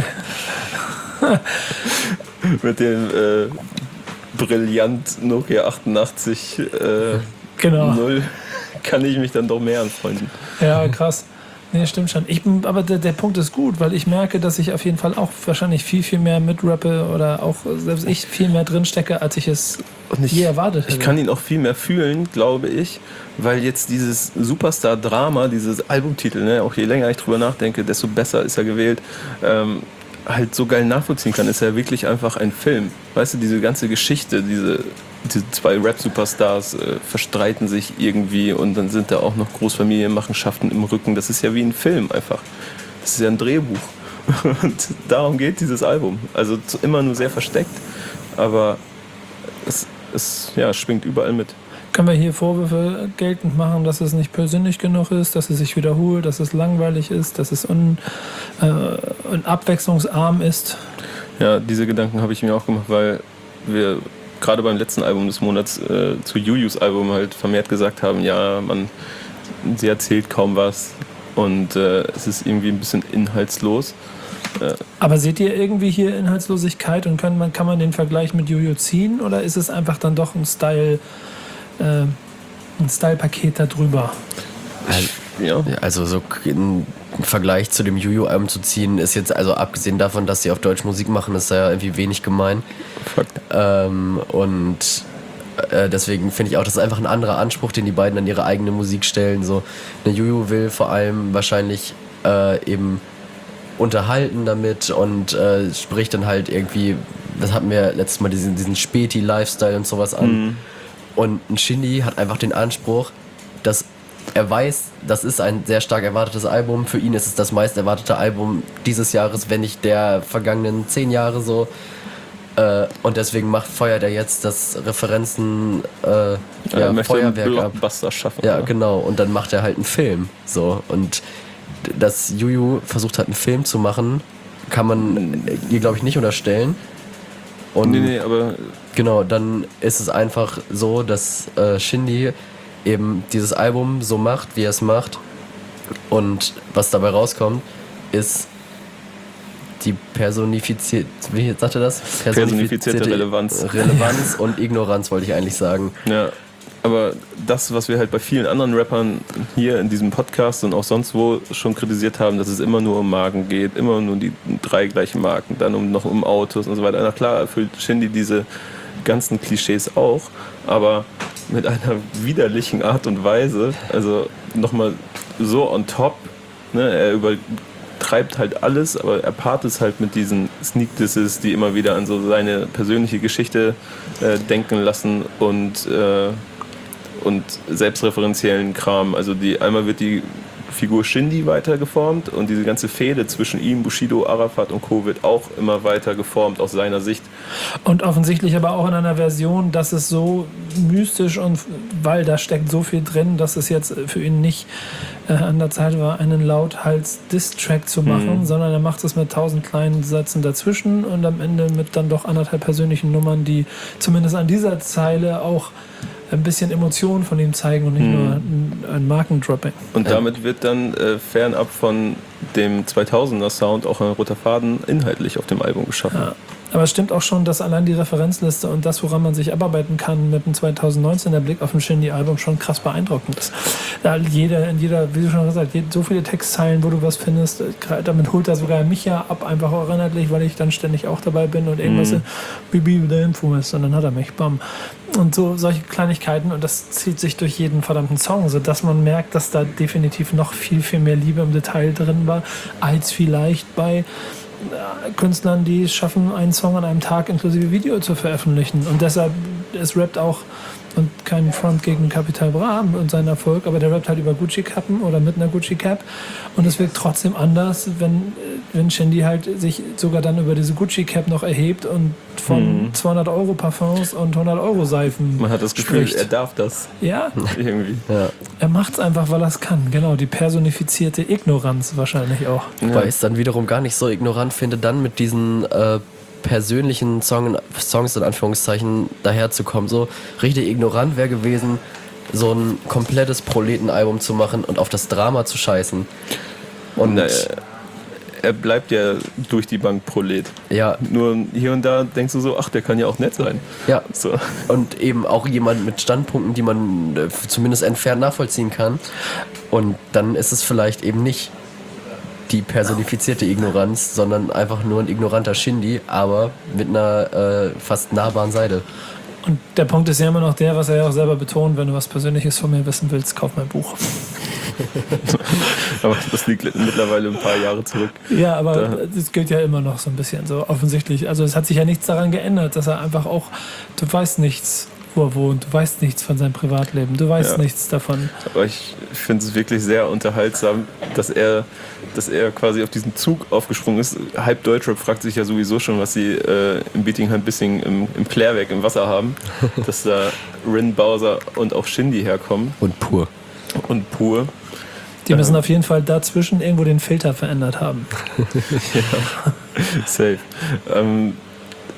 Mit dem brillant Nokia 88 Genau. 0 kann ich mich dann doch mehr anfreunden. Ja, krass. Nee, stimmt schon. Aber der Punkt ist gut, weil ich merke, dass ich auf jeden Fall auch wahrscheinlich viel, viel mehr mitrappe oder auch selbst ich viel mehr drinstecke, als ich es Und je erwartet hätte. ich kann ihn auch viel mehr fühlen, glaube ich, weil jetzt dieses Superstar-Drama, dieses Albumtitel, ne, auch je länger ich drüber nachdenke, desto besser ist er gewählt, halt so geil nachvollziehen kann. Ist ja wirklich einfach ein Film. Weißt du, diese ganze Geschichte, diese zwei Rap-Superstars verstreiten sich irgendwie und dann sind da auch noch Großfamilienmachenschaften im Rücken. Das ist ja wie ein Film einfach. Das ist ja ein Drehbuch. Und darum geht dieses Album. Also immer nur sehr versteckt, aber es schwingt überall mit. Können wir hier Vorwürfe geltend machen, dass es nicht persönlich genug ist, dass es sich wiederholt, dass es langweilig ist, dass es abwechslungsarm ist? Ja, diese Gedanken habe ich mir auch gemacht, weil wir gerade beim letzten Album des Monats zu Jujus Album halt vermehrt gesagt haben, ja, sie erzählt kaum was, und es ist irgendwie ein bisschen inhaltslos. Aber seht ihr irgendwie hier Inhaltslosigkeit und kann man den Vergleich mit Juju ziehen oder ist es einfach dann doch ein Style-Paket da drüber? Ja. Also so einen Vergleich zu dem Juju-Album zu ziehen, ist jetzt, also abgesehen davon, dass sie auf Deutsch Musik machen, ist ja irgendwie wenig gemein. Deswegen finde ich auch, das ist einfach ein anderer Anspruch, den die beiden an ihre eigene Musik stellen. So, eine Juju will vor allem wahrscheinlich eben unterhalten damit und spricht dann halt irgendwie, das hatten wir letztes Mal, diesen Späti-Lifestyle und sowas an. Und ein Shindy hat einfach den Anspruch, dass er weiß, das ist ein sehr stark erwartetes Album. Für ihn ist es das meist erwartete Album dieses Jahres, wenn nicht der vergangenen 10 Jahre so. Und deswegen feuert er jetzt das Referenzen Feuerwerk ab. Blockbuster schaffen. Ja, genau. Und dann macht er halt einen Film. So. Und dass Juju versucht hat, einen Film zu machen, kann man ihr, glaube ich, nicht unterstellen. Und Nee, aber genau, dann ist es einfach so, dass Shindy eben dieses Album so macht, wie er es macht. Und was dabei rauskommt, ist die personifizierte, wie sagt er das? Personifizierte Relevanz. Relevanz und Ignoranz, wollte ich eigentlich sagen. Ja, aber das, was wir halt bei vielen anderen Rappern hier in diesem Podcast und auch sonst wo schon kritisiert haben, dass es immer nur um Marken geht, immer nur die 3 gleichen Marken, dann noch um Autos und so weiter. Na klar, erfüllt Shindy diese ganzen Klischees auch, aber mit einer widerlichen Art und Weise, also nochmal so on top, ne, er übertreibt halt alles, aber er paart es halt mit diesen Sneak Disses, die immer wieder an so seine persönliche Geschichte denken lassen und selbstreferenziellen Kram. Also einmal wird die Figur Shindy weiter geformt und diese ganze Fehde zwischen ihm, Bushido, Arafat und Co. wird auch immer weiter geformt aus seiner Sicht. Und offensichtlich aber auch in einer Version, dass es so mystisch und weil da steckt so viel drin, dass es jetzt für ihn nicht an der Zeit war, einen Lauthals-Diss-Track zu machen, sondern er macht es mit 1000 kleinen Sätzen dazwischen und am Ende mit dann doch 1,5 persönlichen Nummern, die zumindest an dieser Zeile auch ein bisschen Emotionen von ihm zeigen und nicht nur ein Markendropping. Und damit wird dann fernab von dem 2000er Sound auch ein roter Faden inhaltlich auf dem Album geschaffen. Ja. Aber es stimmt auch schon, dass allein die Referenzliste und das, woran man sich abarbeiten kann mit dem 2019, der Blick auf dem Shindy-Album schon krass beeindruckend ist. Da in jeder, wie du schon gesagt hast, so viele Textzeilen, wo du was findest, damit holt er sogar mich ja ab, einfach auch inhaltlich, weil ich dann ständig auch dabei bin und irgendwas Bibi der Info ist und dann hat er mich, bam. Und so solche Kleinigkeiten und das zieht sich durch jeden verdammten Song, sodass man merkt, dass da definitiv noch viel, viel mehr Liebe im Detail drin war, als vielleicht bei Künstlern, die es schaffen, einen Song an einem Tag inklusive Video zu veröffentlichen. Und deshalb, es rappt auch, und kein Front gegen Capital Bra und seinen Erfolg, aber der rappt halt über Gucci-Kappen oder mit einer Gucci-Cap. Und es wirkt trotzdem anders, wenn Shindy halt sich sogar dann über diese Gucci-Cap noch erhebt und von 200 € Parfums und 100 € Seifen Man hat das Gefühl, spricht. er darf das Ja, irgendwie. Ja. er macht's einfach, weil er es kann. Genau, die personifizierte Ignoranz wahrscheinlich auch. Wobei ich es dann wiederum gar nicht so ignorant finde, dann mit diesen persönlichen Songs in Anführungszeichen daherzukommen. So richtig ignorant wäre gewesen, so ein komplettes Proletenalbum zu machen und auf das Drama zu scheißen. Und Er bleibt ja durch die Bank Prolet. ja, Nur hier und da denkst du so, ach, der kann ja auch nett sein. ja. So. Und eben auch jemand mit Standpunkten, die man zumindest entfernt nachvollziehen kann. Und dann ist es vielleicht eben nicht die personifizierte Ignoranz, sondern einfach nur ein ignoranter Shindy, aber mit einer fast nahbaren Seite. Und der Punkt ist ja immer noch der, was er ja auch selber betont, wenn du was Persönliches von mir wissen willst, kauf mein Buch. Aber das liegt mittlerweile ein paar Jahre zurück. Ja, aber das gilt ja immer noch so ein bisschen so offensichtlich. Also es hat sich ja nichts daran geändert, dass er einfach auch, du weißt nichts, wo er wohnt, du weißt nichts von seinem Privatleben, du weißt nichts davon. Aber ich finde es wirklich sehr unterhaltsam, dass er quasi auf diesen Zug aufgesprungen ist. Halb Deutschrap fragt sich ja sowieso schon, was sie im Bietigheim-Bissing im Klärwerk im Wasser haben. Dass da Rin, Bowser und auch Shindy herkommen. Und pur. Und pur. Die müssen auf jeden Fall dazwischen irgendwo den Filter verändert haben. Safe.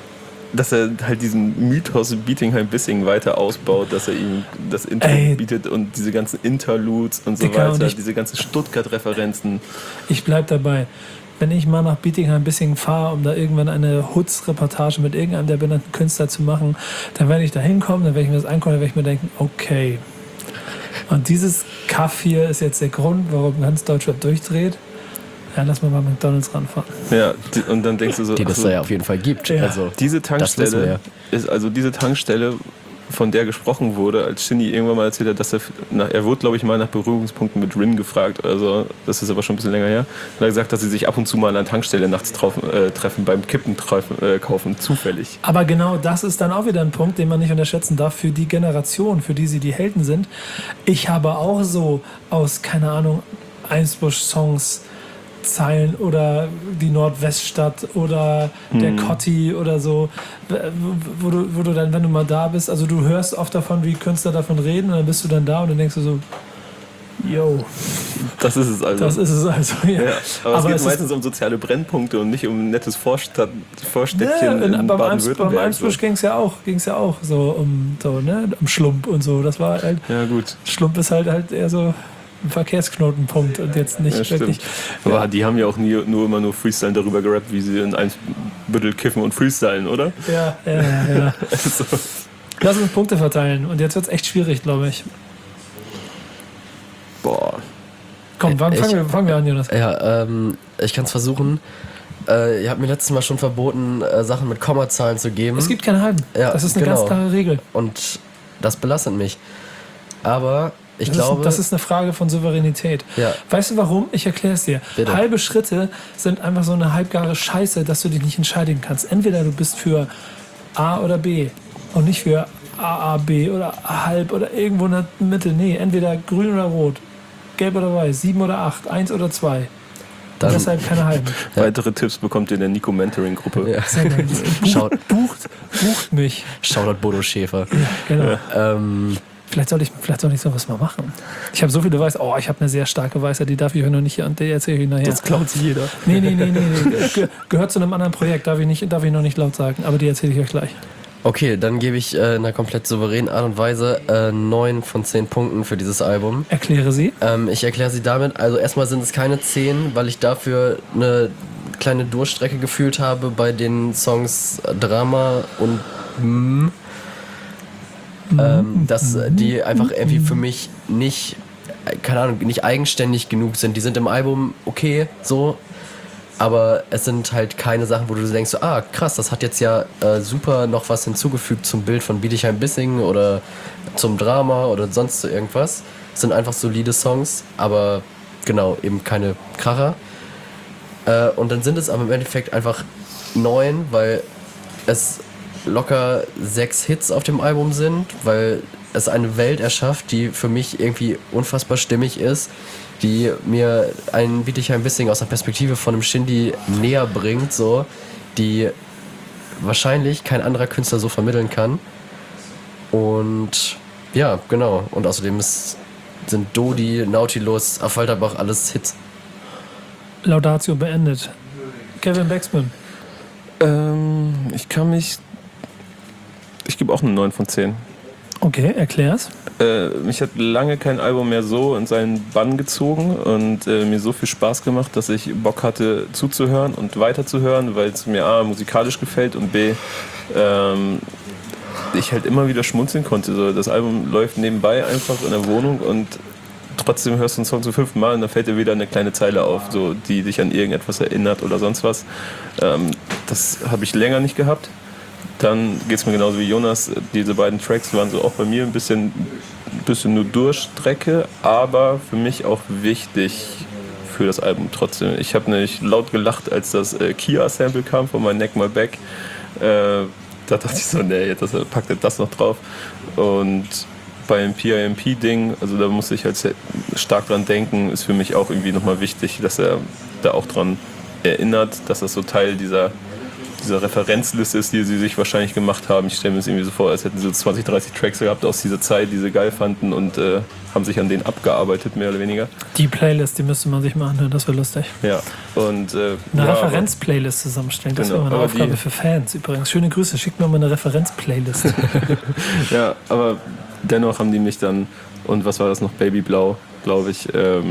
dass er halt diesen Mythos Bietigheim-Bissingen weiter ausbaut, dass er ihm das Intro bietet und diese ganzen Interludes und so Dicker, weiter, und diese ganzen Stuttgart-Referenzen. Ich bleib dabei. Wenn ich mal nach Bietigheim-Bissingen fahre, um da irgendwann eine Hutz-Reportage mit irgendeinem der benannten Künstler zu machen, dann werde ich da hinkommen, dann werde ich mir das angucken, dann werde ich mir denken, okay. Und dieses Kaff hier ist jetzt der Grund, warum ganz Deutschland durchdreht. Ja, lass mal bei McDonald's ranfahren. Ja, und dann denkst du so, Die das da ja auf jeden Fall gibt. Ja. Also, diese das wissen wir ja. diese Tankstelle, von der gesprochen wurde, als Shindy irgendwann mal erzählt hat, dass er wurde, glaube ich, mal nach Berührungspunkten mit Rin gefragt oder so, das ist aber schon ein bisschen länger her, und er hat gesagt, dass sie sich ab und zu mal an der Tankstelle nachts treffen, beim Kippen kaufen, zufällig. Aber genau das ist dann auch wieder ein Punkt, den man nicht unterschätzen darf für die Generation, für die sie die Helden sind. Ich habe auch so aus, keine Ahnung, Einsbusch-Songs Zeilen oder die Nordweststadt oder der Kotti oder so, wo du dann, wenn du mal da bist, also du hörst oft davon, wie Künstler davon reden, und dann bist du dann da und dann denkst du so, yo. Das ist es also. Das ist es also, ja. Ja, aber es geht es meistens um soziale Brennpunkte und nicht um ein nettes Vorstädtchen in beim Baden-Württemberg. Einsbusch ging es ja auch so um Schlump und so. Das war halt, Ja, gut. Schlump ist halt eher so ein Verkehrsknotenpunkt und jetzt nicht Ja, wirklich. stimmt. Aber die haben ja auch immer nur Freestyle darüber gerappt, wie sie in Eimsbüttel kiffen und freestylen, oder? Ja. So. Lass uns Punkte verteilen. Und jetzt wird es echt schwierig, glaube ich. Boah. Komm, fangen wir an, Jonas. Ja, ich kann es versuchen. Ihr habt mir letztes Mal schon verboten, Sachen mit Kommazahlen zu geben. Es gibt keine halben. Ja, das ist eine genau. ganz klare Regel. Und das belastet mich. Aber ich glaube... Das ist eine Frage von Souveränität. Ja. Weißt du warum? Ich erkläre es dir. Bitte. Halbe Schritte sind einfach so eine halbgare Scheiße, dass du dich nicht entscheiden kannst. Entweder du bist für A oder B und nicht für A, B oder halb oder irgendwo in der Mitte. Nee, entweder grün oder rot, gelb oder weiß, 7 oder 8, 1 oder 2. Und Dann- deshalb keine halben. Weitere Tipps bekommt ihr in der Nico-Mentoring-Gruppe. Ja. Sehr geil. Bucht mich. Shoutout Bodo Schäfer. Genau. Ähm, Vielleicht soll ich sowas mal machen. Ich habe so viele Weisheit. Oh, ich habe eine sehr starke Weisheit, die darf ich euch noch nicht, die erzähle ich euch nachher. Das klaut sich jeder. Nee. Gehört zu einem anderen Projekt, darf ich noch nicht laut sagen, aber die erzähle ich euch gleich. okay, dann gebe ich in einer komplett souveränen Art und Weise 9 von 10 Punkten für dieses Album. Erkläre sie. Ich erkläre sie damit. Also erstmal sind es keine 10, weil ich dafür eine kleine Durchstrecke gefühlt habe bei den Songs Drama und dass die einfach irgendwie für mich nicht, keine Ahnung, nicht eigenständig genug sind. Die sind im Album okay, so, aber es sind halt keine Sachen, wo du denkst, so, ah, krass, das hat jetzt ja super noch was hinzugefügt zum Bild von Bietigheim-Bissingen oder zum Drama oder sonst so irgendwas. Es sind einfach solide Songs, aber genau, eben keine Kracher. Und dann sind es aber im Endeffekt einfach 9, weil es locker 6 Hits auf dem Album sind, weil es eine Welt erschafft, die für mich irgendwie unfassbar stimmig ist, die mir einen Bietigheim-Bissingen aus der Perspektive von einem Shindy näher bringt, so, die wahrscheinlich kein anderer Künstler so vermitteln kann. Und ja, genau. Und außerdem sind Dodi, Nautilus, Affalterbach alles Hits. Laudatio beendet. Kevin Baxman. Ich gebe auch eine 9 von 10. Okay, erklär's. Mich hat lange kein Album mehr so in seinen Bann gezogen und mir so viel Spaß gemacht, dass ich Bock hatte zuzuhören und weiterzuhören, weil es mir A, musikalisch gefällt und B, ich halt immer wieder schmunzeln konnte. So, das Album läuft nebenbei einfach in der Wohnung und trotzdem hörst du einen Song zum 5. Mal und dann fällt dir wieder eine kleine Zeile auf, so, die dich an irgendetwas erinnert oder sonst was. Das habe ich länger nicht gehabt. Dann geht es mir genauso wie Jonas. Diese beiden Tracks waren so auch bei mir ein bisschen nur Durchstrecke, aber für mich auch wichtig für das Album trotzdem. Ich habe nämlich laut gelacht, als das Kia-Sample kam von My Neck, My Back. Da dachte ich so, nee, jetzt packt er das noch drauf. Und beim PIMP-Ding, also da muss ich halt sehr stark dran denken, ist für mich auch irgendwie nochmal wichtig, dass er da auch dran erinnert, dass das so Teil dieser dieser Referenzliste ist, die sie sich wahrscheinlich gemacht haben. Ich stelle mir das irgendwie so vor, als hätten sie so 20, 30 Tracks gehabt aus dieser Zeit, die sie geil fanden und haben sich an denen abgearbeitet, mehr oder weniger. Die Playlist, die müsste man sich mal anhören, das wäre lustig. Ja, und Eine Referenz-Playlist zusammenstellen, das wäre Genau, mal eine aber Aufgabe die- für Fans übrigens. Schöne Grüße, schickt mir mal eine Referenz-Playlist. ja, aber dennoch haben die mich dann, und was war das noch, Baby Blau, glaube ich,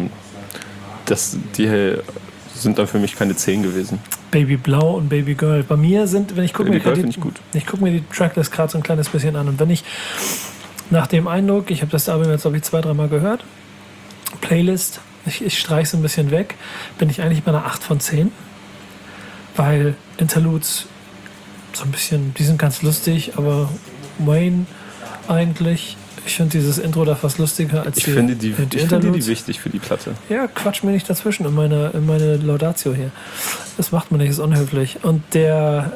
die sind dann für mich keine 10 gewesen. Baby Blau und Baby Girl. Bei mir sind, wenn ich gucke mir, Baby Girl die- finde ich gut. ich gucke mir die Tracklist gerade so ein kleines bisschen an und wenn ich nach dem Eindruck, ich habe das Album jetzt glaube ich 2-3 Mal gehört, Playlist, ich streiche es ein bisschen weg, bin ich eigentlich bei einer 8 von 10, weil Interludes so ein bisschen, die sind ganz lustig, aber Wayne eigentlich, ich finde dieses Intro da fast lustiger als Ich finde die Interludes. wichtig für die Platte. Ja, quatsch mir nicht dazwischen in meine Laudatio hier. Das macht man nicht, ist unhöflich. Und der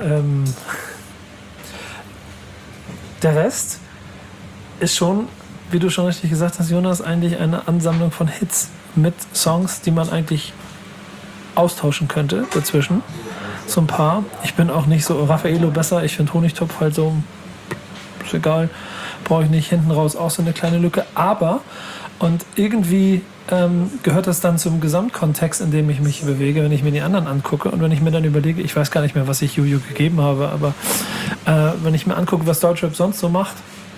Rest ist schon, wie du schon richtig gesagt hast, Jonas, eigentlich eine Ansammlung von Hits mit Songs, die man eigentlich austauschen könnte dazwischen. So ein paar. Ich bin auch nicht so Raffaello besser. Ich finde Honigtopf halt so, ist egal. Brauche ich nicht, hinten raus auch so eine kleine Lücke. Aber, und irgendwie gehört das dann zum Gesamtkontext, in dem ich mich bewege, wenn ich mir die anderen angucke und wenn ich mir dann überlege, ich weiß gar nicht mehr, was ich Juju gegeben habe, aber wenn ich mir angucke, was Deutschrap sonst so macht,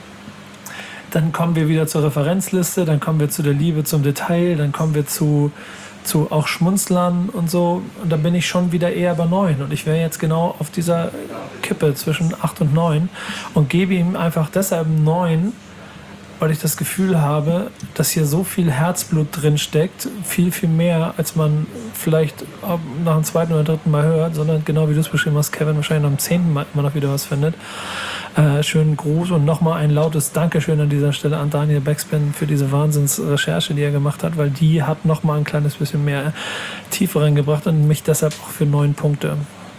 dann kommen wir wieder zur Referenzliste, dann kommen wir zu der Liebe zum Detail, dann kommen wir zu auch Schmunzlern und so. Und da bin ich schon wieder eher bei 9. Und ich wäre jetzt genau auf dieser Kippe zwischen 8 und 9 und gebe ihm einfach deshalb 9, weil ich das Gefühl habe, dass hier so viel Herzblut drin steckt, viel, viel mehr, als man vielleicht nach dem 2. oder 3. Mal hört, sondern genau wie du es beschrieben hast, Kevin, wahrscheinlich nach dem 10. Mal immer noch wieder was findet. Schönen Gruß und nochmal ein lautes Dankeschön an dieser Stelle an Daniel Backspin für diese Wahnsinnsrecherche, die er gemacht hat, weil die hat nochmal ein kleines bisschen mehr Tiefe reingebracht und mich deshalb auch für 9 Punkte,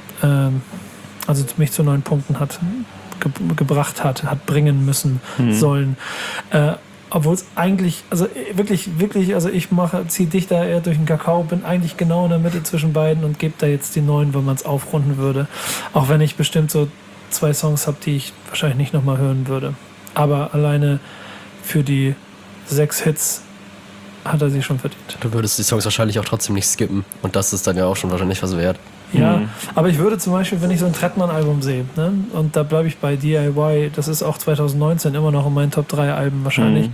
also mich zu 9 Punkten gebracht hat bringen müssen sollen. Obwohl es eigentlich, also wirklich, also ich ziehe dich da eher durch den Kakao, bin eigentlich genau in der Mitte zwischen beiden und gebe da jetzt die 9, wenn man es aufrunden würde. Auch wenn ich bestimmt so 2 Songs habe, die ich wahrscheinlich nicht nochmal hören würde. Aber alleine für die 6 Hits hat er sie schon verdient. Du würdest die Songs wahrscheinlich auch trotzdem nicht skippen. Und das ist dann ja auch schon wahrscheinlich was wert. Ja, aber ich würde zum Beispiel, wenn ich so ein Trettmann-Album sehe, ne, und da bleibe ich bei DIY, das ist auch 2019 immer noch in meinen Top 3 Alben wahrscheinlich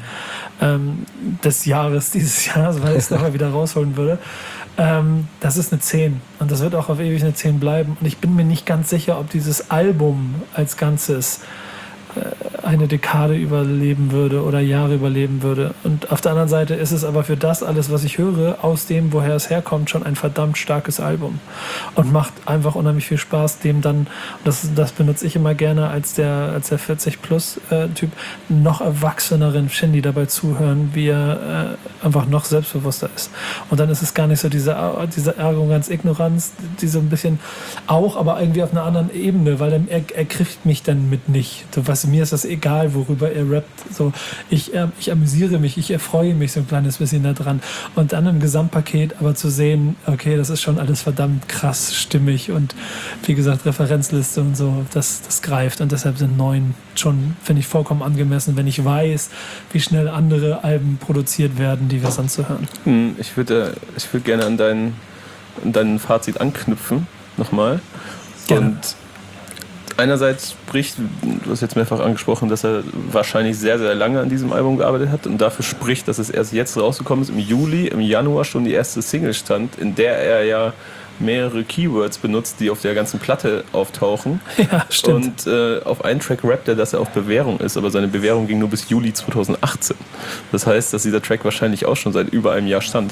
des Jahres, dieses Jahres, weil ich es nochmal wieder rausholen würde. Das ist eine 10 und das wird auch auf ewig eine 10 bleiben. Und ich bin mir nicht ganz sicher, ob dieses Album als Ganzes eine Dekade überleben würde oder Jahre überleben würde. Und auf der anderen Seite ist es aber für das alles, was ich höre, aus dem, woher es herkommt, schon ein verdammt starkes Album. Und macht einfach unheimlich viel Spaß, dem dann, das benutze ich immer gerne als der 40-Plus-Typ, noch erwachseneren Shindy dabei zuhören, wie er einfach noch selbstbewusster ist. Und dann ist es gar nicht so diese Arroganz, Ignoranz, die so ein bisschen auch, aber irgendwie auf einer anderen Ebene, weil er kriegt mich dann mit nicht. So, was, mir ist das egal, worüber er rappt. So, ich amüsiere mich, ich erfreue mich so ein kleines bisschen daran. Und dann im Gesamtpaket aber zu sehen, okay, das ist schon alles verdammt krass stimmig und wie gesagt, Referenzliste und so, das greift. Und deshalb sind 9 schon, finde ich, vollkommen angemessen, wenn ich weiß, wie schnell andere Alben produziert werden, die wir sonst so hören. Ich würde gerne an dein Fazit anknüpfen, nochmal. Gerne. Und einerseits spricht, du hast jetzt mehrfach angesprochen, dass er wahrscheinlich sehr, sehr lange an diesem Album gearbeitet hat und dafür spricht, dass es erst jetzt rausgekommen ist, im Juli, im Januar schon die erste Single stand, in der er ja mehrere Keywords benutzt, die auf der ganzen Platte auftauchen. Ja, stimmt. Und auf einen Track rappt er, dass er auf Bewährung ist, aber seine Bewährung ging nur bis Juli 2018. Das heißt, dass dieser Track wahrscheinlich auch schon seit über einem Jahr stand.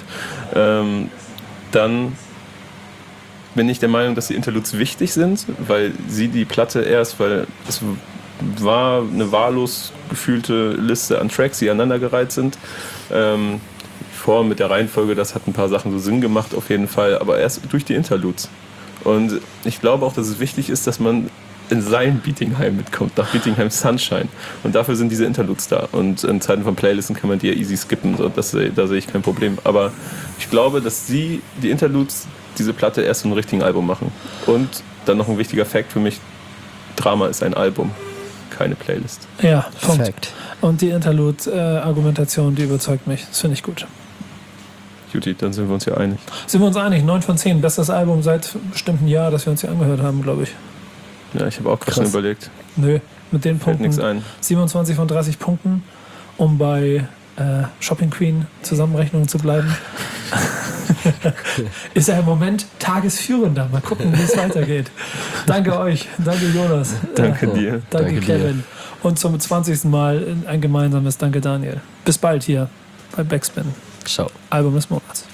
Dann bin ich der Meinung, dass die Interludes wichtig sind, weil sie die Platte weil es war eine wahllos gefühlte Liste an Tracks, die aneinandergereiht sind. Vor mit der Reihenfolge, das hat ein paar Sachen so Sinn gemacht auf jeden Fall, aber erst durch die Interludes. Und ich glaube auch, dass es wichtig ist, dass man in sein Bietigheim mitkommt, nach Bietigheim Sunshine. Und dafür sind diese Interludes da. Und in Zeiten von Playlisten kann man die ja easy skippen, so, da sehe ich kein Problem. Aber ich glaube, dass die Interludes diese Platte erst zum richtigen Album machen. Und dann noch ein wichtiger Fact für mich, Drama ist ein Album, keine Playlist. Ja, Punkt. Perfekt. Und die Interlude-Argumentation, die überzeugt mich. Das finde ich gut. Juti, dann sind wir uns ja einig. Sind wir uns einig? 9 von 10. Bestes Album seit bestimmten Jahr, das wir uns hier angehört haben, glaube ich. Ja, ich habe auch gerade schon überlegt. Nö, mit den Fällt nichts Punkten. ein. 27 von 30 Punkten, um bei Shopping Queen Zusammenrechnungen zu bleiben. Ist er im Moment Tagesführender. Mal gucken, wie es weitergeht. Danke euch. Danke Jonas. Danke dir. Danke Danke Kevin. Und zum 20. Mal ein gemeinsames Danke Daniel. Bis bald hier bei Backspin. Ciao. Album des Monats.